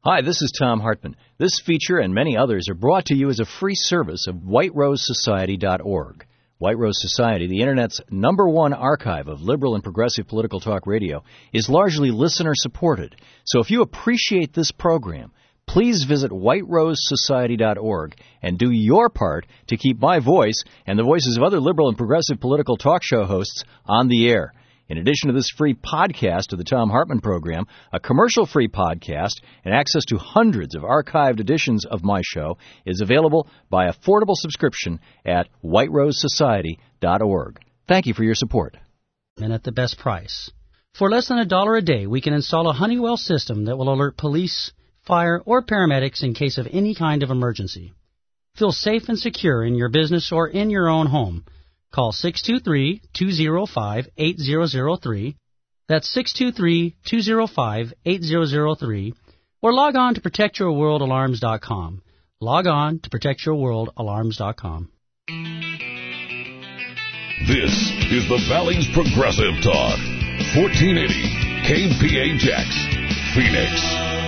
Hi, this is Tom Hartman. This feature and many others are brought to you as a free service of whiterosesociety.org. White Rose Society, the Internet's #1 archive of liberal and progressive political talk radio, is largely listener-supported. So if you appreciate this program, please visit whiterosesociety.org and do your part to keep my voice and the voices of other liberal and progressive political talk show hosts on the air. In addition to this free podcast of the Tom Hartman program, a commercial-free podcast and access to hundreds of archived editions of my show is available by affordable subscription at whiterosesociety.org. Thank you for your support. And at the best price. For less than $1 a day, we can install a Honeywell system that will alert police, fire, or paramedics in case of any kind of emergency. Feel safe and secure in your business or in your own home. Call 623-205-8003. That's 623-205-8003. Or log on to protectyourworldalarms.com. Log on to protectyourworldalarms.com. This is the Valley's Progressive Talk. 1480 KPHX, Phoenix.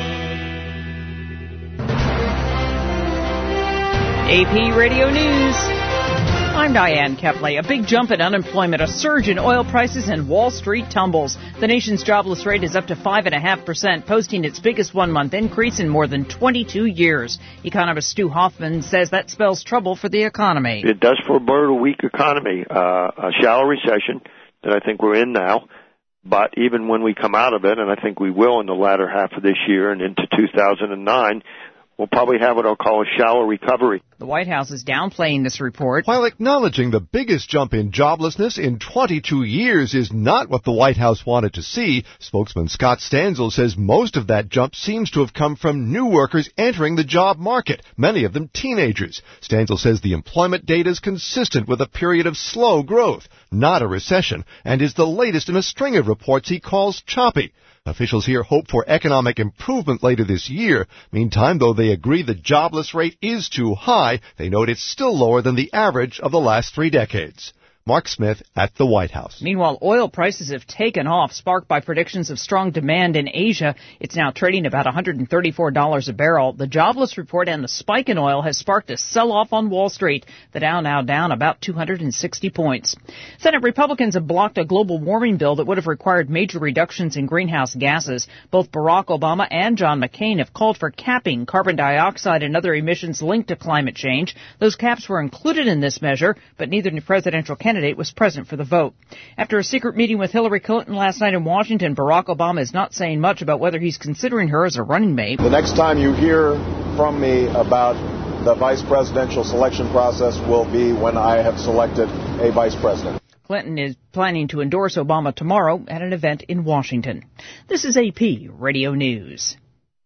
AP Radio News. I'm Diane Kepley. A big jump in unemployment, a surge in oil prices, and Wall Street tumbles. The nation's jobless rate is up to 5.5%, posting its biggest one-month increase in more than 22 years. Economist Stu Hoffman says that spells trouble for the economy. It does forebode a weak economy, a shallow recession that I think we're in now. But even when we come out of it, and I think we will in the latter half of this year and into 2009, we'll probably have what I'll call a shallow recovery. The White House is downplaying this report. While acknowledging the biggest jump in joblessness in 22 years is not what the White House wanted to see, spokesman Scott Stanzel says most of that jump seems to have come from new workers entering the job market, many of them teenagers. Stanzel says the employment data is consistent with a period of slow growth, not a recession, and is the latest in a string of reports he calls choppy. Officials here hope for economic improvement later this year. Meantime, though they agree the jobless rate is too high, they note it's still lower than the average of the last 3 decades. Mark Smith at the White House. Meanwhile, oil prices have taken off, sparked by predictions of strong demand in Asia. It's now trading about $134 a barrel. The jobless report and the spike in oil has sparked a sell-off on Wall Street. The Dow now down about 260 points. Senate Republicans have blocked a global warming bill that would have required major reductions in greenhouse gases. Both Barack Obama and John McCain have called for capping carbon dioxide and other emissions linked to climate change. Those caps were included in this measure, but neither presidential candidate was present for the vote. After a secret meeting with Hillary Clinton last night in Washington, Barack Obama is not saying much about whether he's considering her as a running mate. The next time you hear from me about the vice presidential selection process will be when I have selected a vice president. Clinton is planning to endorse Obama tomorrow at an event in Washington. This is AP Radio News.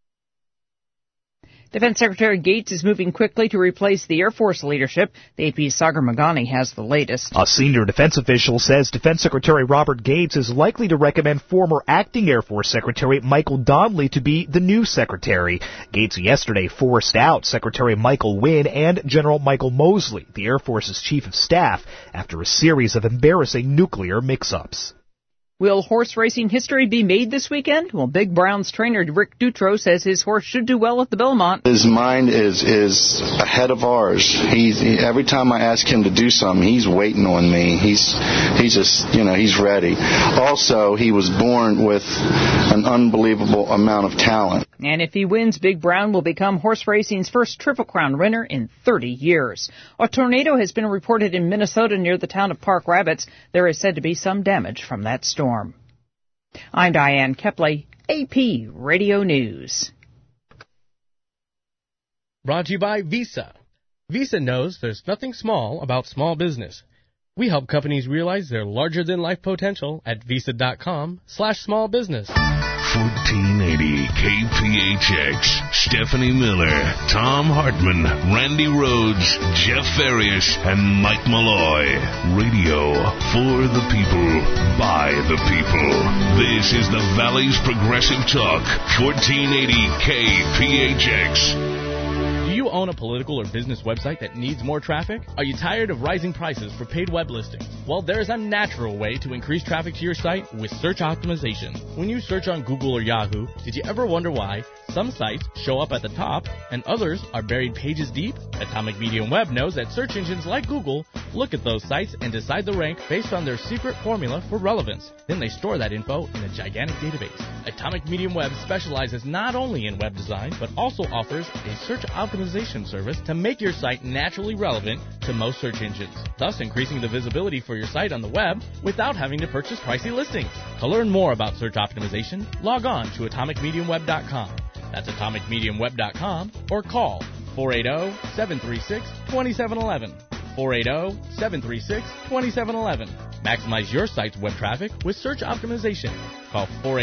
Defense Secretary Gates is moving quickly to replace the Air Force leadership. The AP's Sagar Meghani has the latest. A senior defense official says Defense Secretary Robert Gates is likely to recommend former acting Air Force Secretary Michael Donnelly to be the new secretary. Gates yesterday forced out Secretary Michael Wynn and General Michael Mosley, the Air Force's chief of staff, after a series of embarrassing nuclear mix-ups. Will horse racing history be made this weekend? Well, Big Brown's trainer Rick Dutro says his horse should do well at the Belmont. His mind is ahead of ours. Every time I ask him to do something, he's waiting on me. He's just, he's ready. Also, he was born with an unbelievable amount of talent. And if he wins, Big Brown will become horse racing's first Triple Crown winner in 30 years. A tornado has been reported in Minnesota near the town of Park Rapids. There is said to be some damage from that storm. I'm Diane Kepley, AP Radio News. Brought to you by Visa. Visa knows there's nothing small about small business. We help companies realize their larger-than-life potential at visa.com/smallbusiness. 1480 KPHX, Stephanie Miller, Tom Hartman, Randy Rhodes, Jeff Farias, and Mike Malloy. Radio for the people, by the people. This is the Valley's Progressive Talk, 1480 KPHX. Do you own a political or business website that needs more traffic? Are you tired of rising prices for paid web listings? Well, there's a natural way to increase traffic to your site with search optimization. When you search on Google or Yahoo, did you ever wonder why some sites show up at the top and others are buried pages deep? Atomic Medium Web knows that search engines like Google look at those sites and decide the rank based on their secret formula for relevance. Then they store that info in a gigantic database. Atomic Medium Web specializes not only in web design, but also offers a search optimization service to make your site naturally relevant to most search engines, thus increasing the visibility for your site on the web without having to purchase pricey listings. To learn more about search optimization, log on to atomicmediumweb.com. That's atomicmediumweb.com or call 480-736-2711. 480-736-2711. Maximize your site's web traffic with search optimization. Call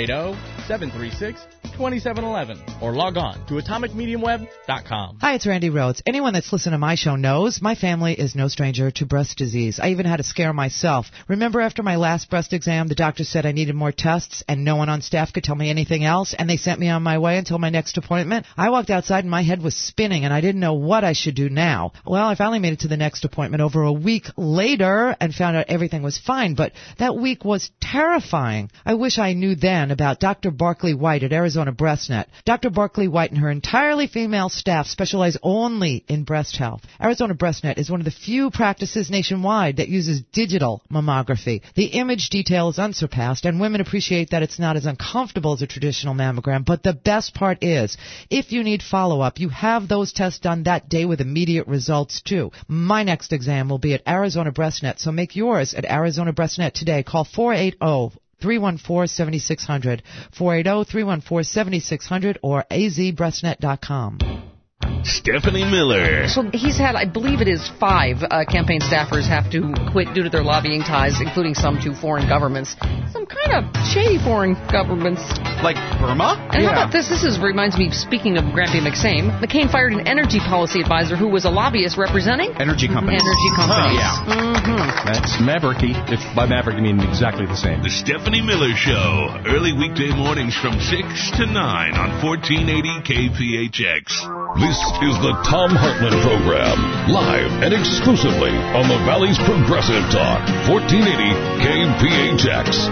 480-736-2711 or log on to atomicmediumweb.com. Hi, it's Randy Rhodes. Anyone that's listened to my show knows my family is no stranger to breast disease. I even had a scare myself. Remember after my last breast exam, the doctor said I needed more tests and no one on staff could tell me anything else, and they sent me on my way until my next appointment? I walked outside and my head was spinning and I didn't know what I should do now. Well, I finally made it to the next appointment over a week later and found out everything was fine, but that week was terrifying. I wish I knew then about Dr. Barclay White at Arizona BreastNet. Dr. Barclay White and her entirely female staff specialize only in breast health. Arizona BreastNet is one of the few practices nationwide that uses digital mammography. The image detail is unsurpassed, and women appreciate that it's not as uncomfortable as a traditional mammogram, but the best part is, if you need follow-up, you have those tests done that day with immediate results, too. My next exam will be at Arizona BreastNet, so make yours at Arizona BreastNet today. Call 480-314-7600, 480-314-7600, or azbreastnet.com. Stephanie Miller. So he's had, I believe it is 5 campaign staffers have to quit due to their lobbying ties, including some to foreign governments. Some kind of shady foreign governments. Like Burma? And how about this? This reminds me, speaking of Grampy McSame, McCain fired an energy policy advisor who was a lobbyist representing energy companies. That's Mavericky. If by Maverick, I mean exactly the same. The Stephanie Miller Show. Early weekday mornings from 6 to 9 on 1480 KPHX. This is the Tom Hartman Program, live and exclusively on the Valley's Progressive Talk, 1480 KPHX.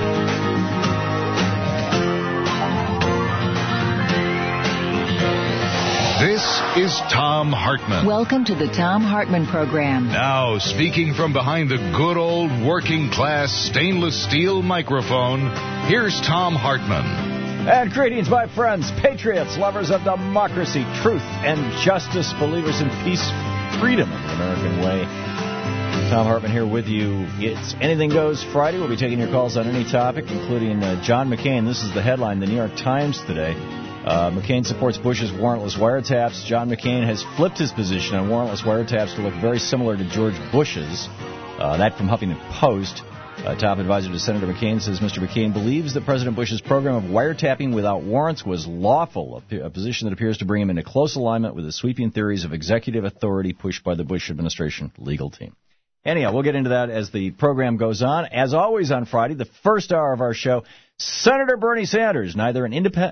This is Tom Hartman. Welcome to the Tom Hartman Program. Now, speaking from behind the good old working class stainless steel microphone, here's Tom Hartman. And greetings, my friends, patriots, lovers of democracy, truth, and justice, believers in peace, freedom, and the American way. Tom Hartman here with you. It's Anything Goes Friday. We'll be taking your calls on any topic, including John McCain. This is the headline in the New York Times today. McCain supports Bush's warrantless wiretaps. John McCain has flipped his position on warrantless wiretaps to look very similar to George Bush's. That from Huffington Post. Top advisor to Senator McCain says Mr. McCain believes that President Bush's program of wiretapping without warrants was lawful, a position that appears to bring him into close alignment with the sweeping theories of executive authority pushed by the Bush administration legal team. Anyhow, we'll get into that as the program goes on. As always on Friday, the first hour of our show, Senator Bernie Sanders, neither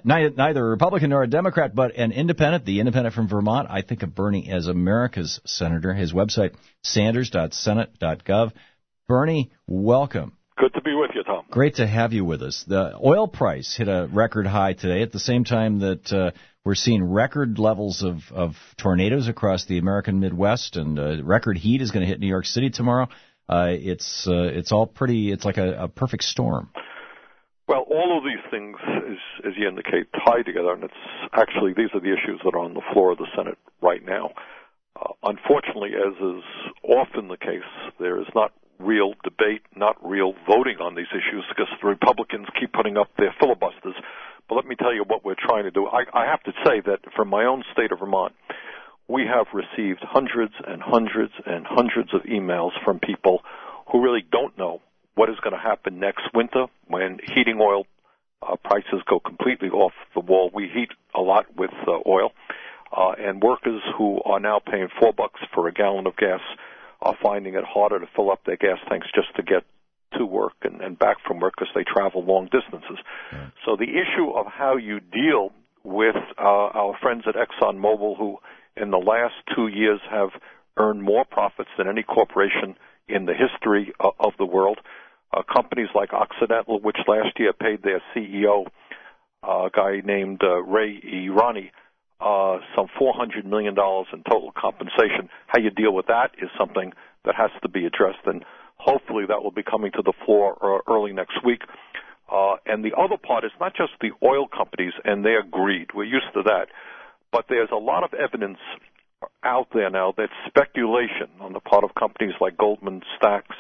a Republican nor a Democrat, but an independent, the independent from Vermont. I think of Bernie as America's senator. His website, sanders.senate.gov. Bernie, welcome. Good to be with you, Tom. Great to have you with us. The oil price hit a record high today at the same time that we're seeing record levels of tornadoes across the American Midwest, and record heat is going to hit New York City tomorrow. It's all pretty. It's like a perfect storm. Well, all of these things, as you indicate, tie together, and it's actually these are the issues that are on the floor of the Senate right now. Unfortunately, as is often the case, there is not real debate, not real voting on these issues because the Republicans keep putting up their filibusters. But let me tell you what we're trying to do. I have to say that from my own state of Vermont, we have received hundreds and hundreds and hundreds of emails from people who really don't know what is going to happen next winter when heating oil prices go completely off the wall. We heat a lot with oil, and workers who are now paying $4 for a gallon of gas are finding it harder to fill up their gas tanks just to get to work and back from work because they travel long distances. Yeah. So the issue of how you deal with our friends at ExxonMobil who in the last 2 years have earned more profits than any corporation in the history of the world. Companies like Occidental, which last year paid their CEO, a guy named Ray Irani, some $400 million in total compensation. How you deal with that is something that has to be addressed, and hopefully that will be coming to the floor early next week. And the other part is not just the oil companies and their greed. We're used to that. But there's a lot of evidence out there now that speculation on the part of companies like Goldman Sachs,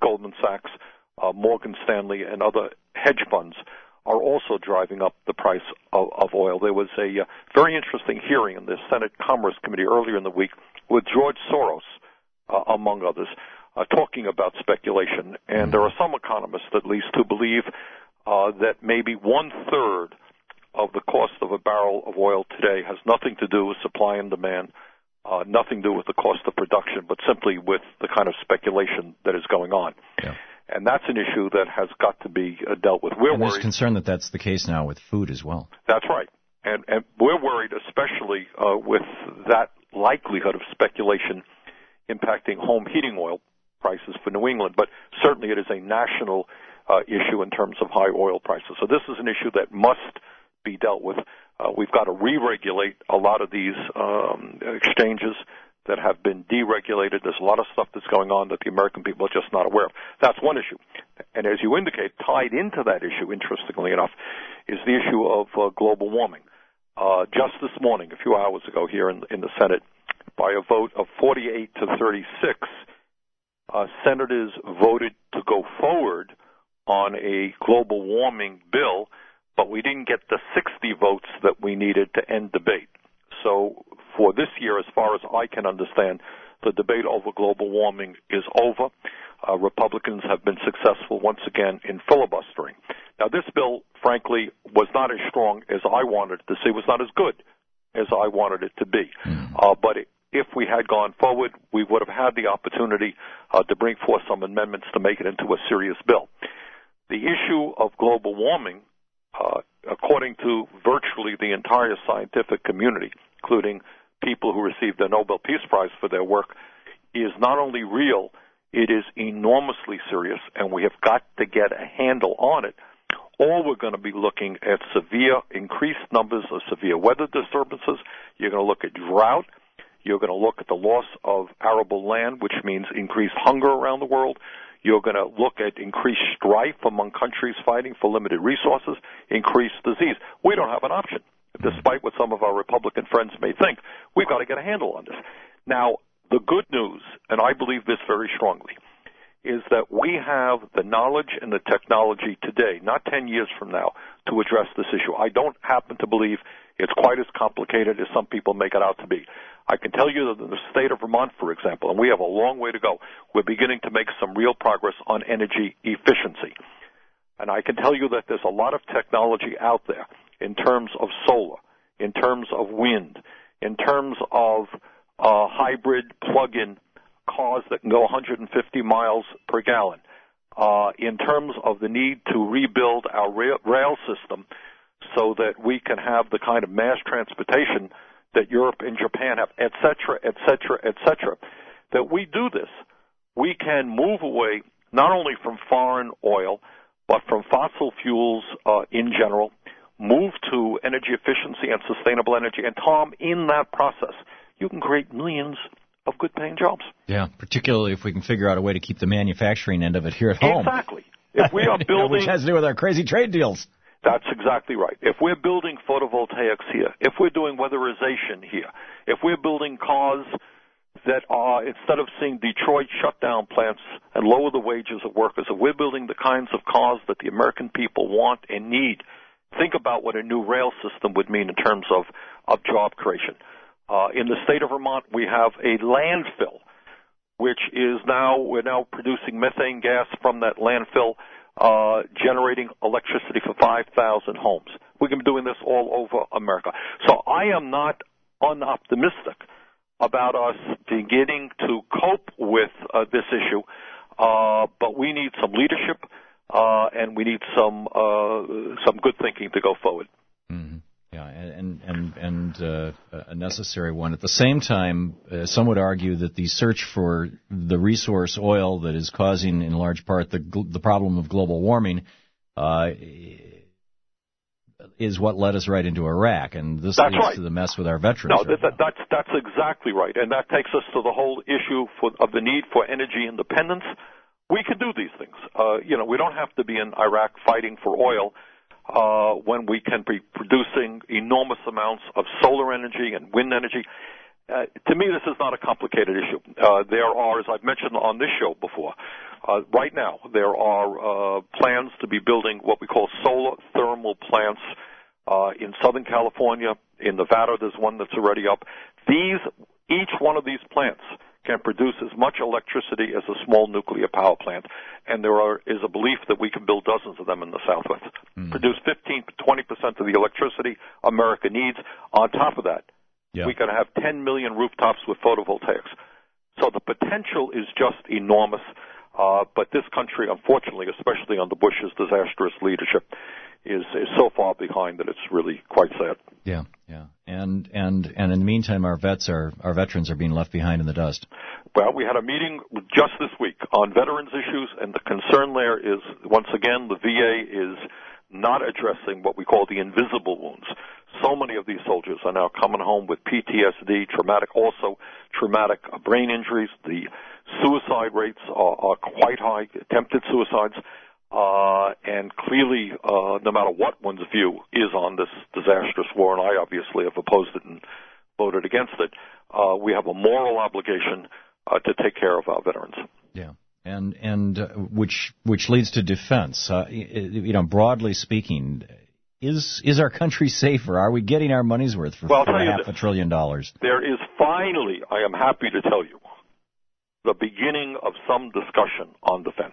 Morgan Stanley, and other hedge funds are also driving up the price of oil. There was a very interesting hearing in the Senate Commerce Committee earlier in the week with George Soros, among others, talking about speculation. And there are some economists, at least, who believe that maybe one-third of the cost of a barrel of oil today has nothing to do with supply and demand, nothing to do with the cost of production, but simply with the kind of speculation that is going on. Yeah. And that's an issue that has got to be dealt with. We're and there's worried. concern that that's the case now with food as well. That's right. And we're worried especially with that likelihood of speculation impacting home heating oil prices for New England. But certainly it is a national issue in terms of high oil prices. So this is an issue that must be dealt with. We've got to re-regulate a lot of these exchanges that have been deregulated. There's a lot of stuff that's going on that the American people are just not aware of. That's one issue. And as you indicate, tied into that issue, interestingly enough, is the issue of global warming. Just this morning, a few hours ago here in the Senate, by a vote of 48 to 36, senators voted to go forward on a global warming bill, but we didn't get the 60 votes that we needed to end debate. So for this year, as far as I can understand, the debate over global warming is over. Republicans have been successful once again in filibustering. Now, this bill, frankly, was not as strong as I wanted it to see, was not as good as I wanted it to be. But if we had gone forward, we would have had the opportunity to bring forth some amendments to make it into a serious bill. The issue of global warming, according to virtually the entire scientific community, including people who received the Nobel Peace Prize for their work, is not only real, it is enormously serious, and we have got to get a handle on it. Or we're going to be looking at severe, increased numbers of severe weather disturbances. You're going to look at drought. You're going to look at the loss of arable land, which means increased hunger around the world. You're going to look at increased strife among countries fighting for limited resources, increased disease. We don't have an option. Despite what some of our Republican friends may think, we've got to get a handle on this. Now, the good news, and I believe this very strongly, is that we have the knowledge and the technology today, not 10 years from now, to address this issue. I don't happen to believe it's quite as complicated as some people make it out to be. I can tell you that in the state of Vermont, for example, and we have a long way to go, we're beginning to make some real progress on energy efficiency. And I can tell you that there's a lot of technology out there in terms of solar, in terms of wind, in terms of hybrid plug-in cars that can go 150 miles per gallon, in terms of the need to rebuild our rail system so that we can have the kind of mass transportation that Europe and Japan have, et cetera, et cetera, et cetera. That we do this, we can move away not only from foreign oil, but from fossil fuels in general, move to energy efficiency and sustainable energy. And, Tom, in that process, you can create millions of good-paying jobs. Yeah, particularly if we can figure out a way to keep the manufacturing end of it here at home. Exactly. If we are building... Which has to do with our crazy trade deals. That's exactly right. If we're building photovoltaics here, if we're doing weatherization here, if we're building cars that are, instead of seeing Detroit shut down plants and lower the wages of workers, if we're building the kinds of cars that the American people want and need, think about what a new rail system would mean in terms of job creation. In the state of Vermont, we have a landfill, which is we're now producing methane gas from that landfill, generating electricity for 5,000 homes. We can be doing this all over America. So I am not unoptimistic about us beginning to cope with this issue, but we need some leadership, and we need some good thinking to go forward. Mm-hmm. and a necessary one. At the same time, some would argue that the search for the resource oil that is causing, in large part, the problem of global warming is what led us right into Iraq, and this leads to the mess with our veterans. No, that's exactly right, and that takes us to the whole issue of the need for energy independence. We can do these things. We don't have to be in Iraq fighting for oil when we can be producing enormous amounts of solar energy and wind energy. To me, this is not a complicated issue. There are, as I've mentioned on this show before, right now there are plans to be building what we call solar thermal plants in Southern California. In Nevada, there's one that's already up. Each one of these plants can produce as much electricity as a small nuclear power plant, and there is a belief that we can build dozens of them in the Southwest. Produce 15 to 20% of the electricity America needs. On top of that, we can have 10 million rooftops with photovoltaics. So the potential is just enormous, but this country, unfortunately, especially under Bush's disastrous leadership, is so far behind that it's really quite sad. Yeah. And in the meantime, our veterans are being left behind in the dust. Well, we had a meeting just this week on veterans issues, and the concern there is, once again, the VA is not addressing what we call the invisible wounds. So many of these soldiers are now coming home with PTSD, traumatic brain injuries. The suicide rates are quite high, attempted suicides. And clearly, no matter what one's view is on this disastrous war, and I obviously have opposed it and voted against it, we have a moral obligation to take care of our veterans. Yeah, and which leads to defense. Broadly speaking, is our country safer? Are we getting our money's worth for $4.5 trillion? There is finally, I am happy to tell you, the beginning of some discussion on defense.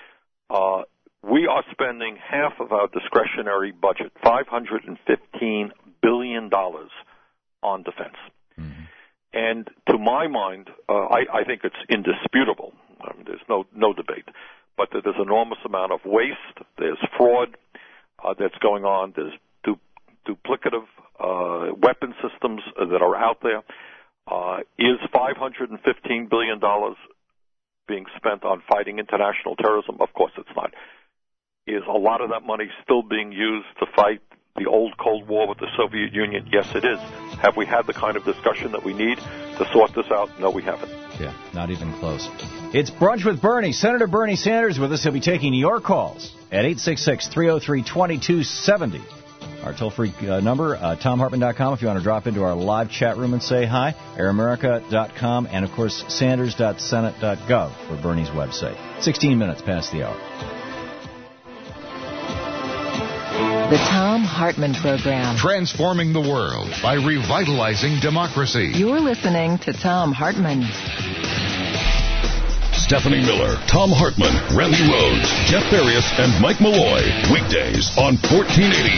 We are spending half of our discretionary budget, $515 billion, on defense. Mm-hmm. And to my mind, I think it's indisputable. I mean, there's no debate. But there's an enormous amount of waste. There's fraud that's going on. There's duplicative weapon systems that are out there. Is $515 billion being spent on fighting international terrorism? Of course it's not. Is a lot of that money still being used to fight the old Cold War with the Soviet Union? Yes, it is. Have we had the kind of discussion that we need to sort this out? No, we haven't. Yeah, not even close. It's Brunch with Bernie. Senator Bernie Sanders with us. He'll be taking your calls at 866-303-2270. Our toll-free number, TomHartman.com, if you want to drop into our live chat room and say hi, AirAmerica.com, and, of course, Sanders.Senate.gov for Bernie's website. 16 minutes past the hour. The Thom Hartmann Program. Transforming the world by revitalizing democracy. You're listening to Thom Hartmann. Stephanie Miller, Thom Hartmann, Randy Rhodes, Jeff Farias, and Mike Malloy. Weekdays on 1480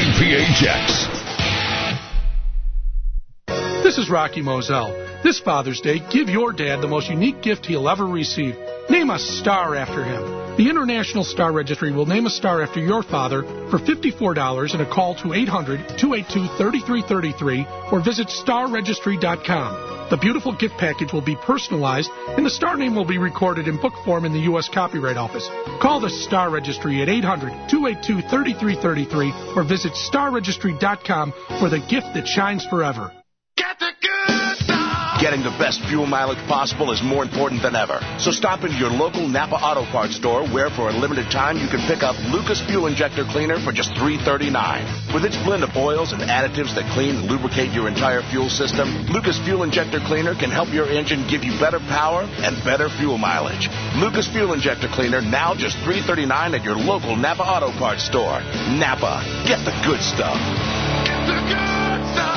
KPHX. This is Rocky Moselle. This Father's Day, give your dad the most unique gift he'll ever receive. Name a star after him. The International Star Registry will name a star after your father for $54 and a call to 800-282-3333 or visit starregistry.com. The beautiful gift package will be personalized and the star name will be recorded in book form in the U.S. Copyright Office. Call the Star Registry at 800-282-3333 or visit starregistry.com for the gift that shines forever. Getting the best fuel mileage possible is more important than ever. So stop into your local Napa Auto Parts store where for a limited time you can pick up Lucas Fuel Injector Cleaner for just $3.39. With its blend of oils and additives that clean and lubricate your entire fuel system, Lucas Fuel Injector Cleaner can help your engine give you better power and better fuel mileage. Lucas Fuel Injector Cleaner now just $3.39 at your local Napa Auto Parts store. Napa, get the good stuff. Get the good stuff!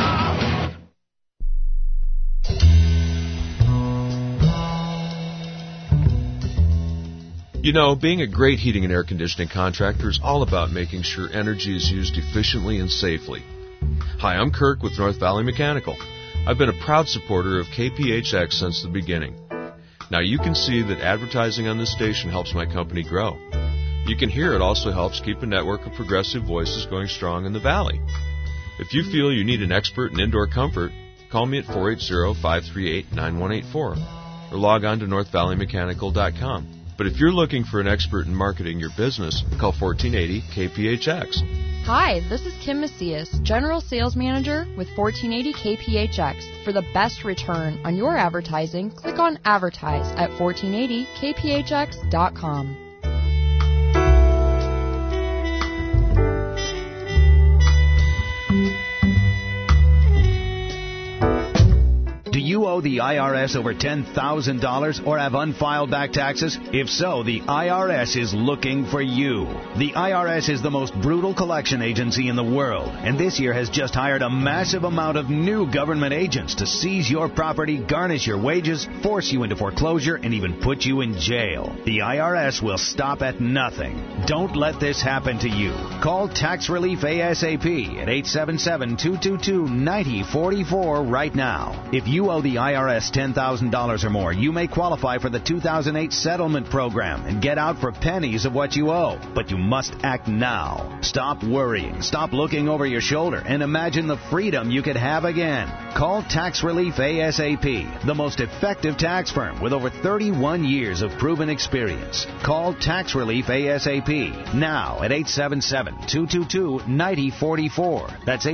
You know, being a great heating and air conditioning contractor is all about making sure energy is used efficiently and safely. Hi, I'm Kirk with North Valley Mechanical. I've been a proud supporter of KPHX since the beginning. Now you can see that advertising on this station helps my company grow. You can hear it also helps keep a network of progressive voices going strong in the Valley. If you feel you need an expert in indoor comfort, call me at 480-538-9184 or log on to northvalleymechanical.com. But if you're looking for an expert in marketing your business, call 1480 KPHX. Hi, this is Kim Macias, General Sales Manager with 1480 KPHX. For the best return on your advertising, click on Advertise at 1480kphx.com. Do you owe the IRS over $10,000 or have unfiled back taxes? If so, the IRS is looking for you. The IRS is the most brutal collection agency in the world, and this year has just hired a massive amount of new government agents to seize your property, garnish your wages, force you into foreclosure, and even put you in jail. The IRS will stop at nothing. Don't let this happen to you. Call Tax Relief ASAP at 877-222-9044 right now. If you owe the IRS $10,000 or more, you may qualify for the 2008 settlement program and get out for pennies of what you owe. But you must act now. Stop worrying, stop looking over your shoulder, and imagine the freedom you could have again. Call Tax Relief ASAP, the most effective tax firm with over 31 years of proven experience. Call Tax Relief ASAP now at 877-222-9044. That's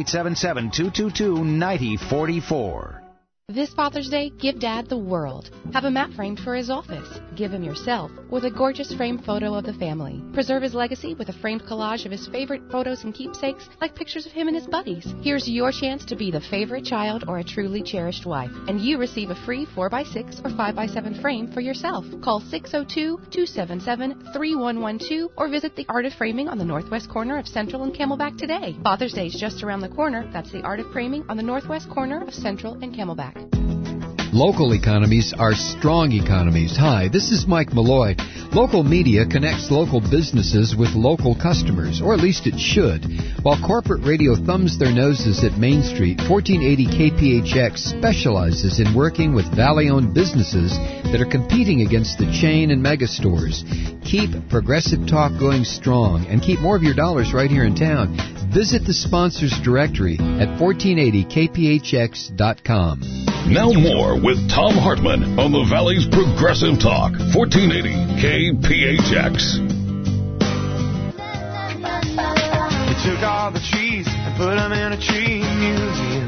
877-222-9044. This Father's Day, give Dad the world. Have a mat framed for his office. Give him yourself with a gorgeous framed photo of the family. Preserve his legacy with a framed collage of his favorite photos and keepsakes, like pictures of him and his buddies. Here's your chance to be the favorite child or a truly cherished wife, and you receive a free 4x6 or 5x7 frame for yourself. Call 602-277-3112 or visit the Art of Framing on the northwest corner of Central and Camelback today. Father's Day is just around the corner. That's the Art of Framing on the northwest corner of Central and Camelback. Local economies are strong economies. Hi, this is Mike Malloy. Local media connects local businesses with local customers, or at least it should. While corporate radio thumbs their noses at Main Street, 1480 KPHX specializes in working with Valley-owned businesses that are competing against the chain and mega stores. Keep Progressive Talk going strong and keep more of your dollars right here in town. Visit the sponsors directory at 1480kphx.com. Now more with Tom Hartman on the Valley's Progressive Talk, 1480 KPHX. They took all the trees and put them in a tree museum,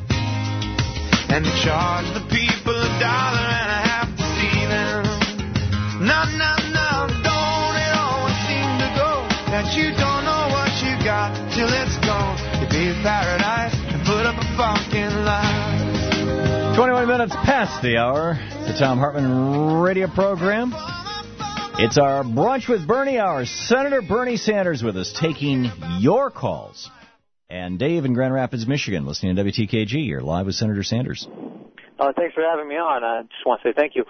and they charged the people $1.50 to see them. No, no, no, don't it always seem to go that you don't know what you got till it's gone. You be paradise and put up a fucking lie. 21 minutes past the hour. The Tom Hartman radio program. It's our Brunch with Bernie hour. Senator Bernie Sanders with us, taking your calls. And Dave in Grand Rapids, Michigan, listening to WTKG. You're live with Senator Sanders. Thanks for having me on. I just want to say thank you.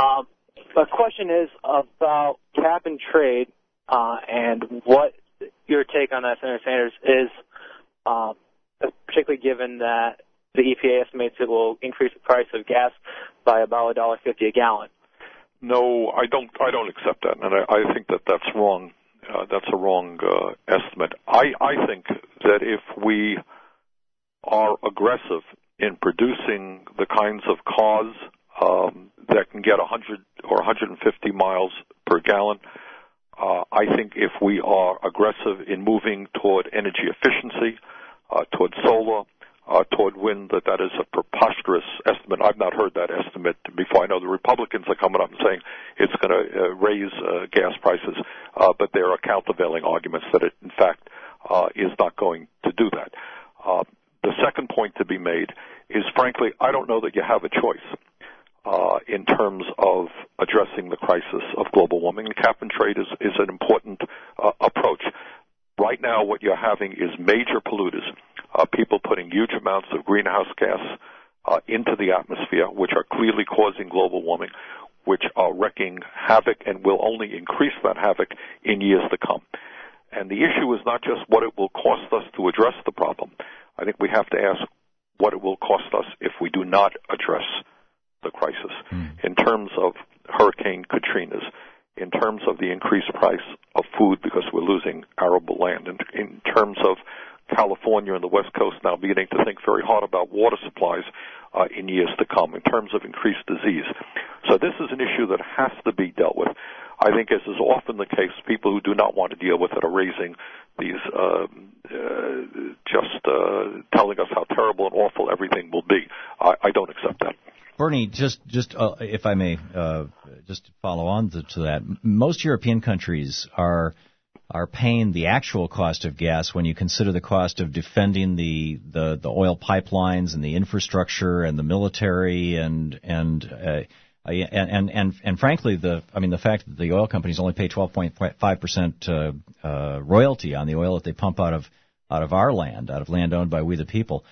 The question is about cap and trade, and what your take on that, Senator Sanders, is, particularly given that the EPA estimates it will increase the price of gas by about $1.50 a gallon. No, I don't accept that, and I think that that's wrong. That's a wrong estimate. I think that if we are aggressive in producing the kinds of cars that can get 100 or 150 miles per gallon, I think if we are aggressive in moving toward energy efficiency, toward solar, toward wind, that is a preposterous estimate. I've not heard that estimate before. I know the Republicans are coming up and saying it's going to raise gas prices, but there are countervailing arguments that it, in fact, is not going to do that. The second point to be made is, frankly, I don't know that you have a choice in terms of addressing the crisis of global warming. And cap and trade is an important approach. Right now, what you're having is major polluters, people putting huge amounts of greenhouse gas into the atmosphere, which are clearly causing global warming, which are wreaking havoc and will only increase that havoc in years to come. And the issue is not just what it will cost us to address the problem. I think we have to ask what it will cost us if we do not address the crisis. In terms of Hurricane Katrina's, in terms of the increased price of food because we're losing arable land, in terms of California California and the West Coast now beginning to think very hard about water supplies in years to come in terms of increased disease. So this is an issue that has to be dealt with. I think, as is often the case, people who do not want to deal with it are raising these, telling us how terrible and awful everything will be. I don't accept that. Bernie, just if I may, just to follow on to that, most European countries are paying the actual cost of gas when you consider the cost of defending the oil pipelines and the infrastructure and the military and frankly, the fact that the oil companies only pay 12.5% royalty on the oil that they pump out of our land, out of land owned by we the people.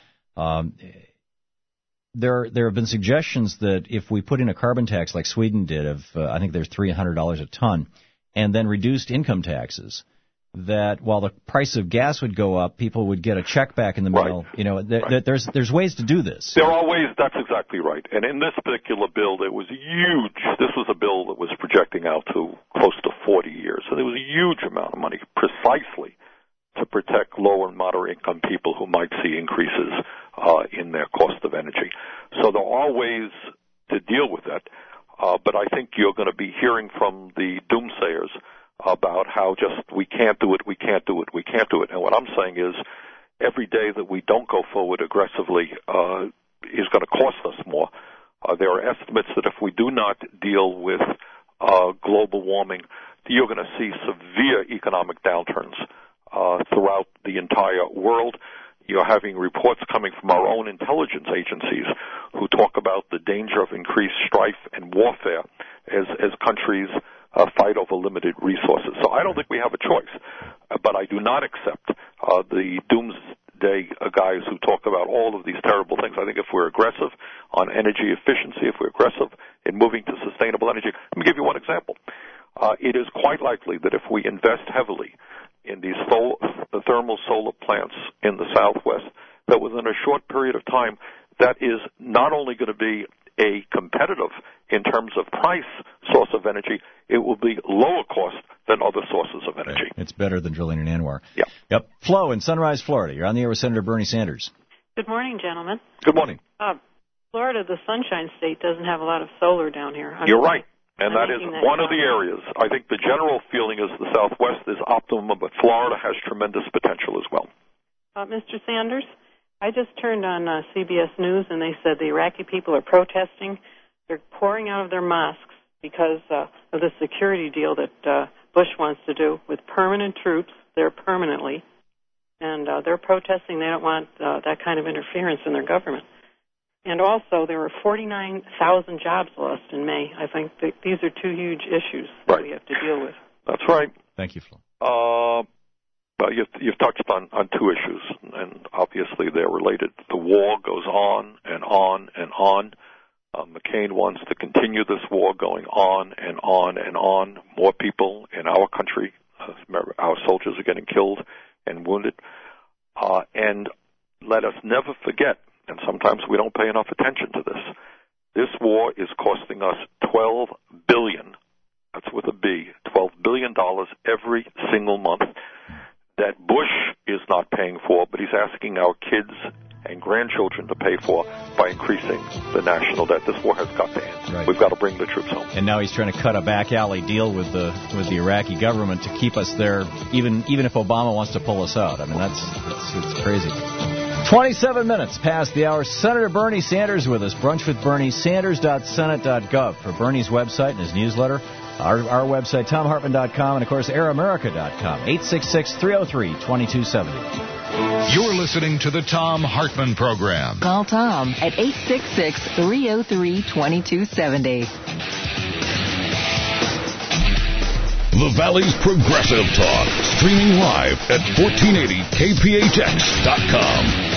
There have been suggestions that if we put in a carbon tax like Sweden did of I think there's $300 a ton, and then reduced income taxes, that while the price of gas would go up, people would get a check back in the mail. Right. You know, there's ways to do this. There are ways. That's exactly right. And in this particular bill, it was huge. This was a bill that was projecting out to close to 40 years. So there was a huge amount of money precisely to protect low and moderate income people who might see increases in their cost of energy. So there are ways to deal with that. But I think you're going to be hearing from the doomsayers about how just we can't do it. And what I'm saying is every day that we don't go forward aggressively is going to cost us more. There are estimates that if we do not deal with global warming, you're going to see severe economic downturns throughout the entire world. You're having reports coming from our own intelligence agencies who talk about the danger of increased strife and warfare as countries fight over limited resources. So I don't think we have a choice, but I do not accept the doomsday guys who talk about all of these terrible things. I think if we're aggressive on energy efficiency, if we're aggressive in moving to sustainable energy, let me give you one example. It is quite likely that if we invest heavily in these thermal solar plants in the Southwest, that within a short period of time, that is not only going to be a competitive in terms of price source of energy, it will be lower cost than other sources of energy. Okay. It's better than drilling in Anwar. Yeah. Yep. Flo in Sunrise, Florida. You're on the air with Senator Bernie Sanders. Good morning, gentlemen. Good morning. Florida, the Sunshine State, doesn't have a lot of solar down here. You're right. And that is one of the areas. I think the general feeling is the Southwest is optimum, but Florida has tremendous potential as well. Mr. Sanders, I just turned on CBS News, and they said the Iraqi people are protesting. They're pouring out of their mosques because of the security deal that Bush wants to do with permanent troops there permanently. And they're protesting. They don't want that kind of interference in their government. And also, there were 49,000 jobs lost in May. I think these are two huge issues that we have to deal with. That's right. Thank you, Flo. Well, you've touched on two issues, and obviously they're related. The war goes on and on and on. McCain wants to continue this war going on and on and on. More people in our country, our soldiers are getting killed and wounded. And let us never forget, and sometimes we don't pay enough attention to this, this war is costing us $12 billion, that's with a B, $12 billion every single month that Bush is not paying for, but he's asking our kids and grandchildren to pay for by increasing the national debt. This war has got to end. Right. We've got to bring the troops home. And now he's trying to cut a back alley deal with the Iraqi government to keep us there, even if Obama wants to pull us out. I mean, it's crazy. 27 minutes past the hour. Senator Bernie Sanders with us. Brunch with Bernie, sanders.senate.gov for Bernie's website and his newsletter. Our website, TomHartman.com, and, of course, AirAmerica.com. 866-303-2270. You're listening to the Tom Hartman Program. Call Tom at 866-303-2270. The Valley's Progressive Talk, streaming live at 1480kphx.com.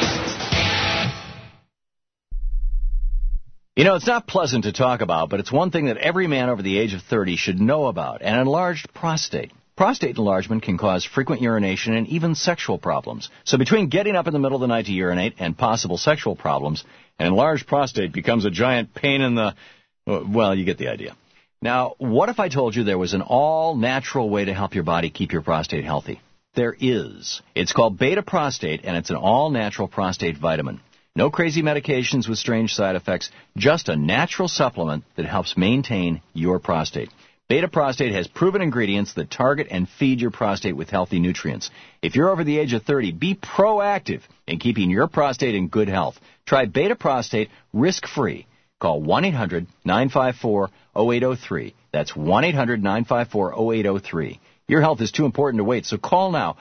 You know, it's not pleasant to talk about, but it's one thing that every man over the age of 30 should know about, an enlarged prostate. Prostate enlargement can cause frequent urination and even sexual problems. So between getting up in the middle of the night to urinate and possible sexual problems, an enlarged prostate becomes a giant pain in the... Well, you get the idea. Now, what if I told you there was an all-natural way to help your body keep your prostate healthy? there is. It's called Beta Prostate, and it's an all-natural prostate vitamin. No crazy medications with strange side effects, just a natural supplement that helps maintain your prostate. Beta Prostate has proven ingredients that target and feed your prostate with healthy nutrients. If you're over the age of 30, be proactive in keeping your prostate in good health. Try Beta Prostate risk-free. Call 1-800-954-0803. That's 1-800-954-0803. Your health is too important to wait, so call now.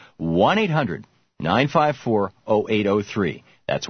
1-800-954-0803. That's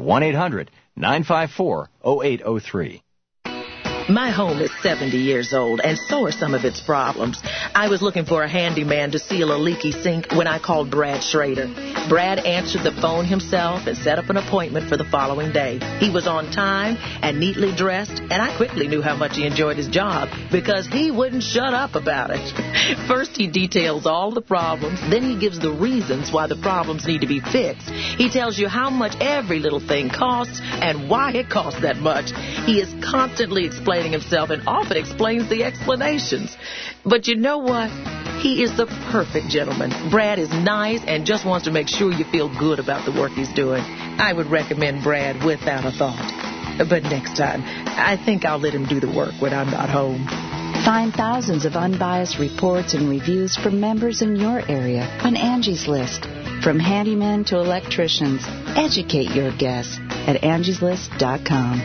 1-800-954-0803. My home is 70 years old, and so are some of its problems. I was looking for a handyman to seal a leaky sink when I called Brad Schrader. Brad answered the phone himself and set up an appointment for the following day. He was on time and neatly dressed, and I quickly knew how much he enjoyed his job because he wouldn't shut up about it. First, he details all the problems. Then he gives the reasons why the problems need to be fixed. He tells you how much every little thing costs and why it costs that much. He is constantly explaining himself and often explains the explanations. But you know what? He is the perfect gentleman. Brad is nice and just wants to make sure you feel good about the work he's doing. I would recommend Brad without a thought. But next time, I think I'll let him do the work when I'm not home. Find thousands of unbiased reports and reviews from members in your area on Angie's List. From handymen to electricians, educate your guests at angieslist.com.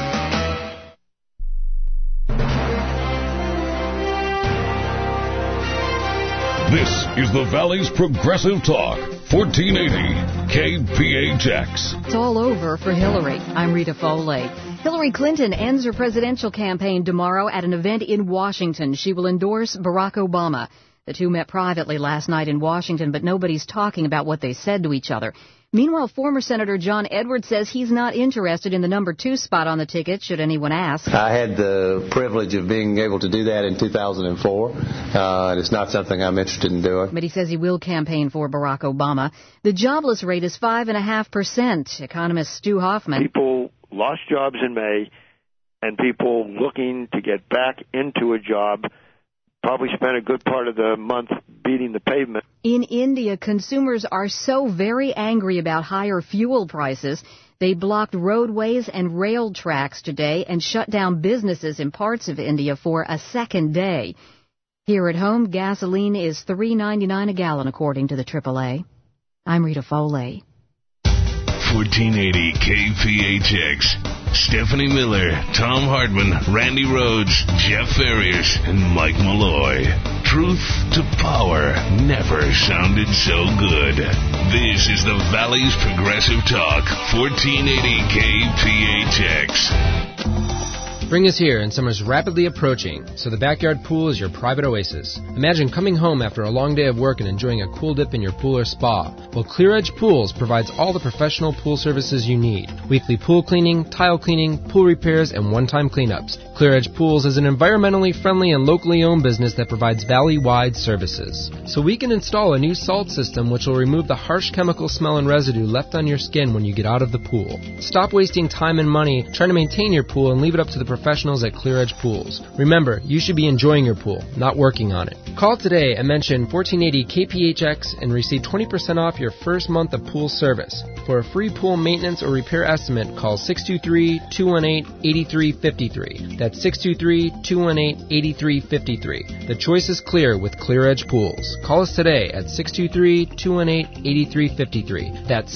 This is the Valley's Progressive Talk, 1480 KPHX. It's all over for Hillary. I'm Rita Foley. Hillary Clinton ends her presidential campaign tomorrow at an event in Washington. She will endorse Barack Obama. The two met privately last night in Washington, but nobody's talking about what they said to each other. Meanwhile, former Senator John Edwards says he's not interested in the number 2 spot on the ticket, should anyone ask. I had the privilege of being able to do that in 2004, and it's not something I'm interested in doing. But he says he will campaign for Barack Obama. The jobless rate is 5.5%. Economist Stu Hoffman. People lost jobs in May, and people looking to get back into a job probably spent a good part of the month beating the pavement. In India, consumers are so very angry about higher fuel prices, they blocked roadways and rail tracks today and shut down businesses in parts of India for a second day. Here at home, gasoline is $3.99 a gallon, according to the AAA. I'm Rita Foley. 1480 KPHX. Stephanie Miller, Tom Hartman, Randy Rhodes, Jeff Farias, and Mike Malloy. Truth to power never sounded so good. This is the Valley's Progressive Talk, 1480 KPHX. Spring is here and summer is rapidly approaching, so the backyard pool is your private oasis. Imagine coming home after a long day of work and enjoying a cool dip in your pool or spa. Well, Clear Edge Pools provides all the professional pool services you need. Weekly pool cleaning, tile cleaning, pool repairs, and one-time cleanups. Clear Edge Pools is an environmentally friendly and locally owned business that provides valley-wide services. So we can install a new salt system which will remove the harsh chemical smell and residue left on your skin when you get out of the pool. Stop wasting time and money trying to maintain your pool and leave it up to the professionals at Clear Edge Pools. Remember, you should be enjoying your pool, not working on it. Call today and mention 1480 KPHX and receive 20% off your first month of pool service. For a free pool maintenance or repair estimate, call 623-218-8353. That's 623-218-8353. The choice is clear with Clear Edge Pools. Call us today at 623-218-8353. That's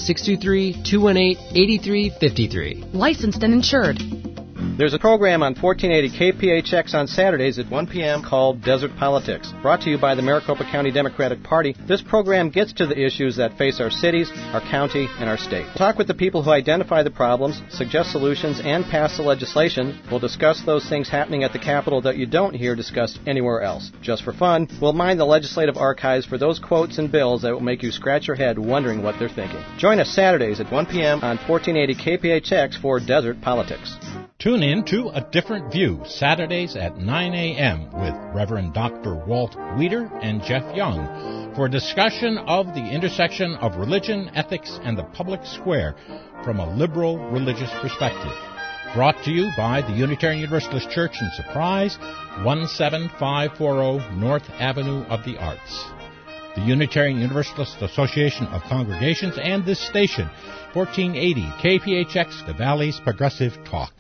623-218-8353. Licensed and insured. There's a program on 1480 KPHX on Saturdays at 1 p.m. called Desert Politics. Brought to you by the Maricopa County Democratic Party, this program gets to the issues that face our cities, our county, and our state. We'll talk with the people who identify the problems, suggest solutions, and pass the legislation. We'll discuss those things happening at the Capitol that you don't hear discussed anywhere else. Just for fun, we'll mine the legislative archives for those quotes and bills that will make you scratch your head wondering what they're thinking. Join us Saturdays at 1 p.m. on 1480 KPHX for Desert Politics. Tune in to A Different View, Saturdays at 9 a.m. with Reverend Dr. Walt Weider and Jeff Young for a discussion of the intersection of religion, ethics, and the public square from a liberal religious perspective. Brought to you by the Unitarian Universalist Church in Surprise, 17540 North Avenue of the Arts. the Unitarian Universalist Association of Congregations, and this station, 1480 KPHX, the Valley's Progressive Talk.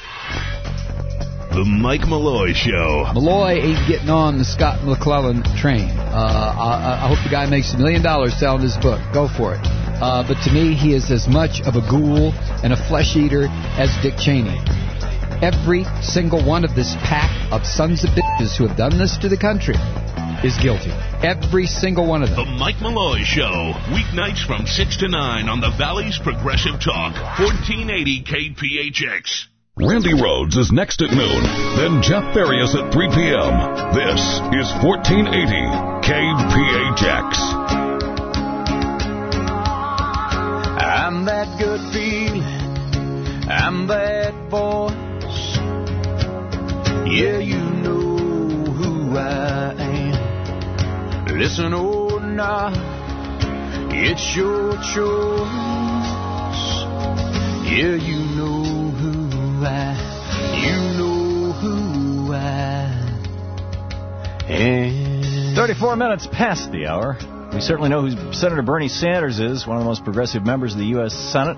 The Mike Malloy Show. Malloy ain't getting on the Scott McClellan train. I hope the guy makes $1 million selling his book. Go for it. But to me, he is as much of a ghoul and a flesh eater as Dick Cheney. Every single one of this pack of sons of bitches who have done this to the country is guilty. Every single one of them. The Mike Malloy Show. Weeknights from 6 to 9 on the Valley's Progressive Talk. 1480 KPHX. Randy Rhodes is next at noon. Then Jeff Farias at 3 p.m. This is 1480 KPHX. I'm that good feeling. I'm that voice. Yeah, you know who I am. Listen or not, it's your choice. Yeah, you know who I am. 34 minutes past the hour. We certainly know who Senator Bernie Sanders is, one of the most progressive members of the U.S. Senate.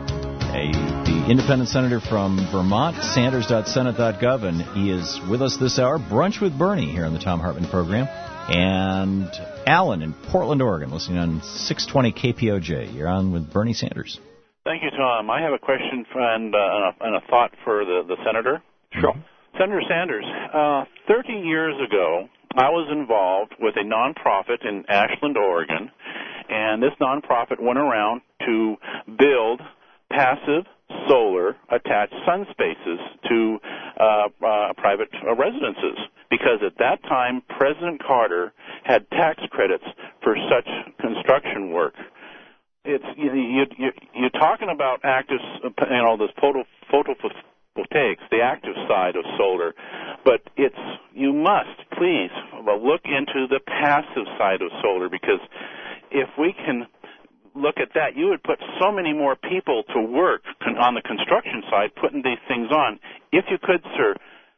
The independent senator from Vermont, sanders.senate.gov, and he is with us this hour. Brunch with Bernie here on the Tom Hartman program. And Alan in Portland, Oregon, listening on 620 KPOJ. You're on with Bernie Sanders. Thank you, Tom. I have a question and a thought for the senator. Sure. Senator Sanders, 30 years ago, I was involved with a nonprofit in Ashland, Oregon, and this nonprofit went around to build passive solar attached sun spaces to private residences, because at that time President Carter had tax credits for such construction work. It's you're talking about active, this photovoltaics, the active side of solar, but you must please look into the passive side of solar, because if we can look at that, you would put so many more people to work on the construction side putting these things on. If you could, sir,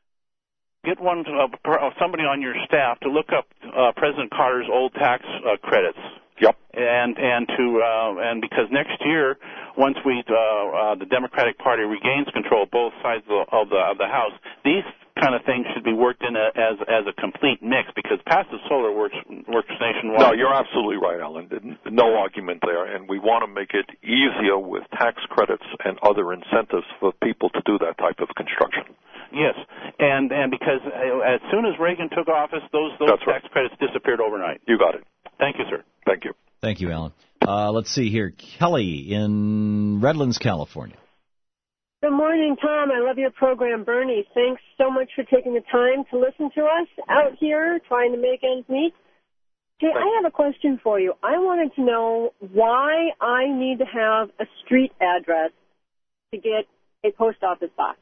get somebody on your staff to look up President Carter's old tax credits. Yep. And because next year, once the Democratic Party regains control of both sides of the House, these kind of things should be worked in as a complete mix, because passive solar works nationwide. No, you're absolutely right, Alan. No argument there, and we want to make it easier with tax credits and other incentives for people to do that type of construction. Yes, and because as soon as Reagan took office, those tax credits disappeared overnight. You got it. Thank you, sir. Thank you. Thank you, Alan. Let's see here. Kelly in Redlands, California. Good morning, Tom. I love your program, Bernie. Thanks so much for taking the time to listen to us out here trying to make ends meet. Hey, I have a question for you. I wanted to know why I need to have a street address to get a post office box.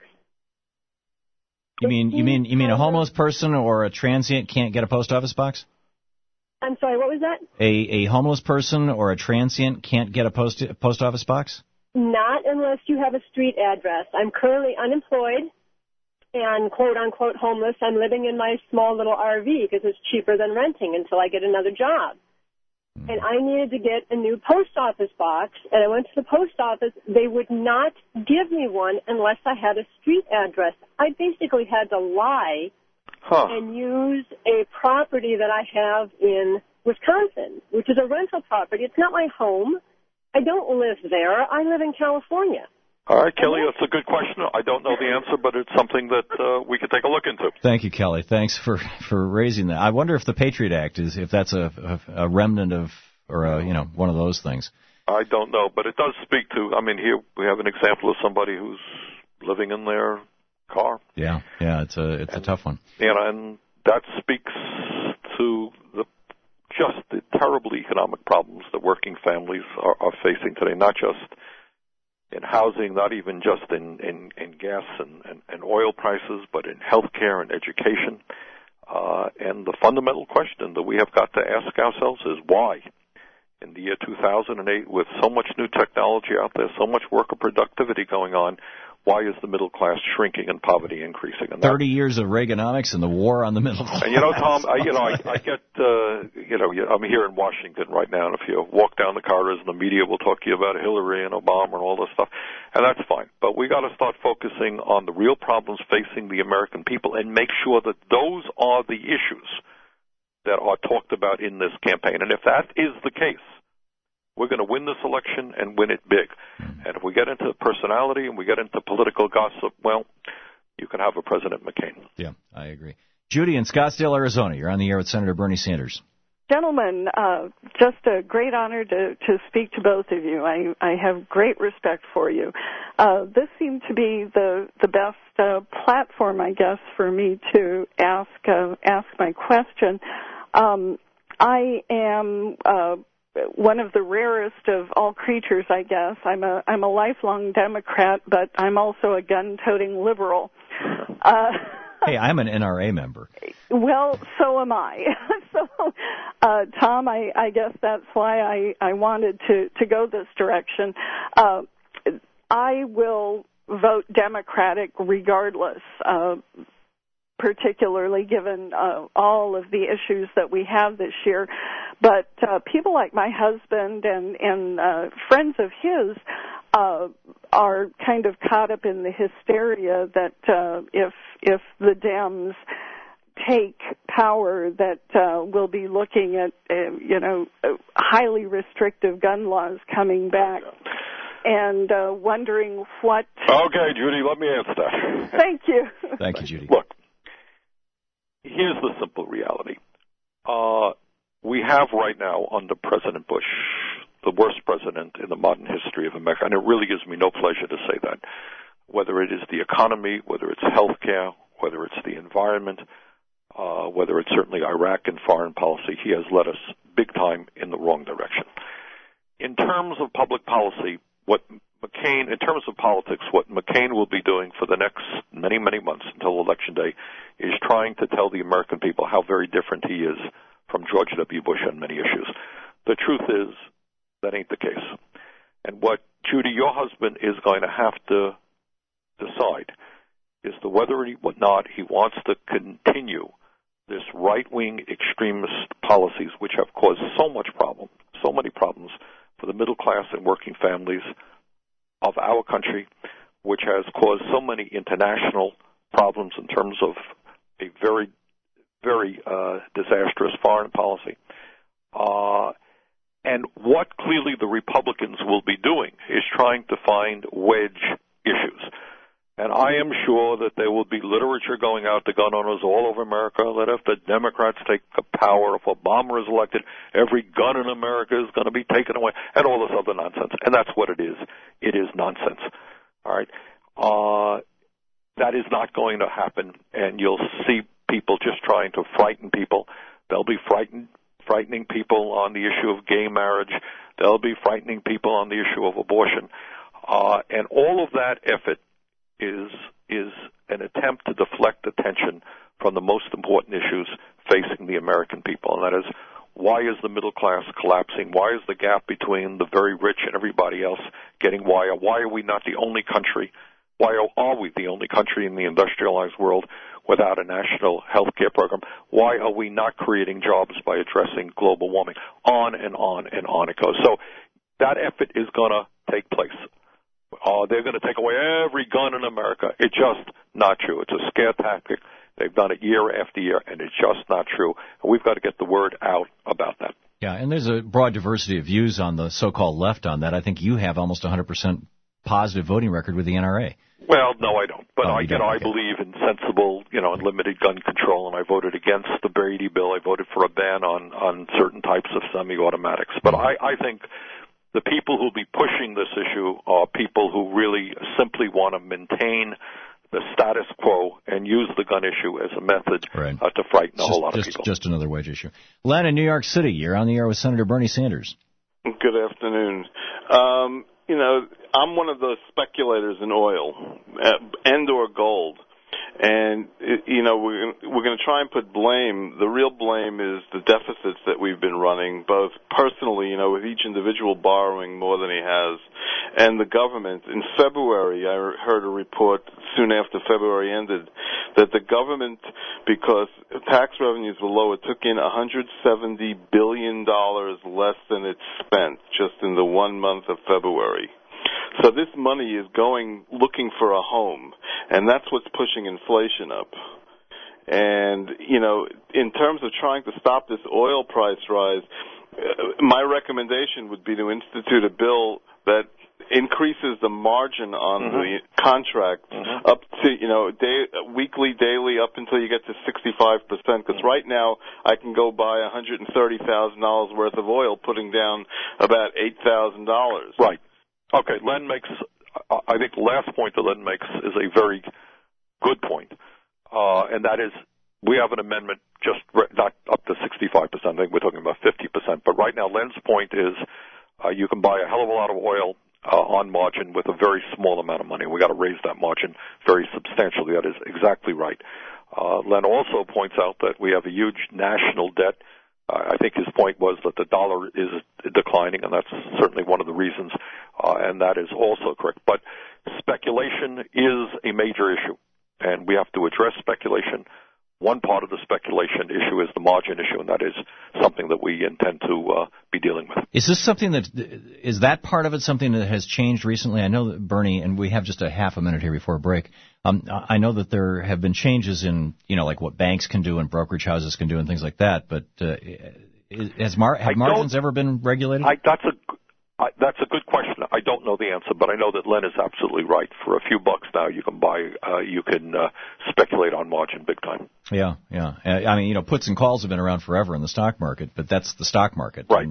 You mean a homeless person or a transient can't get a post office box? I'm sorry, what was that? A homeless person or a transient can't get a post office box? Not unless you have a street address. I'm currently unemployed and quote-unquote homeless. I'm living in my small little RV because it's cheaper than renting until I get another job. And I needed to get a new post office box, and I went to the post office. They would not give me one unless I had a street address. I basically had to lie and use a property that I have in Wisconsin, which is a rental property. It's not my home. I don't live there. I live in California. All right, Kelly, that's a good question. I don't know the answer, but it's something that we could take a look into. Thank you, Kelly. Thanks for raising that. I wonder if the Patriot Act if that's a remnant of, or one of those things. I don't know, but it does speak to. Here we have an example of somebody who's living in their car. Yeah, it's a tough one. And that speaks to the terrible economic problems that working families are facing today, not just in housing, not even just in gas and oil prices, but in healthcare and education. And the fundamental question that we have got to ask ourselves is why? In the year 2008, with so much new technology out there, so much worker productivity going on, why is the middle class shrinking and poverty increasing? And 30 years of Reaganomics and the war on the middle class. And Tom, I get, I'm here in Washington right now, and if you walk down the corridors, the media will talk to you about Hillary and Obama and all this stuff, and that's fine. But we got to start focusing on the real problems facing the American people and make sure that those are the issues that are talked about in this campaign. And if that is the case, we're going to win this election and win it big. And if we get into personality and we get into political gossip, well, you can have a President McCain. Yeah, I agree. Judy in Scottsdale, Arizona. You're on the air with Senator Bernie Sanders. Gentlemen, just a great honor to speak to both of you. I have great respect for you. This seemed to be the best platform, I guess, for me to ask my question. I am one of the rarest of all creatures, I guess. I'm a lifelong Democrat, but I'm also a gun-toting liberal. Hey, I'm an NRA member. Well, so am I. So, Tom, I guess that's why I wanted to go this direction. I will vote Democratic regardless, particularly given all of the issues that we have this year. But people like my husband and friends of his are kind of caught up in the hysteria that if the Dems take power, that we'll be looking at highly restrictive gun laws coming back, and wondering what. Okay, Judy, let me answer that. Thank you. Thank you, Judy. Look, here's the simple reality. We have right now under President Bush the worst president in the modern history of America, and it really gives me no pleasure to say that. Whether it is the economy, whether it's health care, whether it's the environment, whether it's certainly Iraq and foreign policy, he has led us big time in the wrong direction. In terms of public policy, in terms of politics, what McCain will be doing for the next many, many months until Election Day is trying to tell the American people how very different he is from George W. Bush on many issues. The truth is, that ain't the case. And what, Judy, your husband is going to have to decide is whether or not he wants to continue this right-wing extremist policies which have caused so many problems for the middle class and working families of our country, which has caused so many international problems in terms of a very, very disastrous foreign policy. And what clearly the Republicans will be doing is trying to find wedge issues. And I am sure that there will be literature going out to gun owners all over America that if the Democrats take the power, if Obama is elected, every gun in America is going to be taken away, and all this other nonsense. And that's what it is. It is nonsense. All right? That is not going to happen, and you'll see people just trying to frighten people. They'll be frightening people on the issue of gay marriage. They'll be frightening people on the issue of abortion. And all of that effort is an attempt to deflect attention from the most important issues facing the American people, and that is, why is the middle class collapsing? Why is the gap between the very rich and everybody else getting wider? Why are we not the only country? Why are we the only country in the industrialized world without a national health care program? Why are we not creating jobs by addressing global warming? On and on and on it goes. So that effort is going to take place. They're going to take away every gun in America. It's just not true. It's a scare tactic. They've done it year after year, and it's just not true. And we've got to get the word out about that. Yeah, and there's a broad diversity of views on the so-called left on that. I think you have almost 100% positive voting record with the NRA. Well, no, I don't. But I believe in sensible, unlimited gun control, and I voted against the Brady bill. I voted for a ban on certain types of semi-automatics. But I think the people who will be pushing this issue are people who really simply want to maintain the status quo and use the gun issue as a method to frighten a whole lot of people. Just another wedge issue. Len in New York City, you're on the air with Senator Bernie Sanders. Good afternoon. I'm one of the speculators in oil and or gold. And, we're going to try and put blame. The real blame is the deficits that we've been running, both personally, with each individual borrowing more than he has, and the government. In February, I heard a report soon after February ended that the government, because tax revenues were low, it took in $170 billion less than it spent just in the 1 month of February. So this money is going looking for a home, and that's what's pushing inflation up. And, in terms of trying to stop this oil price rise, my recommendation would be to institute a bill that increases the margin on the contract up to, weekly, daily, up until you get to 65%. Because right now I can go buy $130,000 worth of oil, putting down about $8,000. Right. Okay, Len makes, I think the last point that Len makes is a very good point, and that is we have an amendment just not up to 65%, I think we're talking about 50%, but right now Len's point is you can buy a hell of a lot of oil on margin with a very small amount of money. We've got to raise that margin very substantially. That is exactly right. Len also points out that we have a huge national debt. I think his point was that the dollar is declining, and that's certainly one of the reasons, and that is also correct. But speculation is a major issue, and we have to address speculation. One part of the speculation issue is the margin issue, and that is something that we intend to be dealing with. Is this something is that part of it something that has changed recently? I know that Bernie, and we have just a half a minute here before a break, I know that there have been changes in, like what banks can do and brokerage houses can do and things like that, but have margins ever been regulated? That's a good question. I don't know the answer, but I know that Len is absolutely right. For a few bucks now, you can speculate on margin big time. Yeah. I mean, puts and calls have been around forever in the stock market, but that's the stock market, right?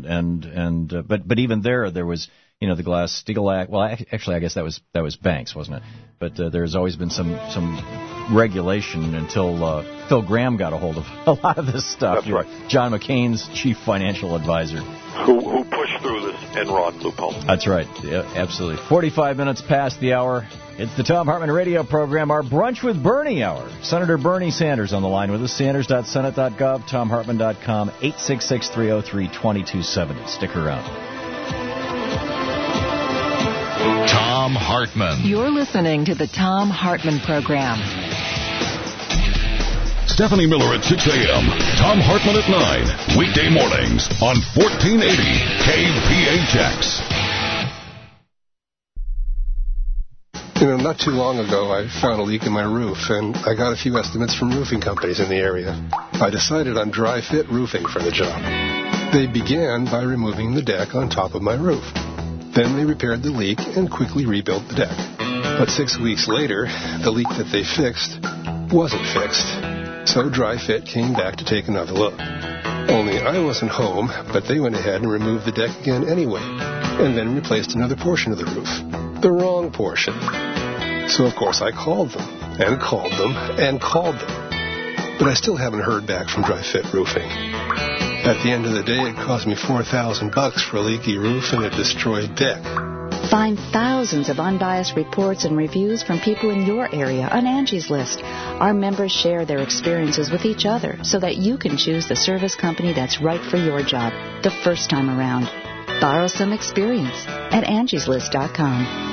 But even there was, the Glass-Steagall Act. Well, actually, I guess that was banks, wasn't it? But there's always been some regulation until Phil Graham got a hold of a lot of this stuff. That's right. John McCain's chief financial advisor, who pushed through this Enron loophole. That's right. Yeah, absolutely. 45 minutes past the hour. It's the Thom Hartmann radio program, our Brunch with Bernie hour. Senator Bernie Sanders on the line with us. Sanders.senate.gov, TomHartmann.com, 866-303-2270. Stick around. Thom Hartmann. You're listening to the Thom Hartmann program. Stephanie Miller at 6 a.m. Thom Hartmann at 9. Weekday mornings on 1480 KPHX. Not too long ago, I found a leak in my roof, and I got a few estimates from roofing companies in the area. I decided on Dry Fit Roofing for the job. They began by removing the deck on top of my roof. Then they repaired the leak and quickly rebuilt the deck. But 6 weeks later, the leak that they fixed wasn't fixed. So Dry Fit came back to take another look. Only I wasn't home, but they went ahead and removed the deck again anyway, and then replaced another portion of the roof. The wrong portion. So, of course, I called them, and called them, and called them. But I still haven't heard back from Dry Fit Roofing. At the end of the day, it cost me $4,000 for a leaky roof and a destroyed deck. Find thousands of unbiased reports and reviews from people in your area on Angie's List. Our members share their experiences with each other so that you can choose the service company that's right for your job the first time around. Borrow some experience at angieslist.com.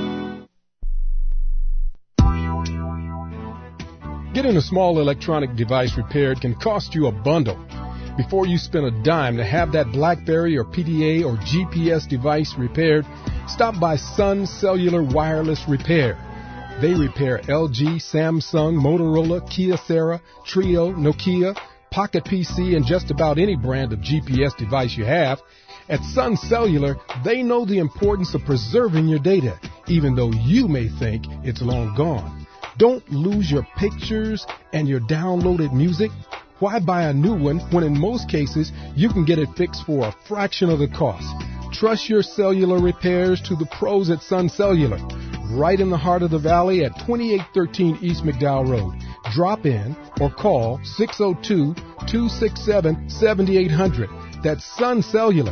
Getting a small electronic device repaired can cost you a bundle. Before you spend a dime to have that BlackBerry or PDA or GPS device repaired, stop by Sun Cellular Wireless Repair. They repair LG, Samsung, Motorola, Kyocera, Trio, Nokia, Pocket PC, and just about any brand of GPS device you have. At Sun Cellular, they know the importance of preserving your data, even though you may think it's long gone. Don't lose your pictures and your downloaded music. Why buy a new one when in most cases you can get it fixed for a fraction of the cost? Trust your cellular repairs to the pros at Sun Cellular, right in the heart of the valley at 2813 East McDowell Road. Drop in or call 602-267-7800. That's Sun Cellular,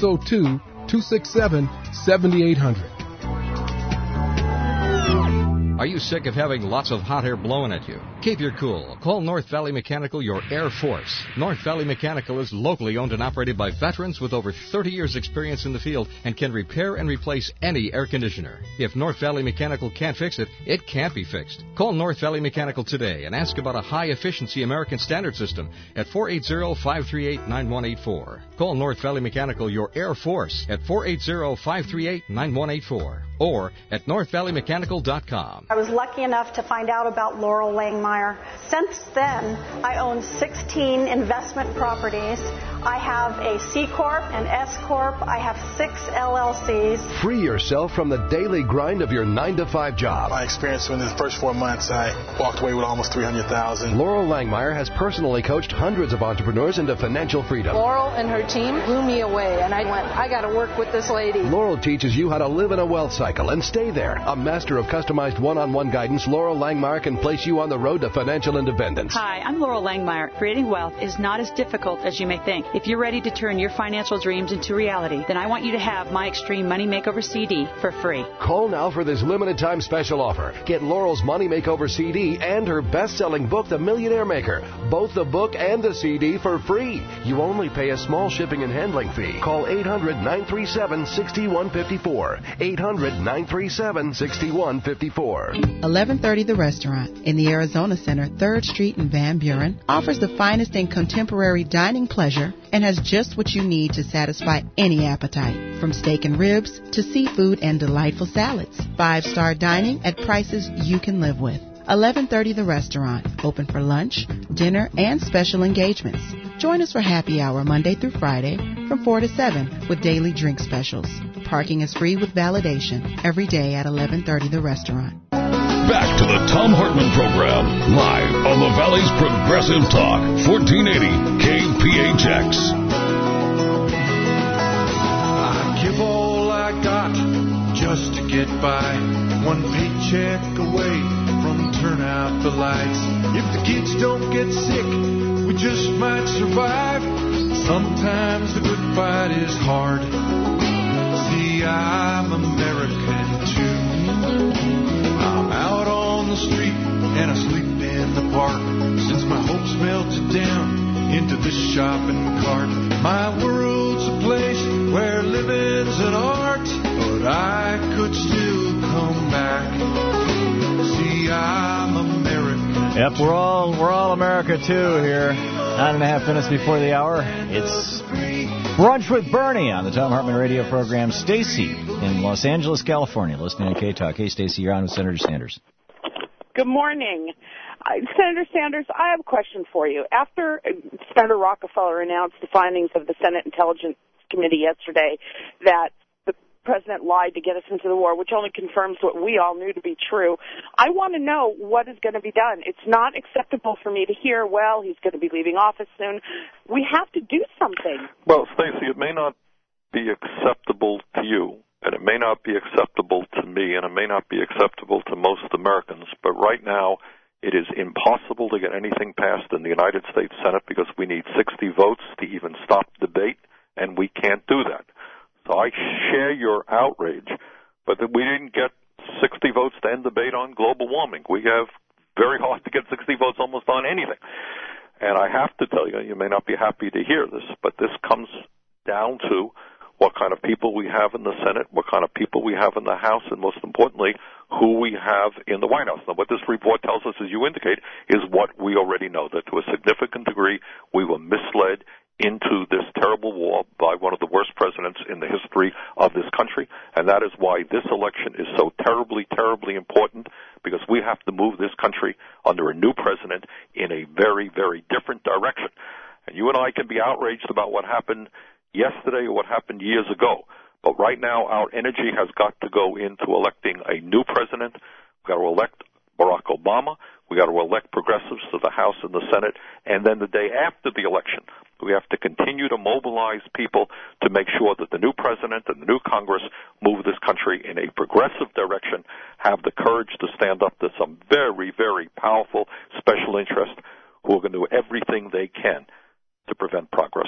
602-267-7800. Are you sick of having lots of hot air blowing at you? Keep your cool. Call North Valley Mechanical your Air Force. North Valley Mechanical is locally owned and operated by veterans with over 30 years experience in the field and can repair and replace any air conditioner. If North Valley Mechanical can't fix it, it can't be fixed. Call North Valley Mechanical today and ask about a high-efficiency American Standard system at 480-538-9184. Call North Valley Mechanical your Air Force at 480-538-9184 or at northvalleymechanical.com. I was lucky enough to find out about Laurel Langmeyer. Since then, I own 16 investment properties. I have a C Corp, an S Corp. I have 6 LLCs. Free yourself from the daily grind of your 9-to-5 job. My experience within the first 4 months, I walked away with almost $300,000. Laurel Langmeyer has personally coached hundreds of entrepreneurs into financial freedom. Laurel and her team blew me away, and I went, I got to work with this lady. Laurel teaches you how to live in a wealth cycle and stay there. A master of customized one-on-one guidance, Laurel Langmeyer can place you on the road to financial independence. Hi, I'm Laurel Langmeyer. Creating wealth is not as difficult as you may think. If you're ready to turn your financial dreams into reality, then I want you to have my Extreme Money Makeover CD for free. Call now for this limited time special offer. Get Laurel's Money Makeover CD and her best-selling book, The Millionaire Maker. Both the book and the CD for free. You only pay a small shipping and handling fee. Call 800-937-6154. 800-937-6154. 1130 The Restaurant in the Arizona Center, 3rd Street in Van Buren, offers the finest in contemporary dining pleasure and has just what you need to satisfy any appetite, from steak and ribs to seafood and delightful salads. 5-star dining at prices you can live with. 1130 The Restaurant, open for lunch, dinner, and special engagements. Join us for happy hour Monday through Friday from 4 to 7 with daily drink specials. Parking is free with validation every day at 1130 The Restaurant. Back to the Tom Hartman Program, live on the Valley's Progressive Talk, 1480 KPHX. I give all I got just to get by, one paycheck away from turn out the lights. If the kids don't get sick, we just might survive. Sometimes the good fight is hard. See, I'm American too. I'm out on the street and I sleep in the park. Since my hopes melted down into this shopping cart, my world's a place where living's an art, but I could still come back. See, I'm American. Yep, we're all America too here. 9.5 minutes before the hour. It's Brunch with Bernie on the Tom Hartman radio program. Stacy in Los Angeles, California, listening to K-Talk. Hey, Stacy, you're on with Senator Sanders. Good morning. Senator Sanders, I have a question for you. After Senator Rockefeller announced the findings of the Senate Intelligence Committee yesterday that the president lied to get us into the war, which only confirms what we all knew to be true, I want to know what is going to be done. It's not acceptable for me to hear, well, he's going to be leaving office soon. We have to do something. Well, Stacey, it may not be acceptable to you, and it may not be acceptable to me, and it may not be acceptable to most Americans, but right now it is impossible to get anything passed in the United States Senate because we need 60 votes to even stop debate, and we can't do that. So I share your outrage, but that we didn't get 60 votes to end debate on global warming. We have very hard to get 60 votes almost on anything. And I have to tell you, you may not be happy to hear this, but this comes down to what kind of people we have in the Senate, what kind of people we have in the House, and most importantly, who we have in the White House. Now, what this report tells us, as you indicate, is what we already know, that to a significant degree we were misled into this terrible war by one of the worst presidents in the history of this country, and that is why this election is so terribly, terribly important, because we have to move this country under a new president in a very, very different direction. And you and I can be outraged about what happened yesterday or what happened years ago, but right now our energy has got to go into electing a new president. We've got to elect Barack Obama. We've got to elect progressives to the House and the Senate, and then the day after the election, we have to continue to mobilize people to make sure that the new president and the new Congress move this country in a progressive direction, have the courage to stand up to some very, very powerful special interests who are going to do everything they can to prevent progress.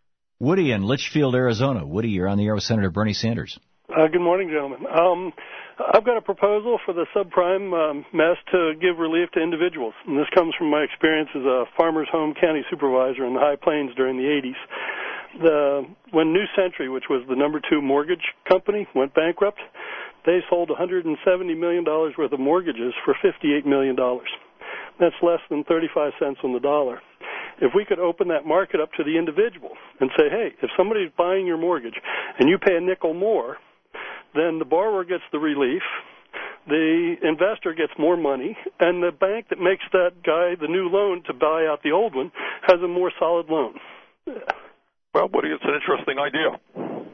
Woody in Litchfield, Arizona. Woody, you're on the air with Senator Bernie Sanders. Good morning, gentlemen. I've got a proposal for the subprime mess to give relief to individuals. And this comes from my experience as a Farmers Home County supervisor in the High Plains during the 80s. When New Century, which was the number 2 mortgage company, went bankrupt, they sold $170 million worth of mortgages for $58 million. That's less than 35 cents on the dollar. If we could open that market up to the individual and say, hey, if somebody's buying your mortgage and you pay a nickel more, then the borrower gets the relief, the investor gets more money, and the bank that makes that guy the new loan to buy out the old one has a more solid loan. Well, Woody, it's an interesting idea.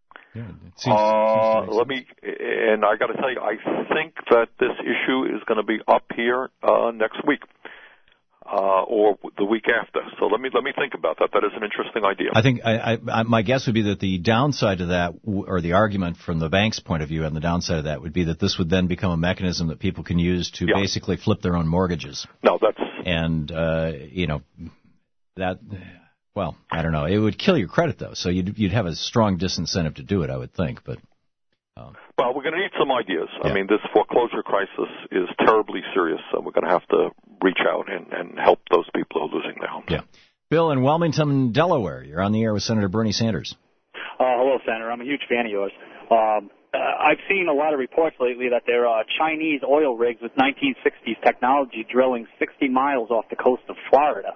Yeah, let me, and I got to tell you, I think that this issue is going to be up here next week or the week after. So let me think about that. That is an interesting idea. I think my guess would be that the downside to that, or the argument from the bank's point of view, and the downside of that would be that this would then become a mechanism that people can use to basically flip their own mortgages. No, that's and that. Well, I don't know. It would kill your credit, though, so you'd have a strong disincentive to do it, I would think. But well, we're going to need some ideas. Yeah. I mean, this foreclosure crisis is terribly serious, so we're going to have to reach out and help those people who are losing their homes. Yeah. Bill in Wilmington, Delaware, you're on the air with Senator Bernie Sanders. Hello, Senator. I'm a huge fan of yours. I've seen a lot of reports lately that there are Chinese oil rigs with 1960s technology drilling 60 miles off the coast of Florida.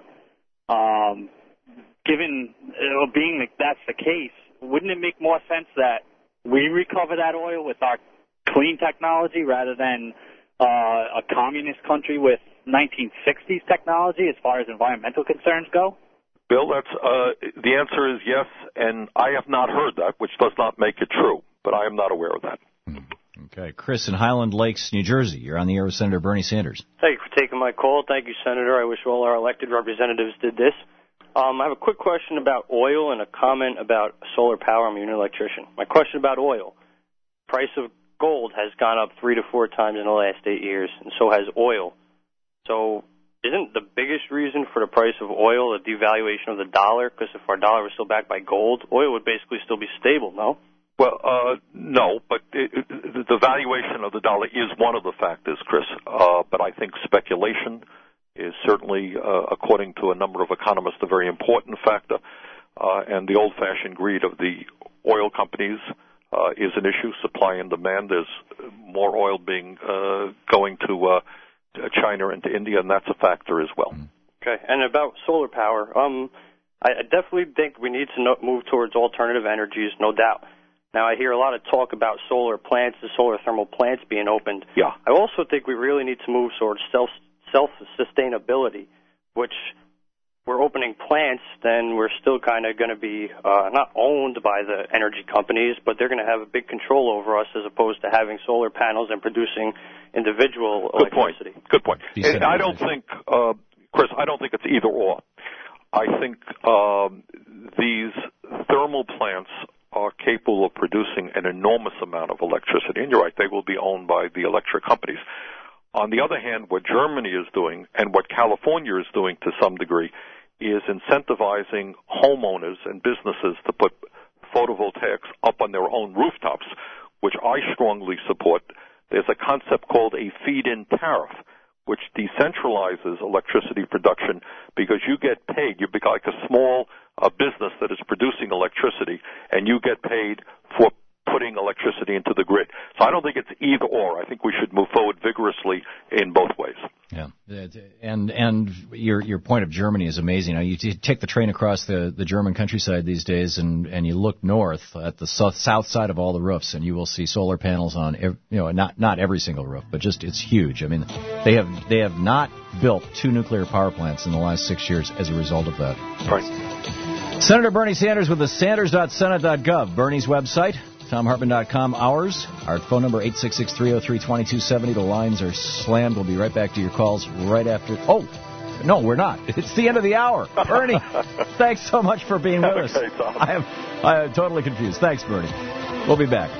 Given being that that's the case, wouldn't it make more sense that we recover that oil with our clean technology rather than a communist country with 1960s technology as far as environmental concerns go? Bill, that's the answer is yes, and I have not heard that, which does not make it true, but I am not aware of that. Okay. Chris in Highland Lakes, New Jersey. You're on the air with Senator Bernie Sanders. Thank you for taking my call. Thank you, Senator. I wish all our elected representatives did this. I have a quick question about oil and a comment about solar power. I'm a union electrician. My question about oil. Price of gold has gone up 3 to 4 times in the last 8 years, and so has oil. So isn't the biggest reason for the price of oil a devaluation of the dollar? Because if our dollar was still backed by gold, oil would basically still be stable, no? Well, no, but the valuation of the dollar is one of the factors, Chris. But I think speculation is certainly, according to a number of economists, a very important factor. And the old-fashioned greed of the oil companies is an issue. Supply and demand. There's more oil being going to China and to India, and that's a factor as well. Okay. And about solar power, I definitely think we need to move towards alternative energies, no doubt. Now, I hear a lot of talk about solar plants and solar thermal plants being opened. Yeah. I also think we really need to move towards self-sustainability, which we're opening plants, then we're still kind of going to be not owned by the energy companies, but they're going to have a big control over us as opposed to having solar panels and producing individual electricity. Good point. And I don't think, Chris, I don't think it's either or. I think these thermal plants are capable of producing an enormous amount of electricity. And you're right, they will be owned by the electric companies. On the other hand, what Germany is doing and what California is doing to some degree is incentivizing homeowners and businesses to put photovoltaics up on their own rooftops, which I strongly support. There's a concept called a feed-in tariff, which decentralizes electricity production because you get paid. You become like a small business that is producing electricity, and you get paid for putting electricity into the grid. So I don't think it's either or. I think we should move forward vigorously in both ways. Yeah, and your point of Germany is amazing. Now, you take the train across the German countryside these days, and you look north at the south side of all the roofs, and you will see solar panels on not every single roof, but just it's huge. I mean, they have not built 2 nuclear power plants in the last 6 years as a result of that. Right. Senator Bernie Sanders with the Sanders.senate.gov, Bernie's website. TomHartman.com. Ours, our phone number, 866-303-2270. The lines are slammed. We'll be right back to your calls right after. Oh, no, we're not. It's the end of the hour. Bernie, thanks so much for being with us. I am totally confused. Thanks, Bernie. We'll be back.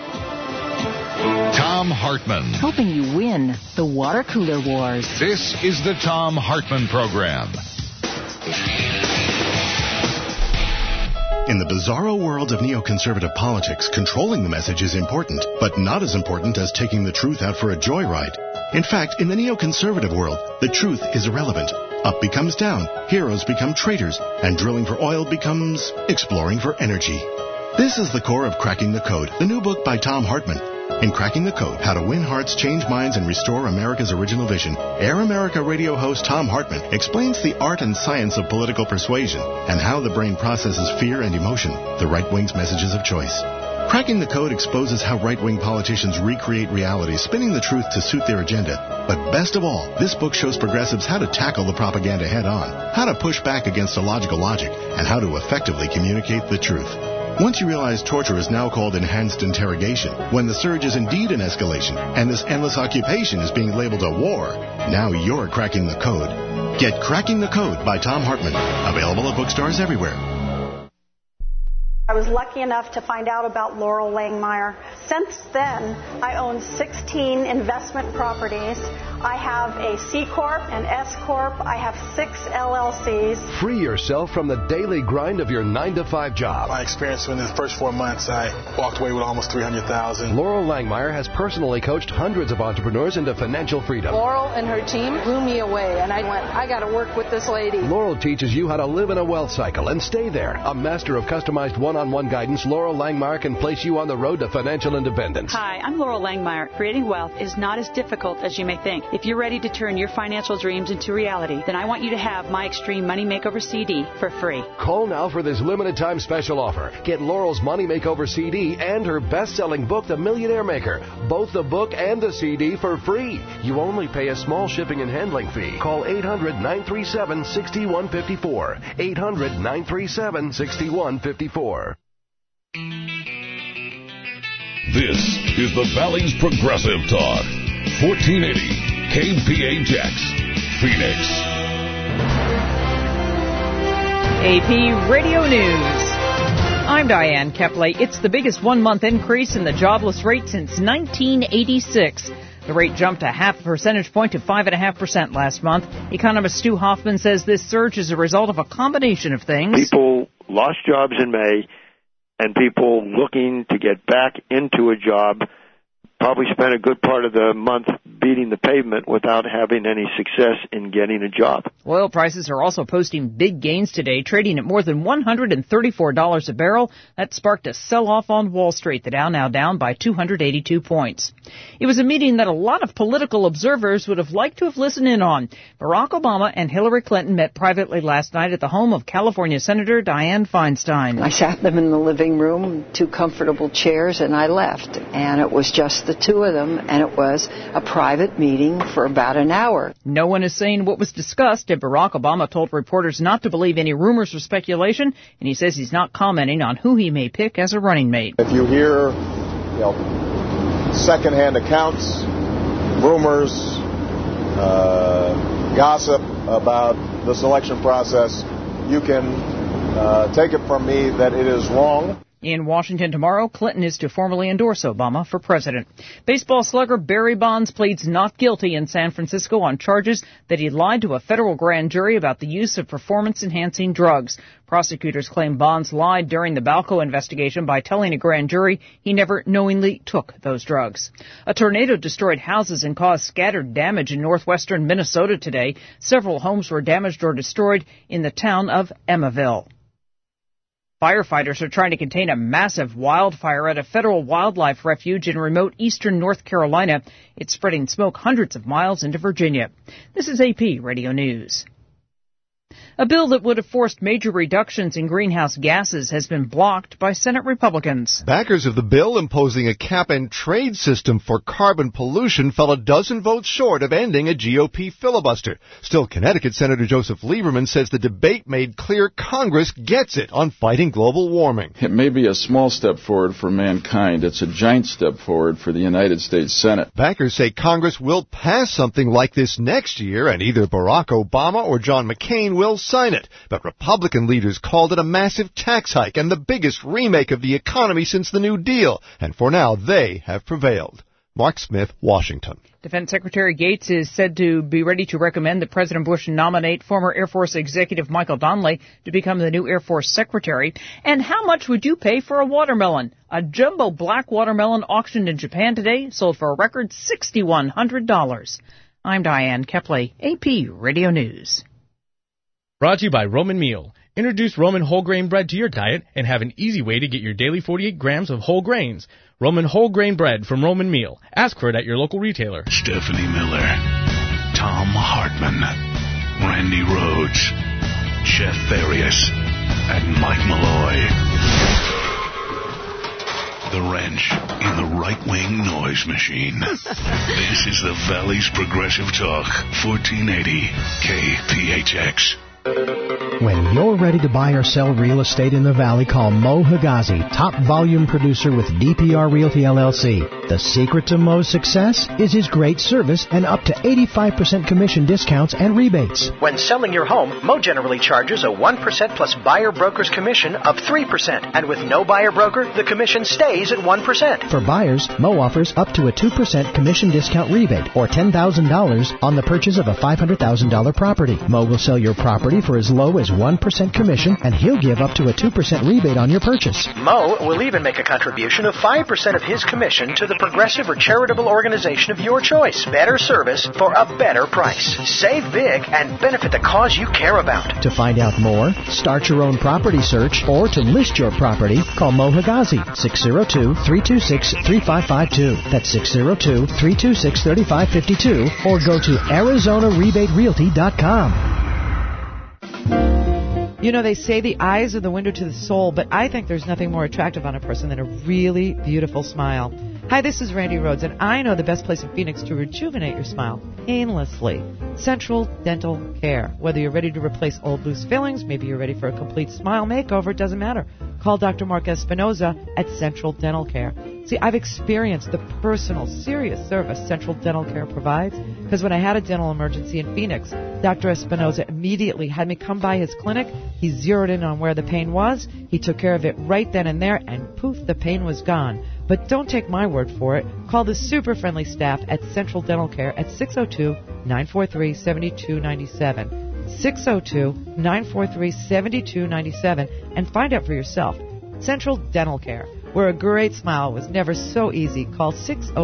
Thom Hartmann. Helping you win the water cooler wars. This is the Thom Hartmann Program. In the bizarro world of neoconservative politics, controlling the message is important, but not as important as taking the truth out for a joyride. In fact, in the neoconservative world, the truth is irrelevant. Up becomes down, heroes become traitors, and drilling for oil becomes exploring for energy. This is the core of Cracking the Code, the new book by Thom Hartmann. In Cracking the Code, How to Win Hearts, Change Minds, and Restore America's Original Vision, Air America radio host Thom Hartmann explains the art and science of political persuasion and how the brain processes fear and emotion, the right wing's messages of choice. Cracking the Code exposes how right-wing politicians recreate reality, spinning the truth to suit their agenda. But best of all, this book shows progressives how to tackle the propaganda head-on, how to push back against illogical logic, and how to effectively communicate the truth. Once you realize torture is now called enhanced interrogation, when the surge is indeed an escalation, and this endless occupation is being labeled a war, now you're cracking the code. Get Cracking the Code by Thom Hartmann. Available at bookstores everywhere. I was lucky enough to find out about Laurel Langmeyer. Since then, I own 16 investment properties. I have a C Corp, an S Corp. I have 6 LLCs. Free yourself from the daily grind of your 9-to-5 job. My experience in the first 4 months, I walked away with almost $300,000. Laurel Langmeyer has personally coached hundreds of entrepreneurs into financial freedom. Laurel and her team blew me away, and I went, I got to work with this lady. Laurel teaches you how to live in a wealth cycle and stay there. A master of customized one-on-one guidance, Laurel Langmeyer can place you on the road to financial independence. Hi, I'm Laurel Langmeyer. Creating wealth is not as difficult as you may think. If you're ready to turn your financial dreams into reality, then I want you to have my Extreme Money Makeover CD for free. Call now for this limited time special offer. Get Laurel's Money Makeover CD and her best-selling book, The Millionaire Maker. Both the book and the CD for free. You only pay a small shipping and handling fee. Call 800-937-6154. 800-937-6154. This is the Valley's Progressive Talk. 1480 KPHX, Phoenix. AP Radio News. I'm Diane Kepley. It's the biggest one-month increase in the jobless rate since 1986. The rate jumped a half a percentage point to 5.5% last month. Economist Stu Hoffman says this surge is a result of a combination of things. People lost jobs in May, and people looking to get back into a job probably spent a good part of the month beating the pavement without having any success in getting a job. Oil prices are also posting big gains today, trading at more than $134 a barrel. That sparked a sell-off on Wall Street. The Dow now down by 282 points. It was a meeting that a lot of political observers would have liked to have listened in on. Barack Obama and Hillary Clinton met privately last night at the home of California Senator Dianne Feinstein. I sat them in the living room, 2 comfortable chairs, and I left. And it was just the 2 of them, and it was a private meeting for about an hour. No one is saying what was discussed, and Barack Obama told reporters not to believe any rumors or speculation, and he says he's not commenting on who he may pick as a running mate. If you hear, secondhand accounts, rumors, gossip about the selection process, you can take it from me that it is wrong. In Washington tomorrow, Clinton is to formally endorse Obama for president. Baseball slugger Barry Bonds pleads not guilty in San Francisco on charges that he lied to a federal grand jury about the use of performance-enhancing drugs. Prosecutors claim Bonds lied during the Balco investigation by telling a grand jury he never knowingly took those drugs. A tornado destroyed houses and caused scattered damage in northwestern Minnesota today. Several homes were damaged or destroyed in the town of Emmaville. Firefighters are trying to contain a massive wildfire at a federal wildlife refuge in remote eastern North Carolina. It's spreading smoke hundreds of miles into Virginia. This is AP Radio News. A bill that would have forced major reductions in greenhouse gases has been blocked by Senate Republicans. Backers of the bill imposing a cap-and-trade system for carbon pollution fell a dozen votes short of ending a GOP filibuster. Still, Connecticut Senator Joseph Lieberman says the debate made clear Congress gets it on fighting global warming. It may be a small step forward for mankind. It's a giant step forward for the United States Senate. Backers say Congress will pass something like this next year, and either Barack Obama or John McCain will sign it. But Republican leaders called it a massive tax hike and the biggest remake of the economy since the New Deal. And for now, they have prevailed. Mark Smith, Washington. Defense Secretary Gates is said to be ready to recommend that President Bush nominate former Air Force Executive Michael Donnelly to become the new Air Force Secretary. And how much would you pay for a watermelon? A jumbo black watermelon auctioned in Japan today sold for a record $6,100. I'm Diane Kepley, AP Radio News. Brought to you by Roman Meal. Introduce Roman whole grain bread to your diet and have an easy way to get your daily 48 grams of whole grains. Roman whole grain bread from Roman Meal. Ask for it at your local retailer. Stephanie Miller, Tom Hartman, Randy Rhodes, Jeff Farias, and Mike Malloy. The wrench in the right-wing noise machine. This is the Valley's Progressive Talk, 1480 KPHX. When you're ready to buy or sell real estate in the Valley, call Mo Higazi, top volume producer with DPR Realty LLC. The secret to Mo's success is his great service and up to 85% commission discounts and rebates. When selling your home, Mo generally charges a 1% plus buyer broker's commission of 3%. And with no buyer broker, the commission stays at 1%. For buyers, Mo offers up to a 2% commission discount rebate or $10,000 on the purchase of a $500,000 property. Mo will sell your property for as low as 1% commission, and he'll give up to a 2% rebate on your purchase. Mo will even make a contribution of 5% of his commission to the progressive or charitable organization of your choice. Better service for a better price. Save big and benefit the cause you care about. To find out more, start your own property search, or to list your property, call Mo Higazi, 602-326-3552. That's 602-326-3552, or go to ArizonaRebateRealty.com. You know, they say the eyes are the window to the soul, but I think there's nothing more attractive on a person than a really beautiful smile. Hi, this is Randy Rhodes, and I know the best place in Phoenix to rejuvenate your smile painlessly. Central Dental Care. Whether you're ready to replace old loose fillings, maybe you're ready for a complete smile makeover, it doesn't matter. Call Dr. Mark Espinoza at Central Dental Care. See, I've experienced the personal, serious service Central Dental Care provides, because when I had a dental emergency in Phoenix, Dr. Espinoza immediately had me come by his clinic. He zeroed in on where the pain was. He took care of it right then and there, and poof, the pain was gone. But don't take my word for it. Call the super friendly staff at Central Dental Care at 602-943-7297. 602-943-7297, and find out for yourself. Central Dental Care, where a great smile was never so easy. Call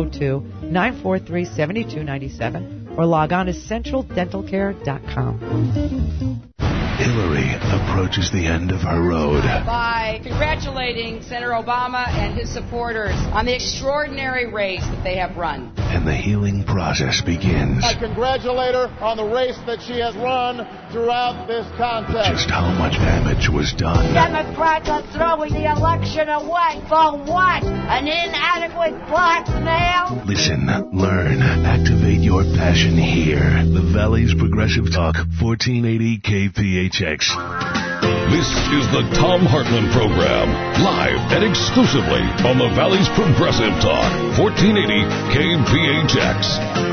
602-943-7297 or log on to centraldentalcare.com. Hillary approaches the end of her road. By congratulating Senator Obama and his supporters on the extraordinary race that they have run. And the healing process begins. I congratulate her on the race that she has run throughout this contest. Just how much damage was done. Democrats are throwing the election away. For what? An inadequate blackmail? Listen, learn, activate your passion here. The Valley's Progressive Talk, 1480 KPHX. This is the Tom Hartman Program, live and exclusively on the Valley's Progressive Talk, 1480 KPHX.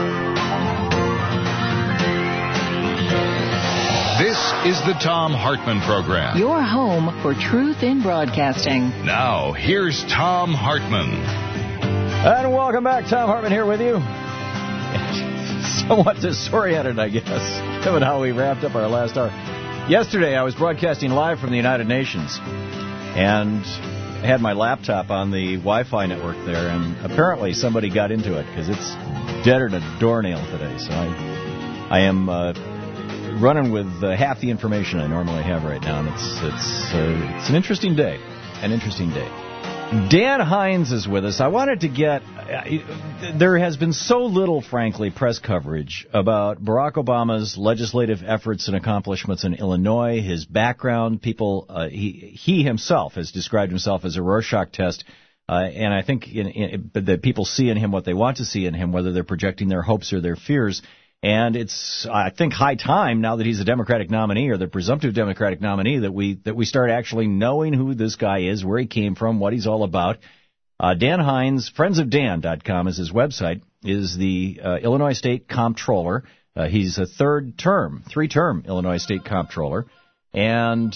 This is the Tom Hartman Program. Your home for truth in broadcasting. Now, here's Tom Hartman. And welcome back. Tom Hartman here with you. Somewhat disoriented, I guess, given how we wrapped up our last hour. Yesterday, I was broadcasting live from the United Nations, and I had my laptop on the Wi-Fi network there, and apparently somebody got into it, because it's deader than a doornail today. So I am running with half the information I normally have right now, and it's an interesting day. An interesting day. Dan Hines is with us. I wanted to get... there has been so little, frankly, press coverage about Barack Obama's legislative efforts and accomplishments in Illinois, his background. People, he himself has described himself as a Rorschach test, and I think that people see in him what they want to see in him, whether they're projecting their hopes or their fears. And it's, I think, high time, now that he's a Democratic nominee, or the presumptive Democratic nominee, that we start actually knowing who this guy is, where he came from, what he's all about. Dan Hines, friendsofdan.com is his website, is the Illinois State Comptroller. He's a three-term Illinois State Comptroller, and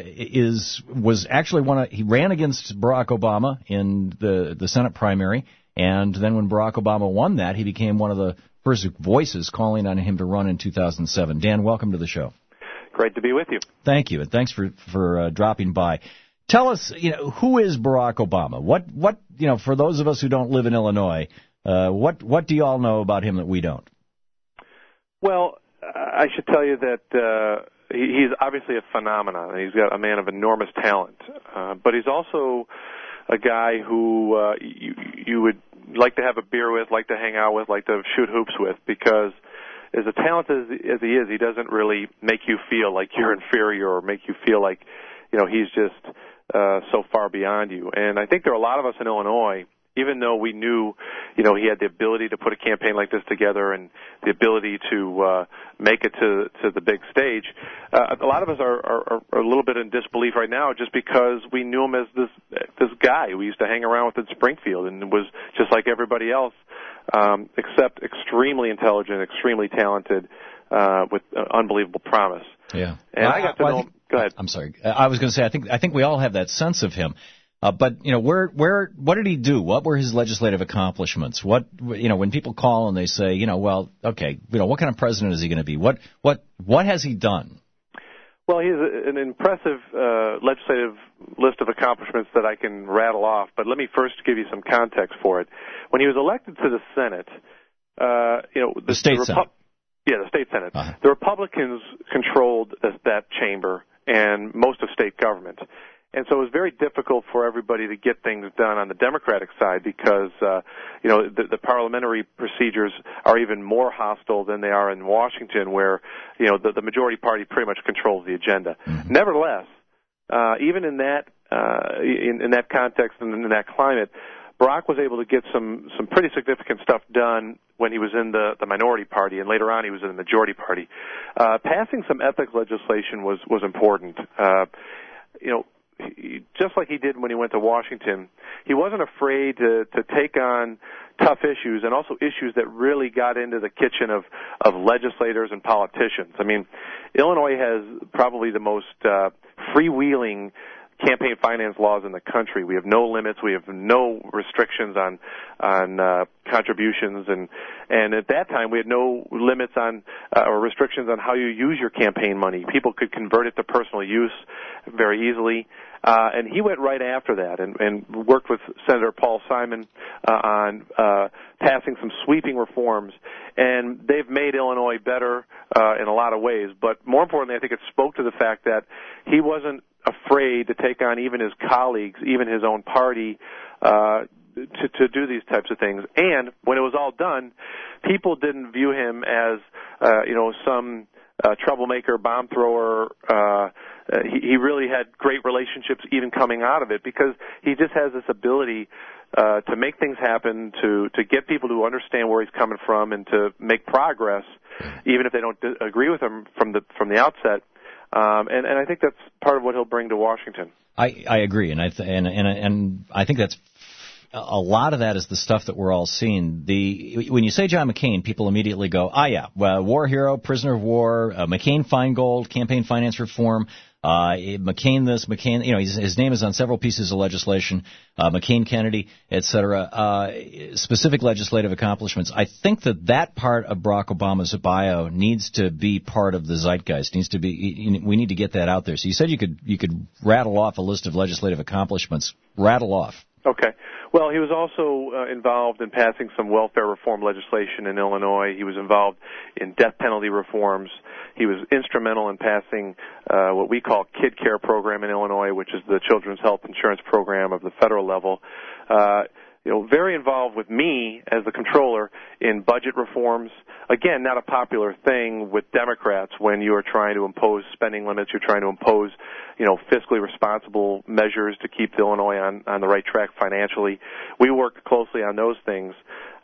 he ran against Barack Obama in the Senate primary, And then when Barack Obama won that, he became one of the first voices calling on him to run in 2007. Dan, welcome to the show. Great to be with you. Thank you, and thanks for dropping by. Tell us, who is Barack Obama? What for those of us who don't live in Illinois, what do you all know about him that we don't? Well, I should tell you that he's obviously a phenomenon. He's got a man of enormous talent, but he's also a guy who you would like to have a beer with, like to hang out with, like to shoot hoops with, because as talented as he is, he doesn't really make you feel like you're inferior or make you feel like, he's just so far beyond you. And I think there are a lot of us in Illinois, even though we knew, he had the ability to put a campaign like this together and the ability to make it to the big stage, a lot of us are a little bit in disbelief right now just because we knew him as this guy we used to hang around with in Springfield and was just like everybody else, except extremely intelligent, extremely talented, with unbelievable promise. Yeah. And I got to know him. Go ahead. I'm sorry. I was going to say, I think we all have that sense of him. But what did he do? What were his legislative accomplishments? What when people call and they say, what kind of president is he going to be? What has he done? Well, he has an impressive legislative list of accomplishments that I can rattle off. But let me first give you some context for it. When he was elected to the Senate, the state Senate. Yeah, the state Senate. Uh-huh. The Republicans controlled that chamber and most of state government. And so it was very difficult for everybody to get things done on the Democratic side because, the parliamentary procedures are even more hostile than they are in Washington where, the majority party pretty much controls the agenda. Mm-hmm. Nevertheless, even in that, in that context and in that climate, Barack was able to get some pretty significant stuff done when he was in the minority party, and later on he was in the majority party. Passing some ethics legislation was important. Just like he did when he went to Washington, he wasn't afraid to take on tough issues and also issues that really got into the kitchen of legislators and politicians. I mean, Illinois has probably the most freewheeling campaign finance laws in the country. We have no limits. We have no restrictions on contributions, and at that time we had no limits on or restrictions on how you use your campaign money. People could convert it to personal use very easily, and he went right after that and worked with Senator Paul Simon on passing some sweeping reforms, and they've made Illinois better in a lot of ways. But more importantly, I think it spoke to the fact that he wasn't afraid to take on even his colleagues, even his own party, to do these types of things. And when it was all done, people didn't view him as, some troublemaker, bomb thrower. He really had great relationships even coming out of it because he just has this ability to make things happen, to get people to understand where he's coming from and to make progress, even if they don't agree with him from the outset. And I think that's part of what he'll bring to Washington. I agree, and I think that's a lot of that is the stuff that we're all seeing. When you say John McCain, people immediately go, war hero, prisoner of war, McCain Feingold, campaign finance reform, McCain this, McCain, his name is on several pieces of legislation, McCain Kennedy, etc. Specific legislative accomplishments. I think that part of Barack Obama's bio needs to be part of the zeitgeist. We need to get that out there. So you said you could rattle off a list of legislative accomplishments. Rattle off. Okay. Well, he was also involved in passing some welfare reform legislation in Illinois. He was involved in death penalty reforms. He was instrumental in passing what we call Kid Care program in Illinois, which is the children's health insurance program of the federal level. Very involved with me as the controller in budget reforms. Again, not a popular thing with Democrats when you are trying to impose spending limits, you're trying to impose, fiscally responsible measures to keep Illinois on the right track financially. We worked closely on those things.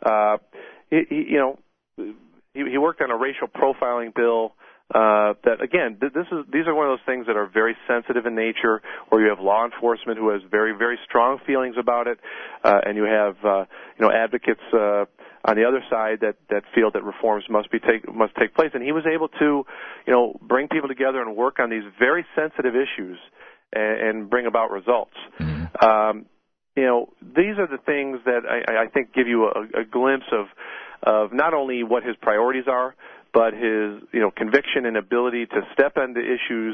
He worked on a racial profiling bill. That again, these are one of those things that are very sensitive in nature, where you have law enforcement who has very, very strong feelings about it, and you have advocates on the other side that feel that reforms must take place. And he was able to, bring people together and work on these very sensitive issues and bring about results. Mm-hmm. these are the things that I think give you a glimpse of not only what his priorities are, but his conviction and ability to step into issues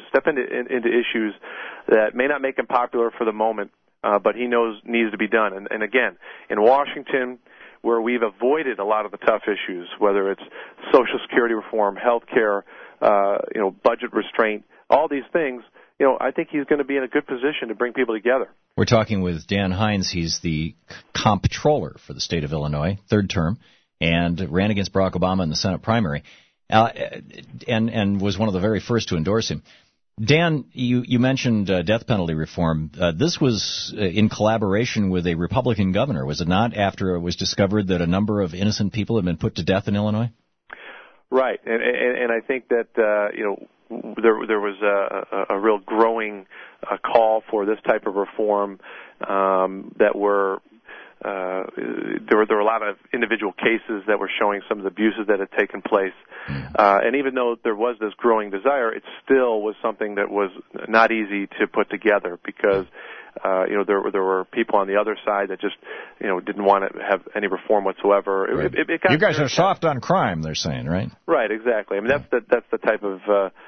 that may not make him popular for the moment, but he knows needs to be done. And again, in Washington, where we've avoided a lot of the tough issues, whether it's Social Security reform, health care, budget restraint, all these things, I think he's going to be in a good position to bring people together. We're talking with Dan Hines. He's the comptroller for the state of Illinois, third term, and ran against Barack Obama in the Senate primary, and was one of the very first to endorse him. Dan, you mentioned death penalty reform. This was in collaboration with a Republican governor, was it not, after it was discovered that a number of innocent people had been put to death in Illinois? Right, and I think that, there was a real growing call for this type of reform that were there were a lot of individual cases that were showing some of the abuses that had taken place. And even though there was this growing desire, it still was something that was not easy to put together because there were people on the other side that just didn't want to have any reform whatsoever. Right. You guys are soft on crime, they're saying, right? Right, exactly. I mean, that's the type of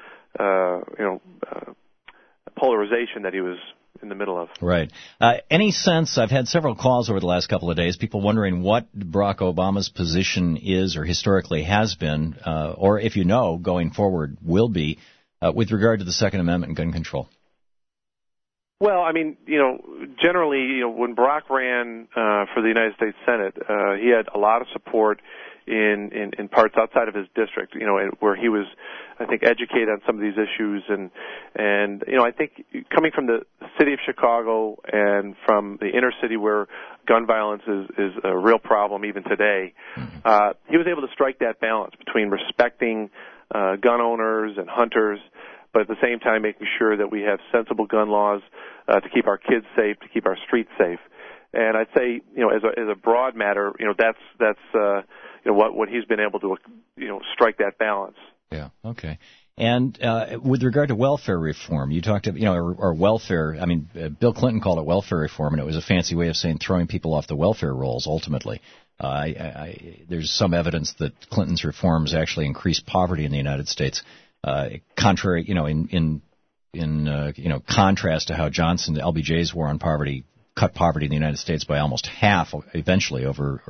polarization that he was in the middle of. Right. Any sense, I've had several calls over the last couple of days, people wondering what Barack Obama's position is or historically has been, or if going forward will be, with regard to the Second Amendment and gun control. Well, I mean, generally, when Barack ran for the United States Senate, he had a lot of support in parts outside of his district, where he was, I think, educated on some of these issues, and I think coming from the city of Chicago and from the inner city where gun violence is a real problem even today, he was able to strike that balance between respecting gun owners and hunters, but at the same time making sure that we have sensible gun laws to keep our kids safe, to keep our streets safe. And I'd say, as a broad matter, that's what he's been able to, strike that balance. Yeah. Okay. And with regard to welfare reform, you talked about, or welfare. I mean, Bill Clinton called it welfare reform, and it was a fancy way of saying throwing people off the welfare rolls. Ultimately, there's some evidence that Clinton's reforms actually increased poverty in the United States. Contrary, in contrast to how Johnson, LBJ's war on poverty cut poverty in the United States by almost half, eventually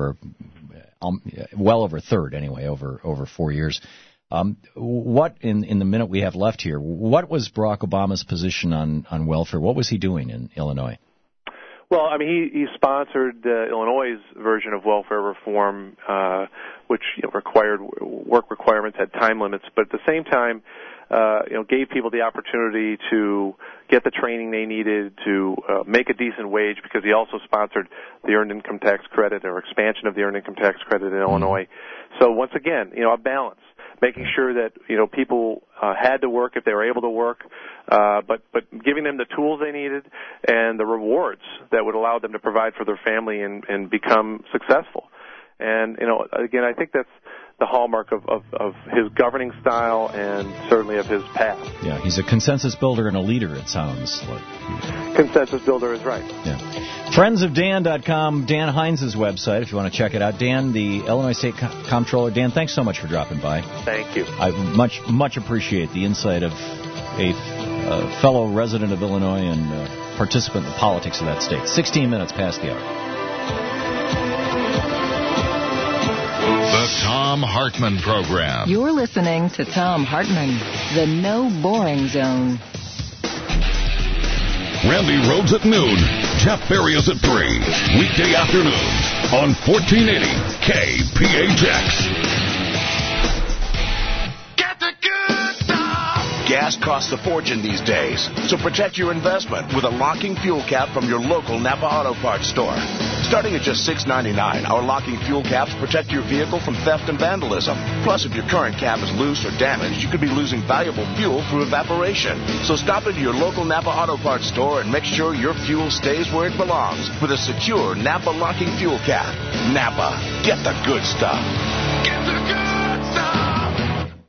well over a third anyway, over 4 years. What in the minute we have left here, what was Barack Obama's position on welfare? What was he doing in Illinois? Well, I mean, he sponsored Illinois' version of welfare reform, which required work requirements, had time limits, but at the same time, gave people the opportunity to get the training they needed to make a decent wage, because he also sponsored the Earned Income Tax Credit or expansion of the Earned Income Tax Credit in Illinois. So once again, a balance, making sure that people had to work if they were able to work, but giving them the tools they needed and the rewards that would allow them to provide for their family and become successful. And again, I think that's the hallmark of his governing style and certainly of his path. Yeah, he's a consensus builder and a leader, it sounds like. Consensus builder is right. Yeah. Friendsofdan.com, Dan Hines' website, if you want to check it out. Dan, the Illinois State Comptroller. Dan, thanks so much for dropping by. Thank you. I much appreciate the insight of a fellow resident of Illinois and participant in the politics of that state. 16 minutes past the hour. The Thom Hartmann Program. You're listening to Thom Hartmann, the No Boring Zone. Randy Rhodes at noon. Jeff Berrios at 3. Weekday afternoons on 1480 KPHX. Gas costs a fortune these days, so protect your investment with a locking fuel cap from your local Napa Auto Parts store. Starting at just $6.99, our locking fuel caps protect your vehicle from theft and vandalism. Plus, if your current cap is loose or damaged, you could be losing valuable fuel through evaporation. So stop into your local Napa Auto Parts store and make sure your fuel stays where it belongs with a secure Napa locking fuel cap. Napa, get the good stuff. Get the good stuff!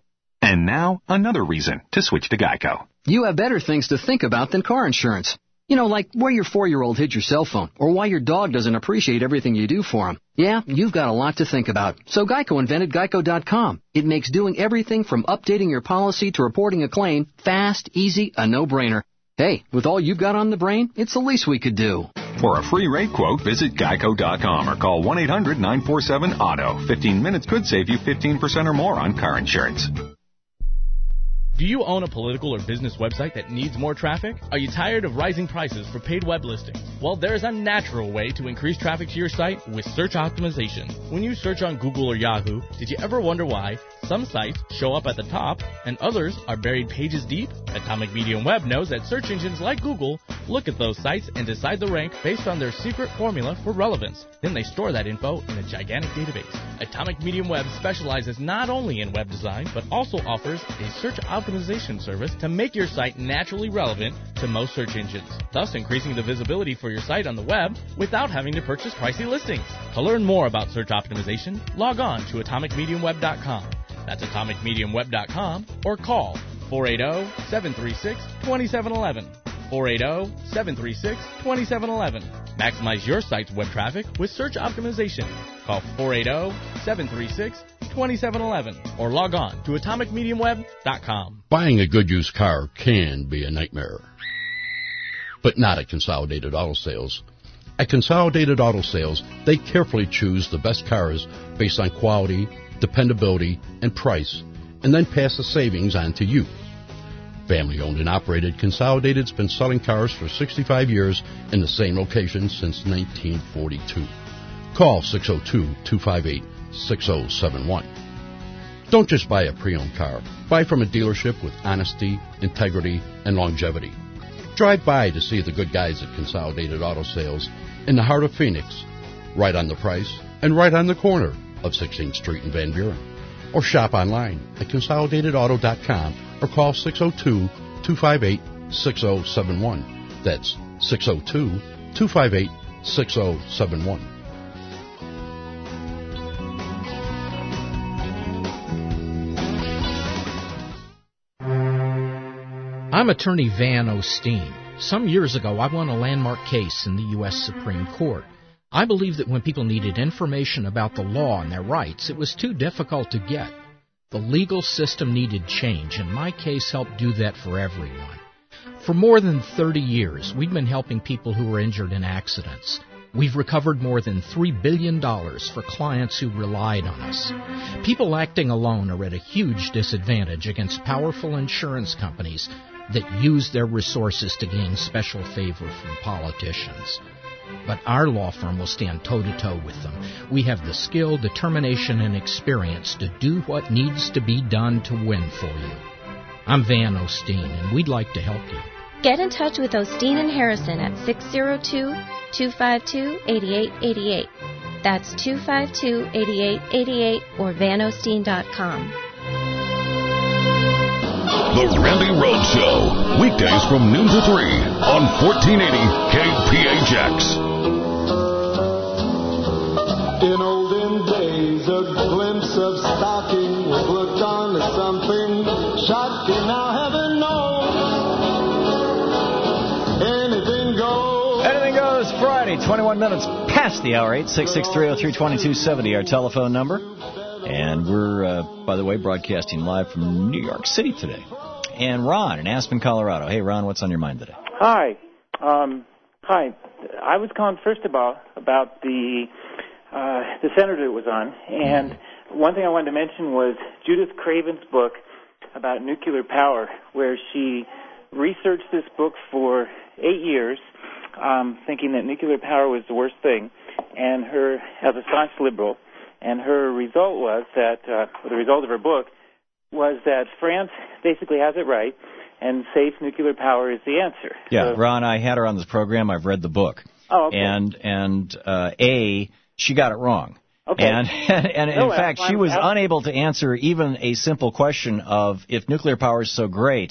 And now, another reason to switch to Geico. You have better things to think about than car insurance. You know, like where your 4-year-old hid your cell phone, or why your dog doesn't appreciate everything you do for him. Yeah, you've got a lot to think about. So Geico invented Geico.com. It makes doing everything from updating your policy to reporting a claim fast, easy, a no-brainer. Hey, with all you've got on the brain, it's the least we could do. For a free rate quote, visit Geico.com or call 1-800-947-AUTO. 15 minutes could save you 15% or more on car insurance. Do you own a political or business website that needs more traffic? Are you tired of rising prices for paid web listings? Well, there's a natural way to increase traffic to your site with search optimization. When you search on Google or Yahoo, did you ever wonder why some sites show up at the top and others are buried pages deep? Atomic Medium Web knows that search engines like Google look at those sites and decide the rank based on their secret formula for relevance. Then they store that info in a gigantic database. Atomic Medium Web specializes not only in web design, but also offers a search optimization service to make your site naturally relevant to most search engines, thus increasing the visibility for your site on the web without having to purchase pricey listings. To learn more about search optimization, log on to atomicmediumweb.com. That's atomicmediumweb.com or call 480-736-2711. 480-736-2711. Maximize your site's web traffic with search optimization. Call 480-736-2711 or log on to atomicmediumweb.com. Buying a good used car can be a nightmare, but not at Consolidated Auto Sales. At Consolidated Auto Sales, they carefully choose the best cars based on quality, dependability, and price, and then pass the savings on to you. Family-owned and operated, Consolidated's been selling cars for 65 years in the same location since 1942. Call 602-258-6071. Don't just buy a pre-owned car. Buy from a dealership with honesty, integrity, and longevity. Drive by to see the good guys at Consolidated Auto Sales in the heart of Phoenix, right on the Price and right on the corner of 16th Street in Van Buren. Or shop online at consolidatedauto.com or call 602-258-6071. That's 602-258-6071. I'm attorney Van Osteen. Some years ago, I won a landmark case in the U.S. Supreme Court. I believe that when people needed information about the law and their rights, it was too difficult to get. The legal system needed change, and my case helped do that for everyone. For more than 30 years, we've been helping people who were injured in accidents. We've recovered more than $3 billion for clients who relied on us. People acting alone are at a huge disadvantage against powerful insurance companies that use their resources to gain special favor from politicians. But our law firm will stand toe-to-toe with them. We have the skill, determination, and experience to do what needs to be done to win for you. I'm Van Osteen, and we'd like to help you. Get in touch with Osteen and Harrison at 602-252-8888. That's 252-8888 or vanosteen.com. The Randy Rhodes Show, weekdays from noon to 3 on 1480 KPHX. In olden days, a glimpse of stocking was looked on as something shocking. Now heaven knows anything goes. Anything goes Friday, 21 minutes past the hour, 866-303-2270, our telephone number. And we're, by the way, broadcasting live from New York City today. And Ron in Aspen, Colorado. Hey, Ron, what's on your mind today? Hi. Hi. I was calling first about the senator that was on. And one thing I wanted to mention was Judith Craven's book about nuclear power, where she researched this book for 8 years, thinking that nuclear power was the worst thing, and her, as a staunch liberal, and her result was that, the result of her book was that France basically has it right, and safe nuclear power is the answer. Yeah, so, Ron, I had her on this program. I've read the book. Oh, okay. And she got it wrong. Okay. And in fact, she was unable to answer even a simple question of, if nuclear power is so great,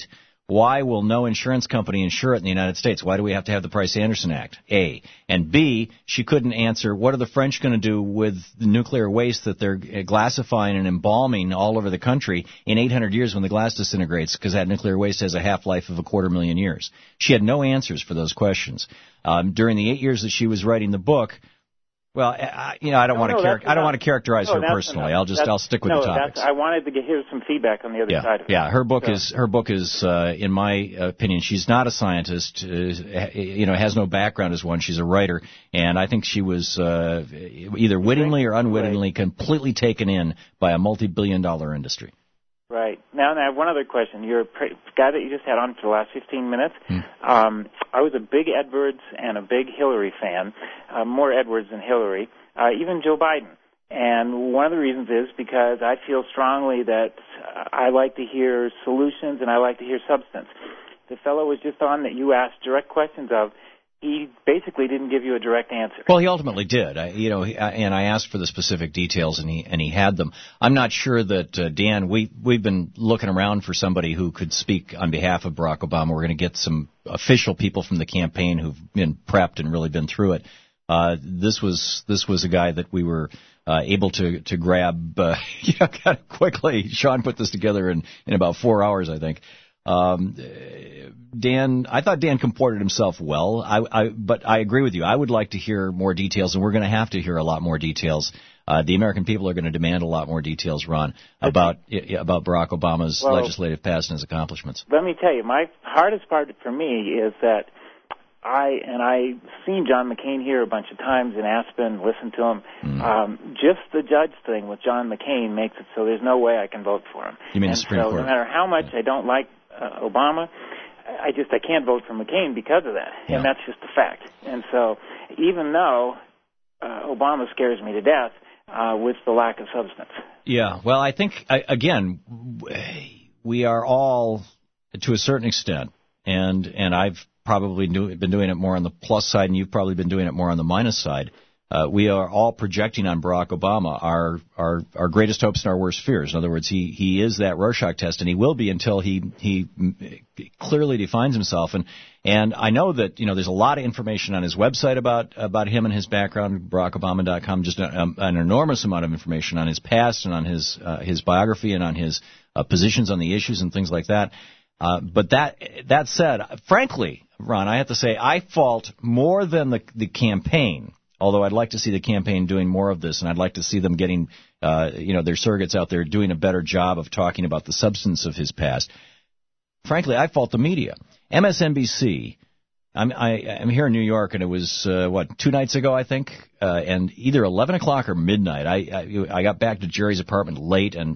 Why will no insurance company insure it in the United States? Why do we have to have the Price-Anderson Act? A. And B, she couldn't answer, what are the French going to do with the nuclear waste that they're glassifying and embalming all over the country in 800 years when the glass disintegrates, because that nuclear waste has a half-life of 250,000 years? She had no answers for those questions. During the 8 years that she was writing the book, well, I don't want to characterize her personally. I'll stick with the topics. I wanted to hear some feedback on the other side of it. Yeah, her book is in my opinion, she's not a scientist. Has no background as one. She's a writer, and I think she was either wittingly or unwittingly completely taken in by a multi-billion-dollar industry. Right. Now I have one other question. You're a guy that you just had on for the last 15 minutes. I was a big Edwards and a big Hillary fan, more Edwards than Hillary, even Joe Biden. And one of the reasons is because I feel strongly that I like to hear solutions and I like to hear substance. The fellow was just on that you asked direct questions of. He basically didn't give you a direct answer. Well, he ultimately did. And I asked for the specific details, and he had them. I'm not sure that Dan. We've been looking around for somebody who could speak on behalf of Barack Obama. We're going to get some official people from the campaign who've been prepped and really been through it. This was a guy that we were able to grab kind of quickly. Sean put this together in about 4 hours, I think. Dan, I thought Dan comported himself well. But I agree with you. I would like to hear more details, and we're going to have to hear a lot more details. The American people are going to demand a lot more details, Ron, about Barack Obama's legislative past and his accomplishments. Let me tell you, my hardest part for me is that I've seen John McCain here a bunch of times in Aspen, listened to him. Just the judge thing with John McCain makes it so there's no way I can vote for him. You mean the Supreme Court? No matter how much I don't like Obama, I can't vote for McCain because of that, and that's just a fact. And so, even though Obama scares me to death with the lack of substance. Yeah, well, I think again we are all to a certain extent, and I've probably been doing it more on the plus side, and you've probably been doing it more on the minus side. We are all projecting on Barack Obama our greatest hopes and our worst fears. In other words, he is that Rorschach test, and he will be until he clearly defines himself. And I know that there's a lot of information on his website about him and his background, BarackObama.com. Just an enormous amount of information on his past and on his biography and on his positions on the issues and things like that. But that said, frankly, Ron, I have to say I fault more than the campaign. Although I'd like to see the campaign doing more of this, and I'd like to see them getting, their surrogates out there doing a better job of talking about the substance of his past. Frankly, I fault the media. MSNBC. I'm here in New York, and it was 2 nights ago, I think, and either 11 o'clock or midnight. I got back to Jerry's apartment late, and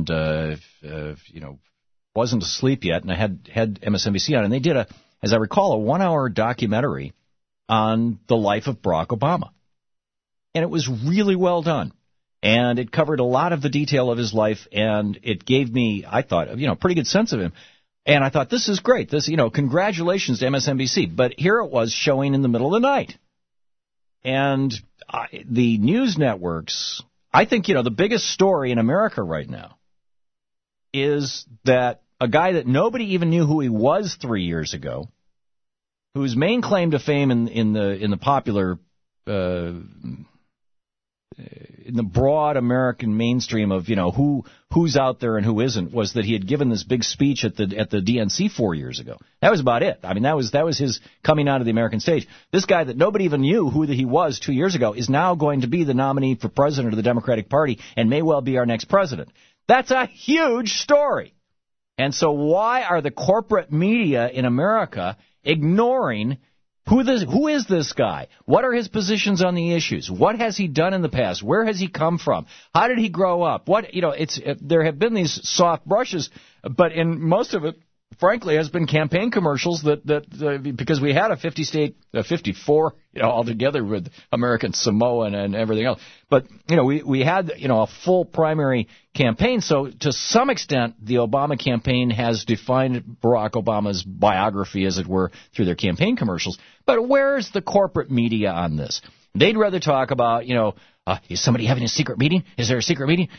wasn't asleep yet, and I had MSNBC on, and they did as I recall, a 1-hour documentary on the life of Barack Obama. And it was really well done. And it covered a lot of the detail of his life, and it gave me, I thought, a pretty good sense of him. And I thought, this is great. Congratulations to MSNBC. But here it was showing in the middle of the night. And the news networks, I think, the biggest story in America right now is that a guy that nobody even knew who he was 3 years ago, whose main claim to fame in the popular, in the broad American mainstream of who's out there and who isn't, was that he had given this big speech at the DNC 4 years ago. That was about it. I mean, that was his coming out of the American stage. This guy that nobody even knew who he was 2 years ago is now going to be the nominee for president of the Democratic Party and may well be our next president. That's a huge story. And so why are the corporate media in America ignoring who is this guy? What are his positions on the issues? What has he done in the past? Where has he come from? How did he grow up? There have been these soft brushes, but in most of it, frankly, has been campaign commercials that because we had a 54 altogether with American Samoa and everything else. But we had a full primary campaign. So to some extent, the Obama campaign has defined Barack Obama's biography, as it were, through their campaign commercials. But where's the corporate media on this? They'd rather talk about is somebody having a secret meeting? Is there a secret meeting?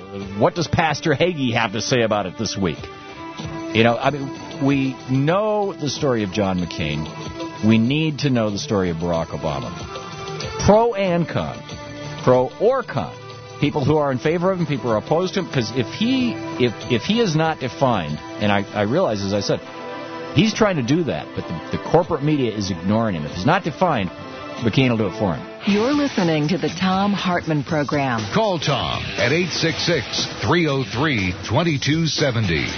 what does Pastor Hagee have to say about it this week? You know, I mean, we know the story of John McCain. We need to know the story of Barack Obama. Pro and con. Pro or con. People who are in favor of him, people who are opposed to him. Because if he is not defined, and I realize, as I said, he's trying to do that, but the corporate media is ignoring him. If he's not defined, McCain will do it for him. You're listening to the Thom Hartmann Program. Call Tom at 866-303-2270.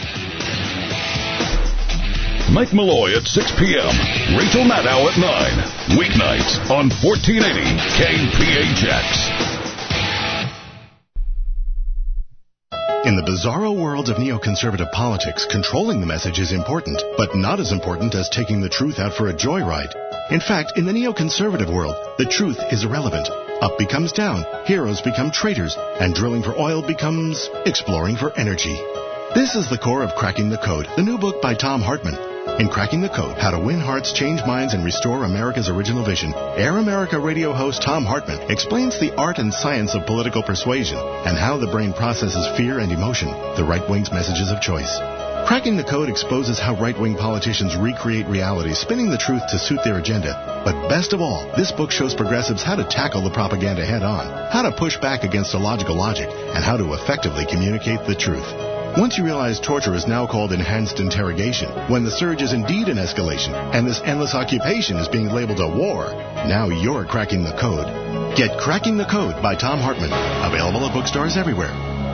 Mike Malloy at 6 p.m. Rachel Maddow at 9. Weeknights on 1480 KPHX. In the bizarro world of neoconservative politics, controlling the message is important, but not as important as taking the truth out for a joyride. In fact, in the neoconservative world, the truth is irrelevant. Up becomes down, heroes become traitors, and drilling for oil becomes exploring for energy. This is the core of Cracking the Code, the new book by Thom Hartmann. In Cracking the Code, How to Win Hearts, Change Minds, and Restore America's Original Vision, Air America radio host Thom Hartmann explains the art and science of political persuasion and how the brain processes fear and emotion, the right wing's messages of choice. Cracking the Code exposes how right-wing politicians recreate reality, spinning the truth to suit their agenda. But best of all, this book shows progressives how to tackle the propaganda head-on, how to push back against illogical logic, and how to effectively communicate the truth. Once you realize torture is now called enhanced interrogation, when the surge is indeed an escalation, and this endless occupation is being labeled a war, now you're cracking the code. Get Cracking the Code by Thom Hartmann. Available at bookstores everywhere.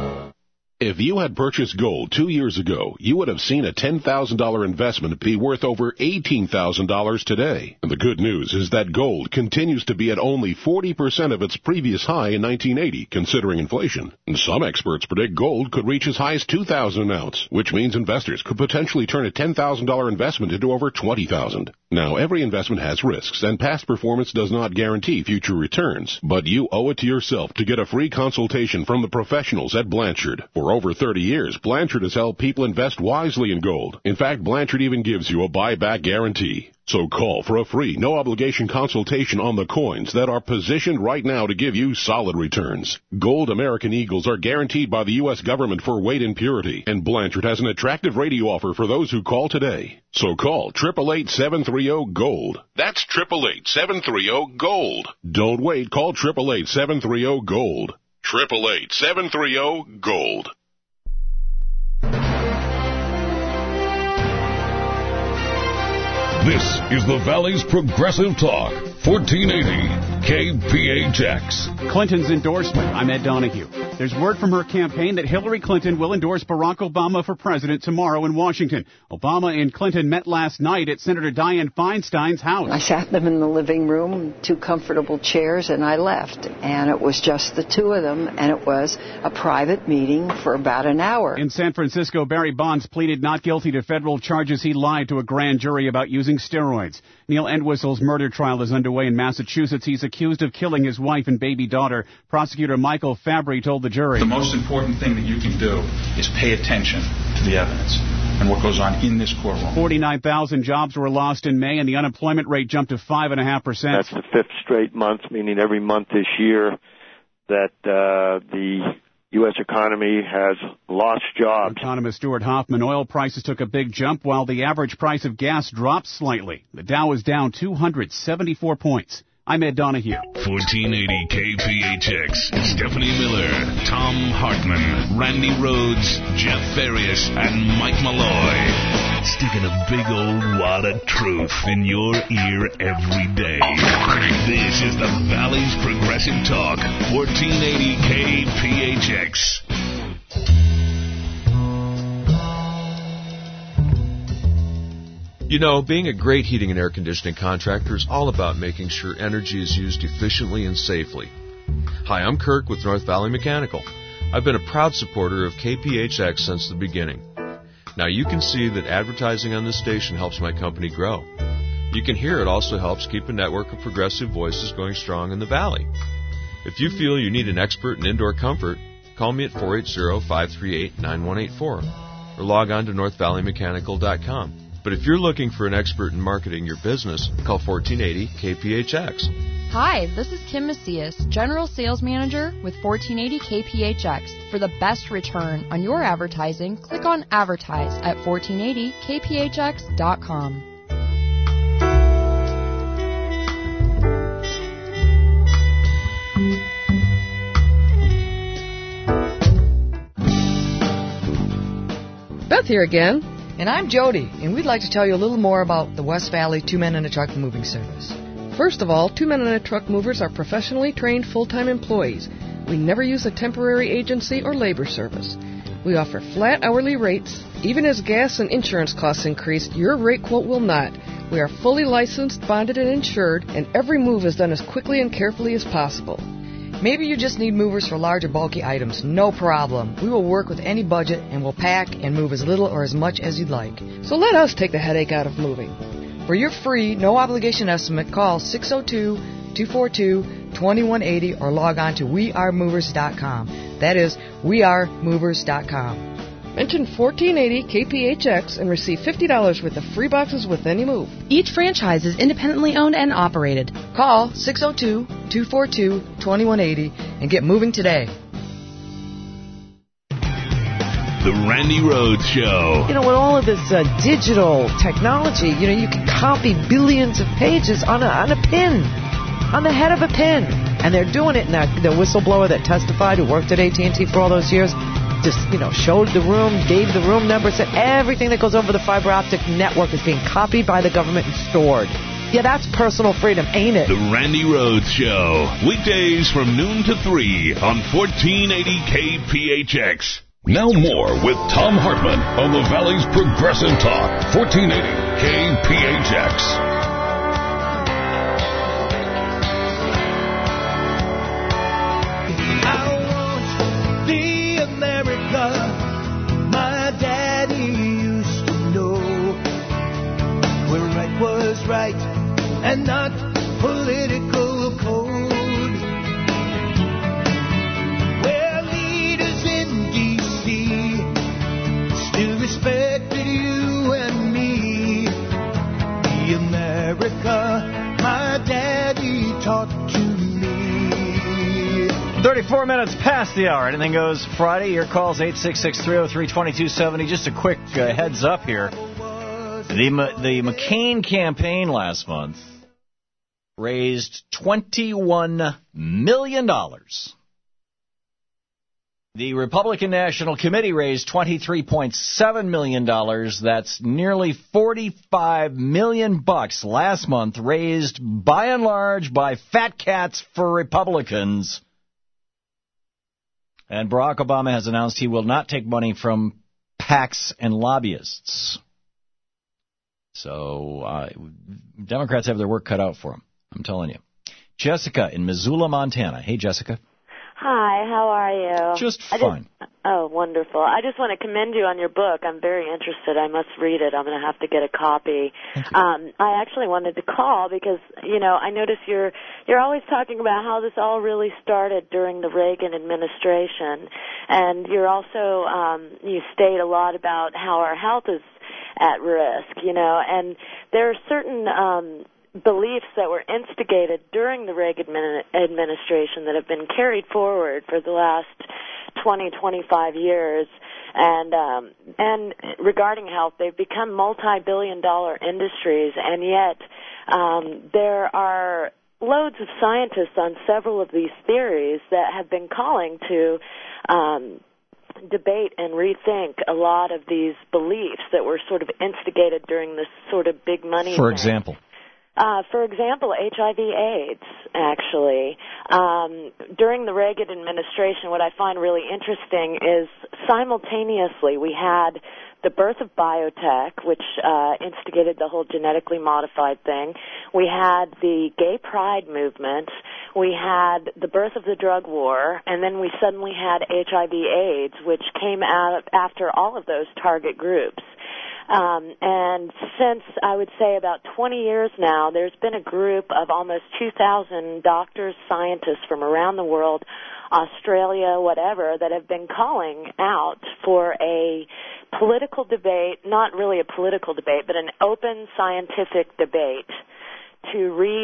If you had purchased gold 2 years ago, you would have seen a $10,000 investment be worth over $18,000 today. And the good news is that gold continues to be at only 40% of its previous high in 1980, considering inflation. And some experts predict gold could reach as high as $2,000 an ounce, which means investors could potentially turn a $10,000 investment into over $20,000. Now, every investment has risks, and past performance does not guarantee future returns. But you owe it to yourself to get a free consultation from the professionals at Blanchard. For over 30 years, Blanchard has helped people invest wisely in gold. In fact, Blanchard even gives you a buyback guarantee. So call for a free, no-obligation consultation on the coins that are positioned right now to give you solid returns. Gold American Eagles are guaranteed by the U.S. government for weight and purity, and Blanchard has an attractive radio offer for those who call today. So call 888-730-GOLD. That's 888-730-GOLD. Don't wait. Call 888-730-GOLD. 888-730-GOLD. This is the Valley's Progressive Talk, 1480 KPHX. Clinton's endorsement. I'm Ed Donahue. There's word from her campaign that Hillary Clinton will endorse Barack Obama for president tomorrow in Washington. Obama and Clinton met last night at Senator Dianne Feinstein's house. I sat them in the living room, 2 comfortable chairs, and I left. And it was just the 2 of them, and it was a private meeting for about an hour. In San Francisco, Barry Bonds pleaded not guilty to federal charges he lied to a grand jury about using steroids. Neil Entwistle's murder trial is underway in Massachusetts. He's accused of killing his wife and baby daughter. Prosecutor Michael Fabry told the jury, the most important thing that you can do is pay attention to the evidence and what goes on in this courtroom. 49,000 jobs were lost in May, and the unemployment rate jumped to 5.5%. That's the 5th straight month, meaning every month this year that the U.S. economy has lost jobs. Economist Stuart Hoffman, oil prices took a big jump while the average price of gas dropped slightly. The Dow is down 274 points. I'm Ed Donahue. 1480 KPHX, Stephanie Miller, Thom Hartmann, Randy Rhodes, Jeff Farias, and Mike Malloy. Sticking a big old wad of truth in your ear every day. This is the Valley's Progressive Talk, 1480 KPHX. You know, being a great heating and air conditioning contractor is all about making sure energy is used efficiently and safely. Hi, I'm Kirk with North Valley Mechanical. I've been a proud supporter of KPHX since the beginning. Now you can see that advertising on this station helps my company grow. You can hear it also helps keep a network of progressive voices going strong in the Valley. If you feel you need an expert in indoor comfort, call me at 480-538-9184 or log on to northvalleymechanical.com. But if you're looking for an expert in marketing your business, call 1480 KPHX. Hi, this is Kim Macias, General Sales Manager with 1480 KPHX. For the best return on your advertising, click on Advertise at 1480kphx.com. Beth here again. And I'm Jody, and we'd like to tell you a little more about the West Valley Two Men and a Truck moving service. First of all, Two Men and a Truck movers are professionally trained full-time employees. We never use a temporary agency or labor service. We offer flat hourly rates. Even as gas and insurance costs increase, your rate quote will not. We are fully licensed, bonded, and insured, and every move is done as quickly and carefully as possible. Maybe you just need movers for large or bulky items. No problem. We will work with any budget and will pack and move as little or as much as you'd like. So let us take the headache out of moving. For your free, no-obligation estimate, call 602-242-2180 or log on to wearemovers.com. That is, wearemovers.com. Mention 1480 KPHX and receive $50 worth of free boxes with any move. Each franchise is independently owned and operated. Call 602-242-2180 and get moving today. The Randy Rhodes Show. You know, with all of this digital technology, you know, you can copy billions of pages on a pin, on the head of a pin. And they're doing it. And the whistleblower that testified, who worked at AT&T for all those years, just, you know, showed the room, gave the room number, said everything that goes over the fiber optic network is being copied by the government and stored. Yeah, that's personal freedom, ain't it? The Randy Rhodes Show. Weekdays from noon to 3 on 1480 KPHX. Now more with Tom Hartman on the Valley's Progressive Talk, 1480 KPHX. My daddy used to know where right was right and not political code. Where leaders in D.C. still respected you and me. The America my daddy taught to me. 34 minutes past the hour. Anything goes Friday. Your call's 866-303-2270. Just a quick heads up here. The McCain campaign last month raised $21 million. The Republican National Committee raised $23.7 million. That's nearly $45 million last month, raised by and large by fat cats for Republicans. And Barack Obama has announced he will not take money from PACs and lobbyists. So Democrats have their work cut out for them, I'm telling you. Jessica in Missoula, Montana. Hey, Jessica. Hi, how are you? Just fine. Oh, wonderful. I just want to commend you on your book. I'm very interested. I must read it. I'm going to have to get a copy. I actually wanted to call because, you know, I notice you're always talking about how this all really started during the Reagan administration. And you're also, you state a lot about how our health is at risk, you know, and there are certain beliefs that were instigated during the Reagan administration that have been carried forward for the last 20, 25 years. And regarding health, they've become multi-billion-dollar industries, and yet there are loads of scientists on several of these theories that have been calling to debate and rethink a lot of these beliefs that were sort of instigated during this sort of big money For thing. example? For example, HIV/AIDS, actually. During the Reagan administration, what I find really interesting is simultaneously we had the birth of biotech, which instigated the whole genetically modified thing. We had the gay pride movement. We had the birth of the drug war. And then we suddenly had HIV/AIDS, which came out after all of those target groups. And since, I would say, about 20 years now, there's been a group of almost 2,000 doctors, scientists from around the world, Australia, whatever, that have been calling out for a political debate, not really a political debate, but an open scientific debate to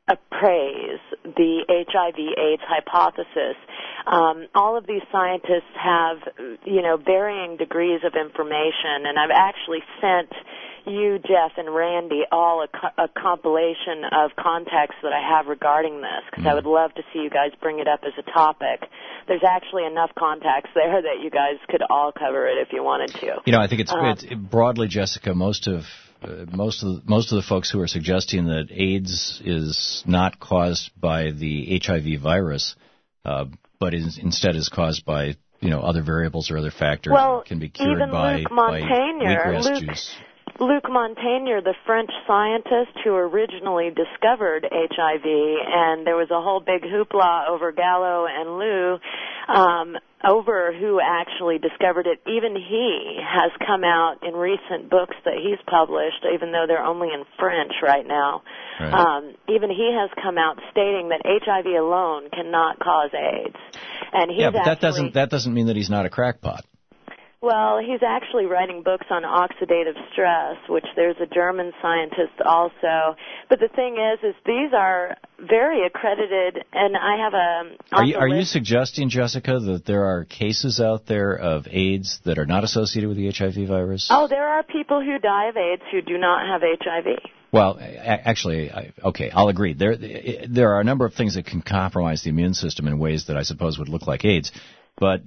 appraise the HIV/AIDS hypothesis. All of these scientists have, varying degrees of information, and I've actually sent you, Jeff, and Randy all a compilation of contacts that I have regarding this, because I would love to see you guys bring it up as a topic. There's actually enough contacts there that you guys could all cover it if you wanted to. I think it's broadly, Jessica, most of the folks who are suggesting that AIDS is not caused by the HIV virus, but instead is caused by other variables or other factors that can be cured by wheatgrass juice. Luc Montagnier, the French scientist who originally discovered HIV, and there was a whole big hoopla over Gallo and Lou over who actually discovered it. Even he has come out in recent books that he's published, even though they're only in French right now. Right. Even he has come out stating that HIV alone cannot cause AIDS. And he's but that doesn't mean that he's not a crackpot. Well, he's actually writing books on oxidative stress, which there's a German scientist also. But the thing is these are very accredited, and I have a... Are you suggesting, Jessica, that there are cases out there of AIDS that are not associated with the HIV virus? Oh, there are people who die of AIDS who do not have HIV. Well, actually, I'll agree. There are a number of things that can compromise the immune system in ways that I suppose would look like AIDS, but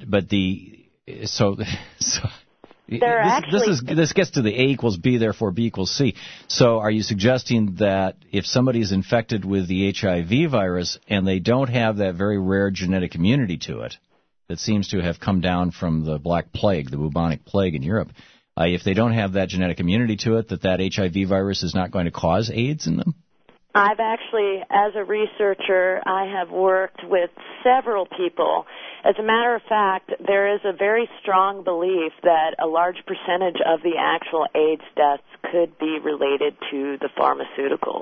this gets to the A equals B, therefore B equals C. So are you suggesting that if somebody is infected with the HIV virus and they don't have that very rare genetic immunity to it that seems to have come down from the Black Plague, the bubonic plague in Europe, if they don't have that genetic immunity to it, that HIV virus is not going to cause AIDS in them? I've actually, as a researcher, I have worked with several people. As a matter of fact, there is a very strong belief that a large percentage of the actual AIDS deaths could be related to the pharmaceuticals.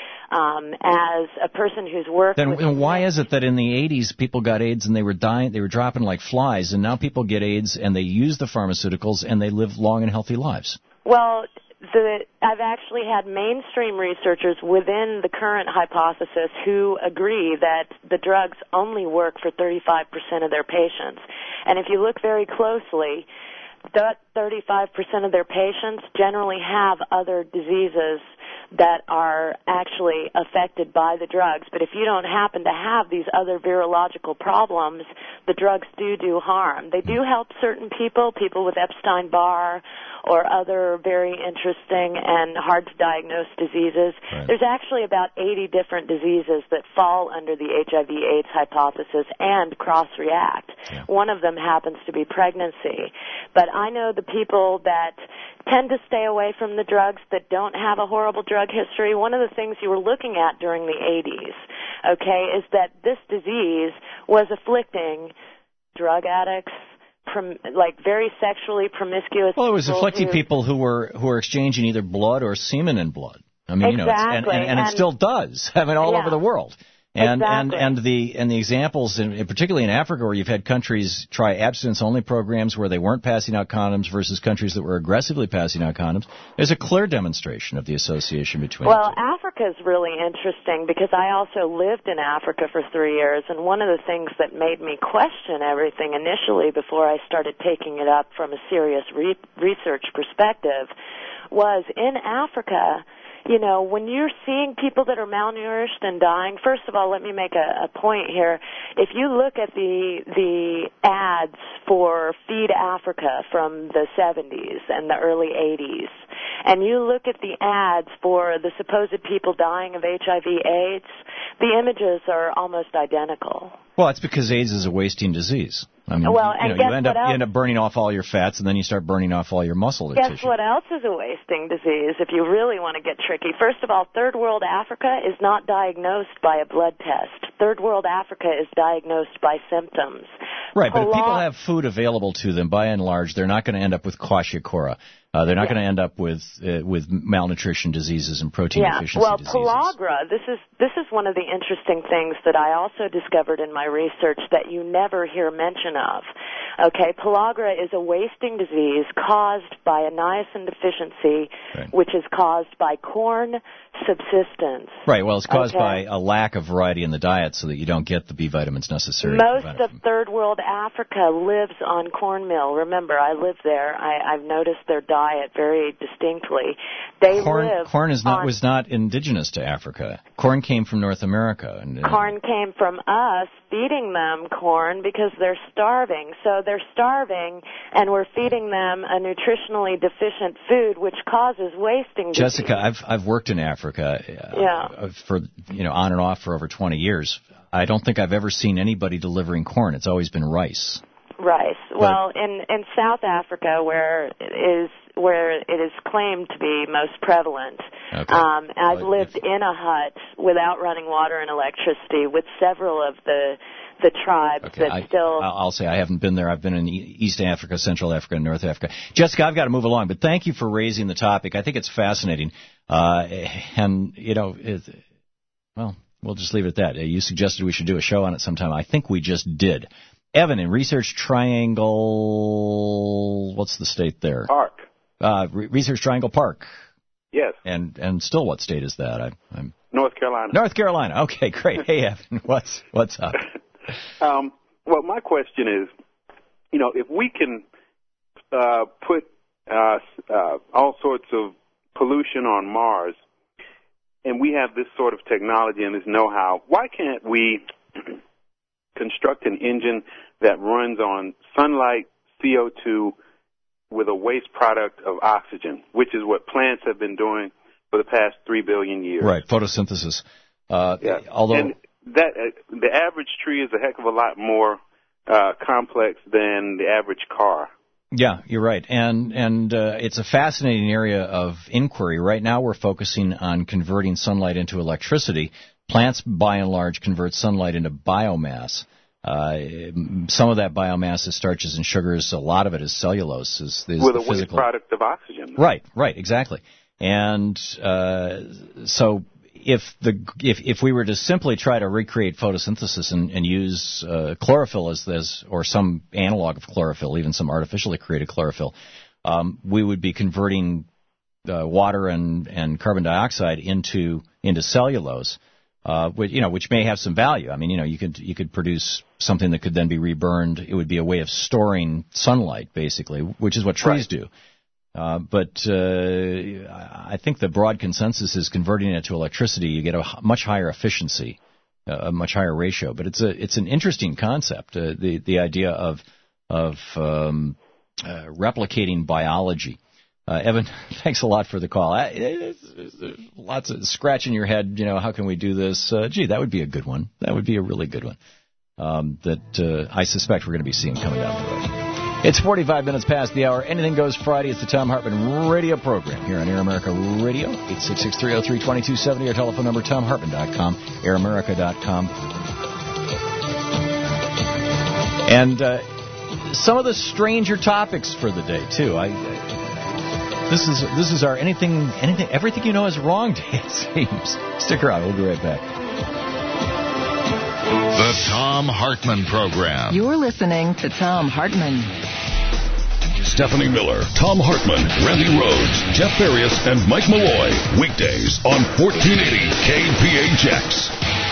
As a person who's worked then why is it that in the 80s people got AIDS and they were dying, they were dropping like flies, and now people get AIDS and they use the pharmaceuticals and they live long and healthy lives? Well, I've actually had mainstream researchers within the current hypothesis who agree that the drugs only work for 35% of their patients. And if you look very closely, that 35% of their patients generally have other diseases that are actually affected by the drugs. But if you don't happen to have these other virological problems, the drugs do harm. They do help certain people with Epstein-Barr or other very interesting and hard-to-diagnose diseases. Right. There's actually about 80 different diseases that fall under the HIV/AIDS hypothesis and cross-react. Yeah. One of them happens to be pregnancy. But I know the people that tend to stay away from the drugs that don't have a horrible drug history. One of the things you were looking at during the 80s, is that this disease was afflicting drug addicts, very sexually promiscuous. Well, it was afflicting people who were exchanging either blood or semen and blood. I mean, exactly. and it still does. I mean, all over the world. And the examples, particularly in Africa, where you've had countries try abstinence-only programs where they weren't passing out condoms versus countries that were aggressively passing out condoms, there's a clear demonstration of the association between the two. Africa's really interesting because I also lived in Africa for 3 years, and one of the things that made me question everything initially before I started taking it up from a serious research perspective was in Africa. When you're seeing people that are malnourished and dying, first of all, let me make a point here. If you look at the ads for Feed Africa from the 70s and the early 80s, and you look at the ads for the supposed people dying of HIV/AIDS, the images are almost identical. Well, it's because AIDS is a wasting disease. I mean, you end up burning off all your fats, and then you start burning off all your muscle tissue. Guess what else is a wasting disease, if you really want to get tricky? First of all, Third World Africa is not diagnosed by a blood test. Third World Africa is diagnosed by symptoms. Right, but if people have food available to them, by and large, they're not going to end up with kwashiorkor. They're not going to end up with malnutrition diseases and protein deficiency diseases. Pellagra, this is one of the interesting things that I also discovered in my research that you never hear mention of. Okay, pellagra is a wasting disease caused by a niacin deficiency, which is caused by corn subsistence. Right, well, it's caused by a lack of variety in the diet so that you don't get the B vitamins necessary. Most of third world Africa lives on cornmeal. Remember, I live there. I've noticed their diet very distinctly. Corn was not indigenous to Africa. Corn came from North America. Corn came from us feeding them corn because they're starving. So they're starving, and we're feeding them a nutritionally deficient food, which causes wasting disease. Jessica, I've worked in Africa for on and off for over 20 years. I don't think I've ever seen anybody delivering corn. It's always been rice. Rice. Well, in South Africa, where it is claimed to be most prevalent, I've lived in a hut without running water and electricity with several of the tribes that still... I'll say I haven't been there. I've been in East Africa, Central Africa, and North Africa. Jessica, I've got to move along, but thank you for raising the topic. I think it's fascinating. And, we'll just leave it at that. You suggested we should do a show on it sometime. I think we just did. Evan, in Research Triangle... What's the state there? Park. Research Triangle Park. Yes. And still, what state is that? I'm North Carolina. North Carolina. Okay, great. Hey, Evan, what's up? Well, my question is, if we can put all sorts of pollution on Mars, and we have this sort of technology and this know-how, why can't we construct an engine that runs on sunlight, CO2, with a waste product of oxygen, which is what plants have been doing for the past 3 billion years. Right, photosynthesis. Although and the average tree is a heck of a lot more complex than the average car. Yeah, you're right, and it's a fascinating area of inquiry. Right now, we're focusing on converting sunlight into electricity. Plants, by and large, convert sunlight into biomass. Some of that biomass is starches and sugars. A lot of it is cellulose. With a waste product of oxygen. Right, exactly. And so if we were to simply try to recreate photosynthesis and use chlorophyll as or some analog of chlorophyll, even some artificially created chlorophyll, we would be converting water and carbon dioxide into cellulose. Which may have some value. I mean, you could produce something that could then be reburned. It would be a way of storing sunlight, basically, which is what trees do. But I think the broad consensus is converting it to electricity. You get a much higher efficiency, a much higher ratio. But it's an interesting concept. The idea of replicating biology. Evan, thanks a lot for the call. Lots of scratching your head, how can we do this? That would be a good one. That would be a really good one that I suspect we're going to be seeing coming down the road. It's 45 minutes past the hour. Anything Goes Friday. It's the Thom Hartmann radio program here on Air America Radio, 866-303-2270, our telephone number, ThomHartmann.com, AirAmerica.com. And some of the stranger topics for the day, too. This is our everything you know is wrong day, it seems. Stick around. We'll be right back. The Thom Hartmann Program. You're listening to Thom Hartmann. Stephanie Miller, Thom Hartmann, Randy Rhodes, Jeff Farias, and Mike Malloy. Weekdays on 1480 KPHX.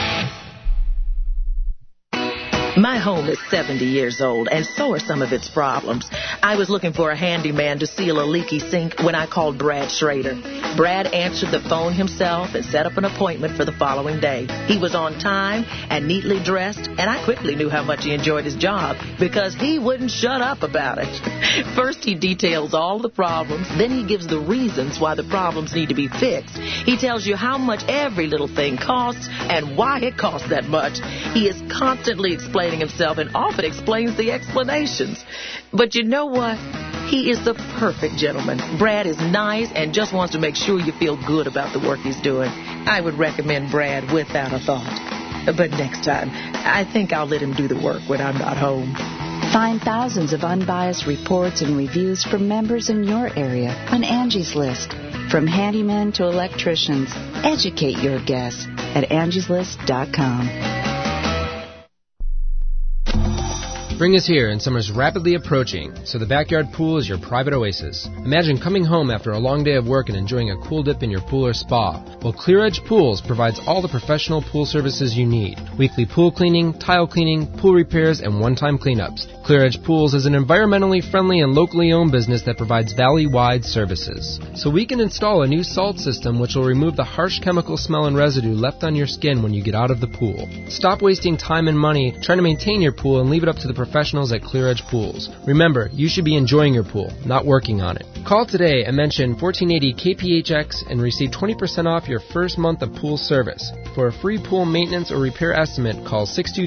My home is 70 years old, and so are some of its problems. I was looking for a handyman to seal a leaky sink when I called Brad Schrader. Brad answered the phone himself and set up an appointment for the following day. He was on time and neatly dressed, and I quickly knew how much he enjoyed his job because he wouldn't shut up about it. First, he details all the problems. Then he gives the reasons why the problems need to be fixed. He tells you how much every little thing costs and why it costs that much. He is constantly explaining himself and often explains the explanations. But you know what? He is the perfect gentleman. Brad is nice and just wants to make sure you feel good about the work he's doing. I would recommend Brad without a thought. But next time, I think I'll let him do the work when I'm not home. Find thousands of unbiased reports and reviews from members in your area on Angie's List. From handymen to electricians, educate your guests at angieslist.com. Spring is here and summer is rapidly approaching, so the backyard pool is your private oasis. Imagine coming home after a long day of work and enjoying a cool dip in your pool or spa. Well, Clear Edge Pools provides all the professional pool services you need. Weekly pool cleaning, tile cleaning, pool repairs, and one-time cleanups. Clear Edge Pools is an environmentally friendly and locally owned business that provides valley-wide services. So we can install a new salt system which will remove the harsh chemical smell and residue left on your skin when you get out of the pool. Stop wasting time and money trying to maintain your pool and leave it up to the professionals at Clear Edge Pools. Remember, you should be enjoying your pool, not working on it. Call today and mention 1480 KPHX and receive 20% off your first month of pool service. For a free pool maintenance or repair estimate, call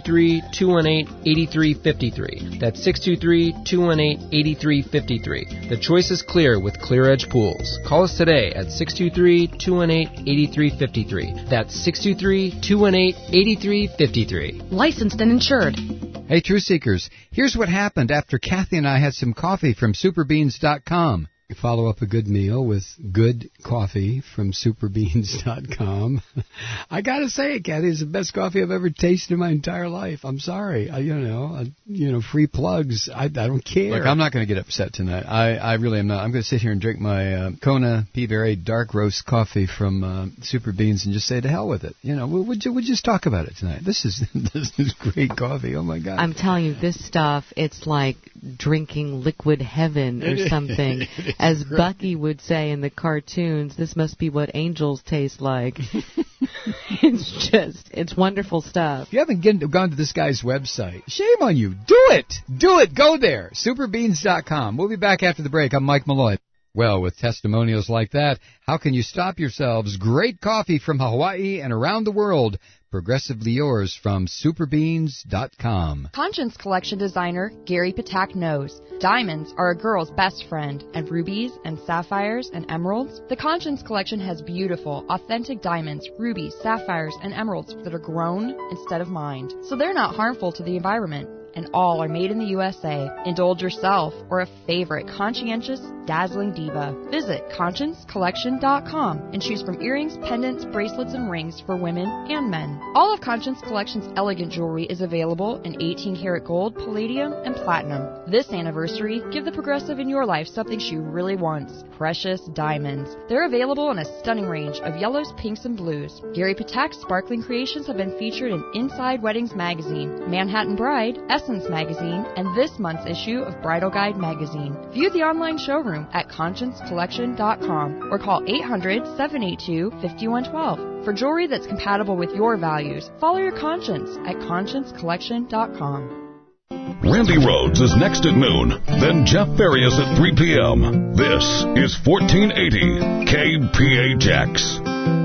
623-218-8353. That's 623-218-8353. The choice is clear with Clear Edge Pools. Call us today at 623-218-8353. That's 623-218-8353. Licensed and insured. Hey, Truth Seekers, here's what happened after Kathy and I had some coffee from superbeans.com. You follow up a good meal with good coffee from superbeans.com. I got to say it, Kathy, it's the best coffee I've ever tasted in my entire life. I'm sorry. Free plugs. I don't care. Look, I'm not going to get upset tonight. I really am not. I'm going to sit here and drink my Kona Peaberry dark roast coffee from Super Beans and just say to hell with it. We'll just talk about it tonight. This is great coffee. Oh, my God. I'm telling you, this stuff, it's like drinking liquid heaven or something. As Bucky would say in the cartoons, this must be what angels taste like. It's wonderful stuff. If you haven't gone to this guy's website, shame on you. Do it. Go there. Superbeans.com. We'll be back after the break. I'm Mike Malloy. Well, with testimonials like that, how can you stop yourselves? Great coffee from Hawaii and around the world. Progressively yours from superbeans.com. Conscience Collection designer Gary Patak knows diamonds are a girl's best friend, and rubies and sapphires and emeralds. The Conscience Collection has beautiful, authentic diamonds, rubies, sapphires, and emeralds that are grown instead of mined, so they're not harmful to the environment. And all are made in the USA. Indulge yourself or a favorite conscientious, dazzling diva. Visit ConscienceCollection.com and choose from earrings, pendants, bracelets, and rings for women and men. All of Conscience Collection's elegant jewelry is available in 18-karat gold, palladium, and platinum. This anniversary, give the progressive in your life something she really wants: precious diamonds. They're available in a stunning range of yellows, pinks, and blues. Gary Patak's sparkling creations have been featured in Inside Weddings magazine, Manhattan Bride, Essence magazine, and this month's issue of Bridal Guide magazine. View the online showroom at ConscienceCollection.com or call 800-782-5112. For jewelry that's compatible with your values, follow your conscience at ConscienceCollection.com. Randy Rhodes is next at noon, then Jeff Farias at 3 p.m. This is 1480 KPHX.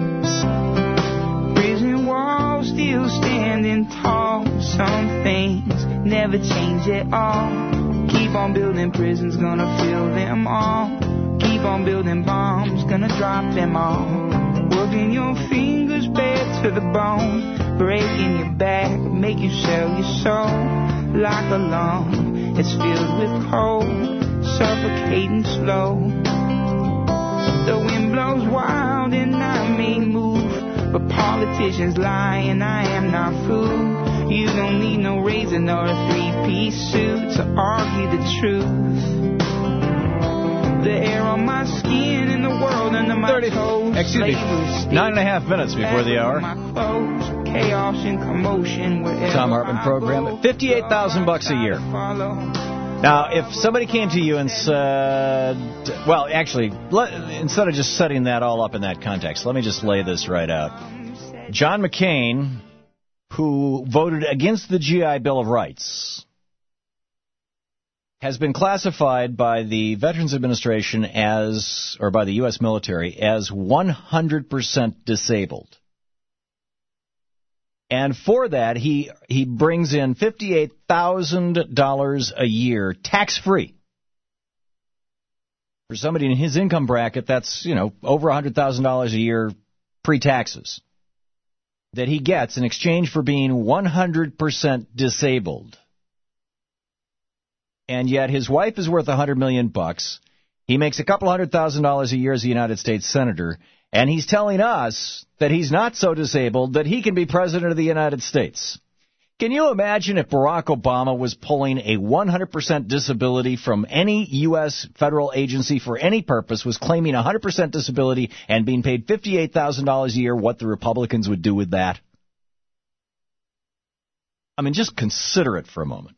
Prison walls still standing tall. Some things never change at all. Keep on building prisons, gonna fill them all. Keep on building bombs, gonna drop them all. Working your fingers bare to the bone. Breaking your back, make you sell your soul. Like a lung, it's filled with cold, suffocating slow. The wind blows wild and I may move, but politicians lie and I am not fooled. You don't need no razor nor a three-piece suit to argue the truth. The air on my skin and the world under my toes. 9.5 minutes before the hour. Chaos and commotion. Tom Hartman program at $58,000 a year. Now, if somebody came to you and said, well, actually, instead of just setting that all up in that context, let me just lay this right out. John McCain, who voted against the GI Bill of Rights, has been classified by the Veterans Administration as, or by the U.S. military, as 100% disabled. And for that, he brings in $58,000 a year, tax-free. For somebody in his income bracket, that's, over $100,000 a year pre-taxes that he gets in exchange for being 100% disabled. And yet his wife is worth $100 million. He makes a couple $100,000 a year as a United States senator, and he's telling us that he's not so disabled that he can be president of the United States. Can you imagine if Barack Obama was pulling a 100% disability from any U.S. federal agency for any purpose, was claiming 100% disability and being paid $58,000 a year, what the Republicans would do with that? I mean, just consider it for a moment.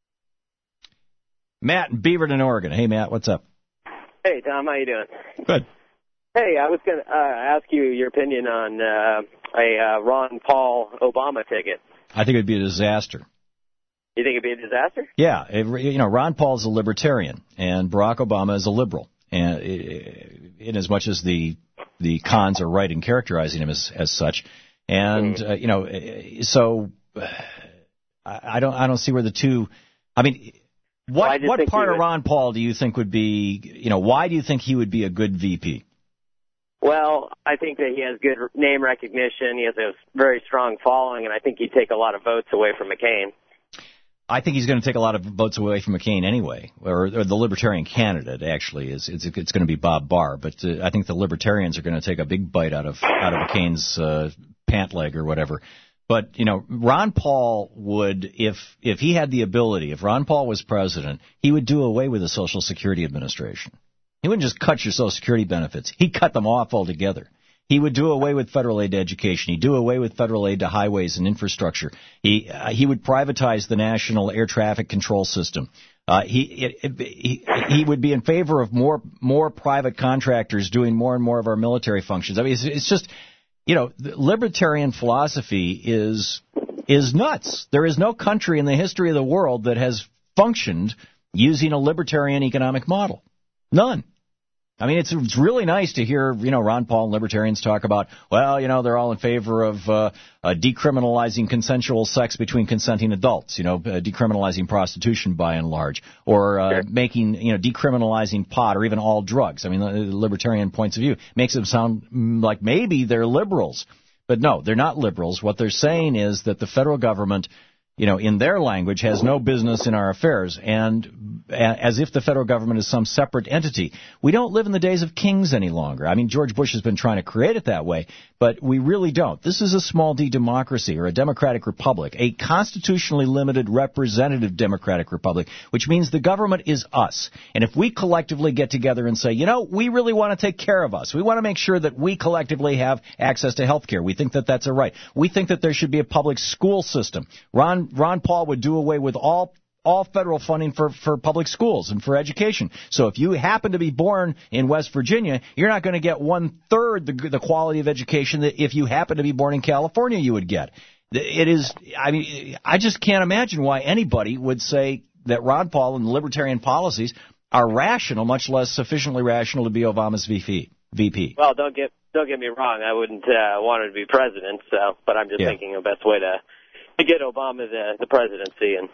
Matt in Beaverton, Oregon. Hey, Matt, what's up? Hey, Tom, how you doing? Good. Hey, I was going to ask you your opinion on a Ron Paul Obama ticket. I think it would be a disaster. You think it'd be a disaster? Yeah. Ron Paul is a libertarian, and Barack Obama is a liberal. And in as much as the cons are right in characterizing him as such. And, so I don't see where the two, I mean, what part of Ron Paul do you think would be, why do you think he would be a good VP? Well, I think that he has good name recognition. He has a very strong following, and I think he'd take a lot of votes away from McCain. I think he's going to take a lot of votes away from McCain anyway, or the Libertarian candidate actually it's going to be Bob Barr. But I think the Libertarians are going to take a big bite out of McCain's pant leg or whatever. But Ron Paul would, if he had the ability, if Ron Paul was president, he would do away with the Social Security Administration. He wouldn't just cut your Social Security benefits. He'd cut them off altogether. He would do away with federal aid to education. He'd do away with federal aid to highways and infrastructure. He would privatize the National Air Traffic Control System. He would be in favor of more private contractors doing more and more of our military functions. I mean, it's just, the libertarian philosophy is nuts. There is no country in the history of the world that has functioned using a libertarian economic model. None. I mean, it's really nice to hear, Ron Paul and libertarians talk about, they're all in favor of decriminalizing consensual sex between consenting adults, decriminalizing prostitution by and large, or making, decriminalizing pot or even all drugs. I mean, the libertarian points of view makes them sound like maybe they're liberals. But no, they're not liberals. What they're saying is that the federal government, in their language, has no business in our affairs, and as if the federal government is some separate entity. We don't live in the days of kings any longer. I mean, George Bush has been trying to create it that way, but we really don't. This is a small d democracy, or a democratic republic, a constitutionally limited representative democratic republic, which means the government is us. And if we collectively get together and say, we really want to take care of us, we want to make sure that we collectively have access to health care, we think that that's a right. We think that there should be a public school system. Ron Paul would do away with all federal funding for public schools and for education. So if you happen to be born in West Virginia, you're not going to get 1/3 the quality of education that if you happen to be born in California you would get. It is, I mean, I just can't imagine why anybody would say that Ron Paul and the libertarian policies are rational, much less sufficiently rational to be Obama's VP. Well, don't get me wrong. I wouldn't want him to be president, but I'm just thinking the best way to get Obama the presidency. And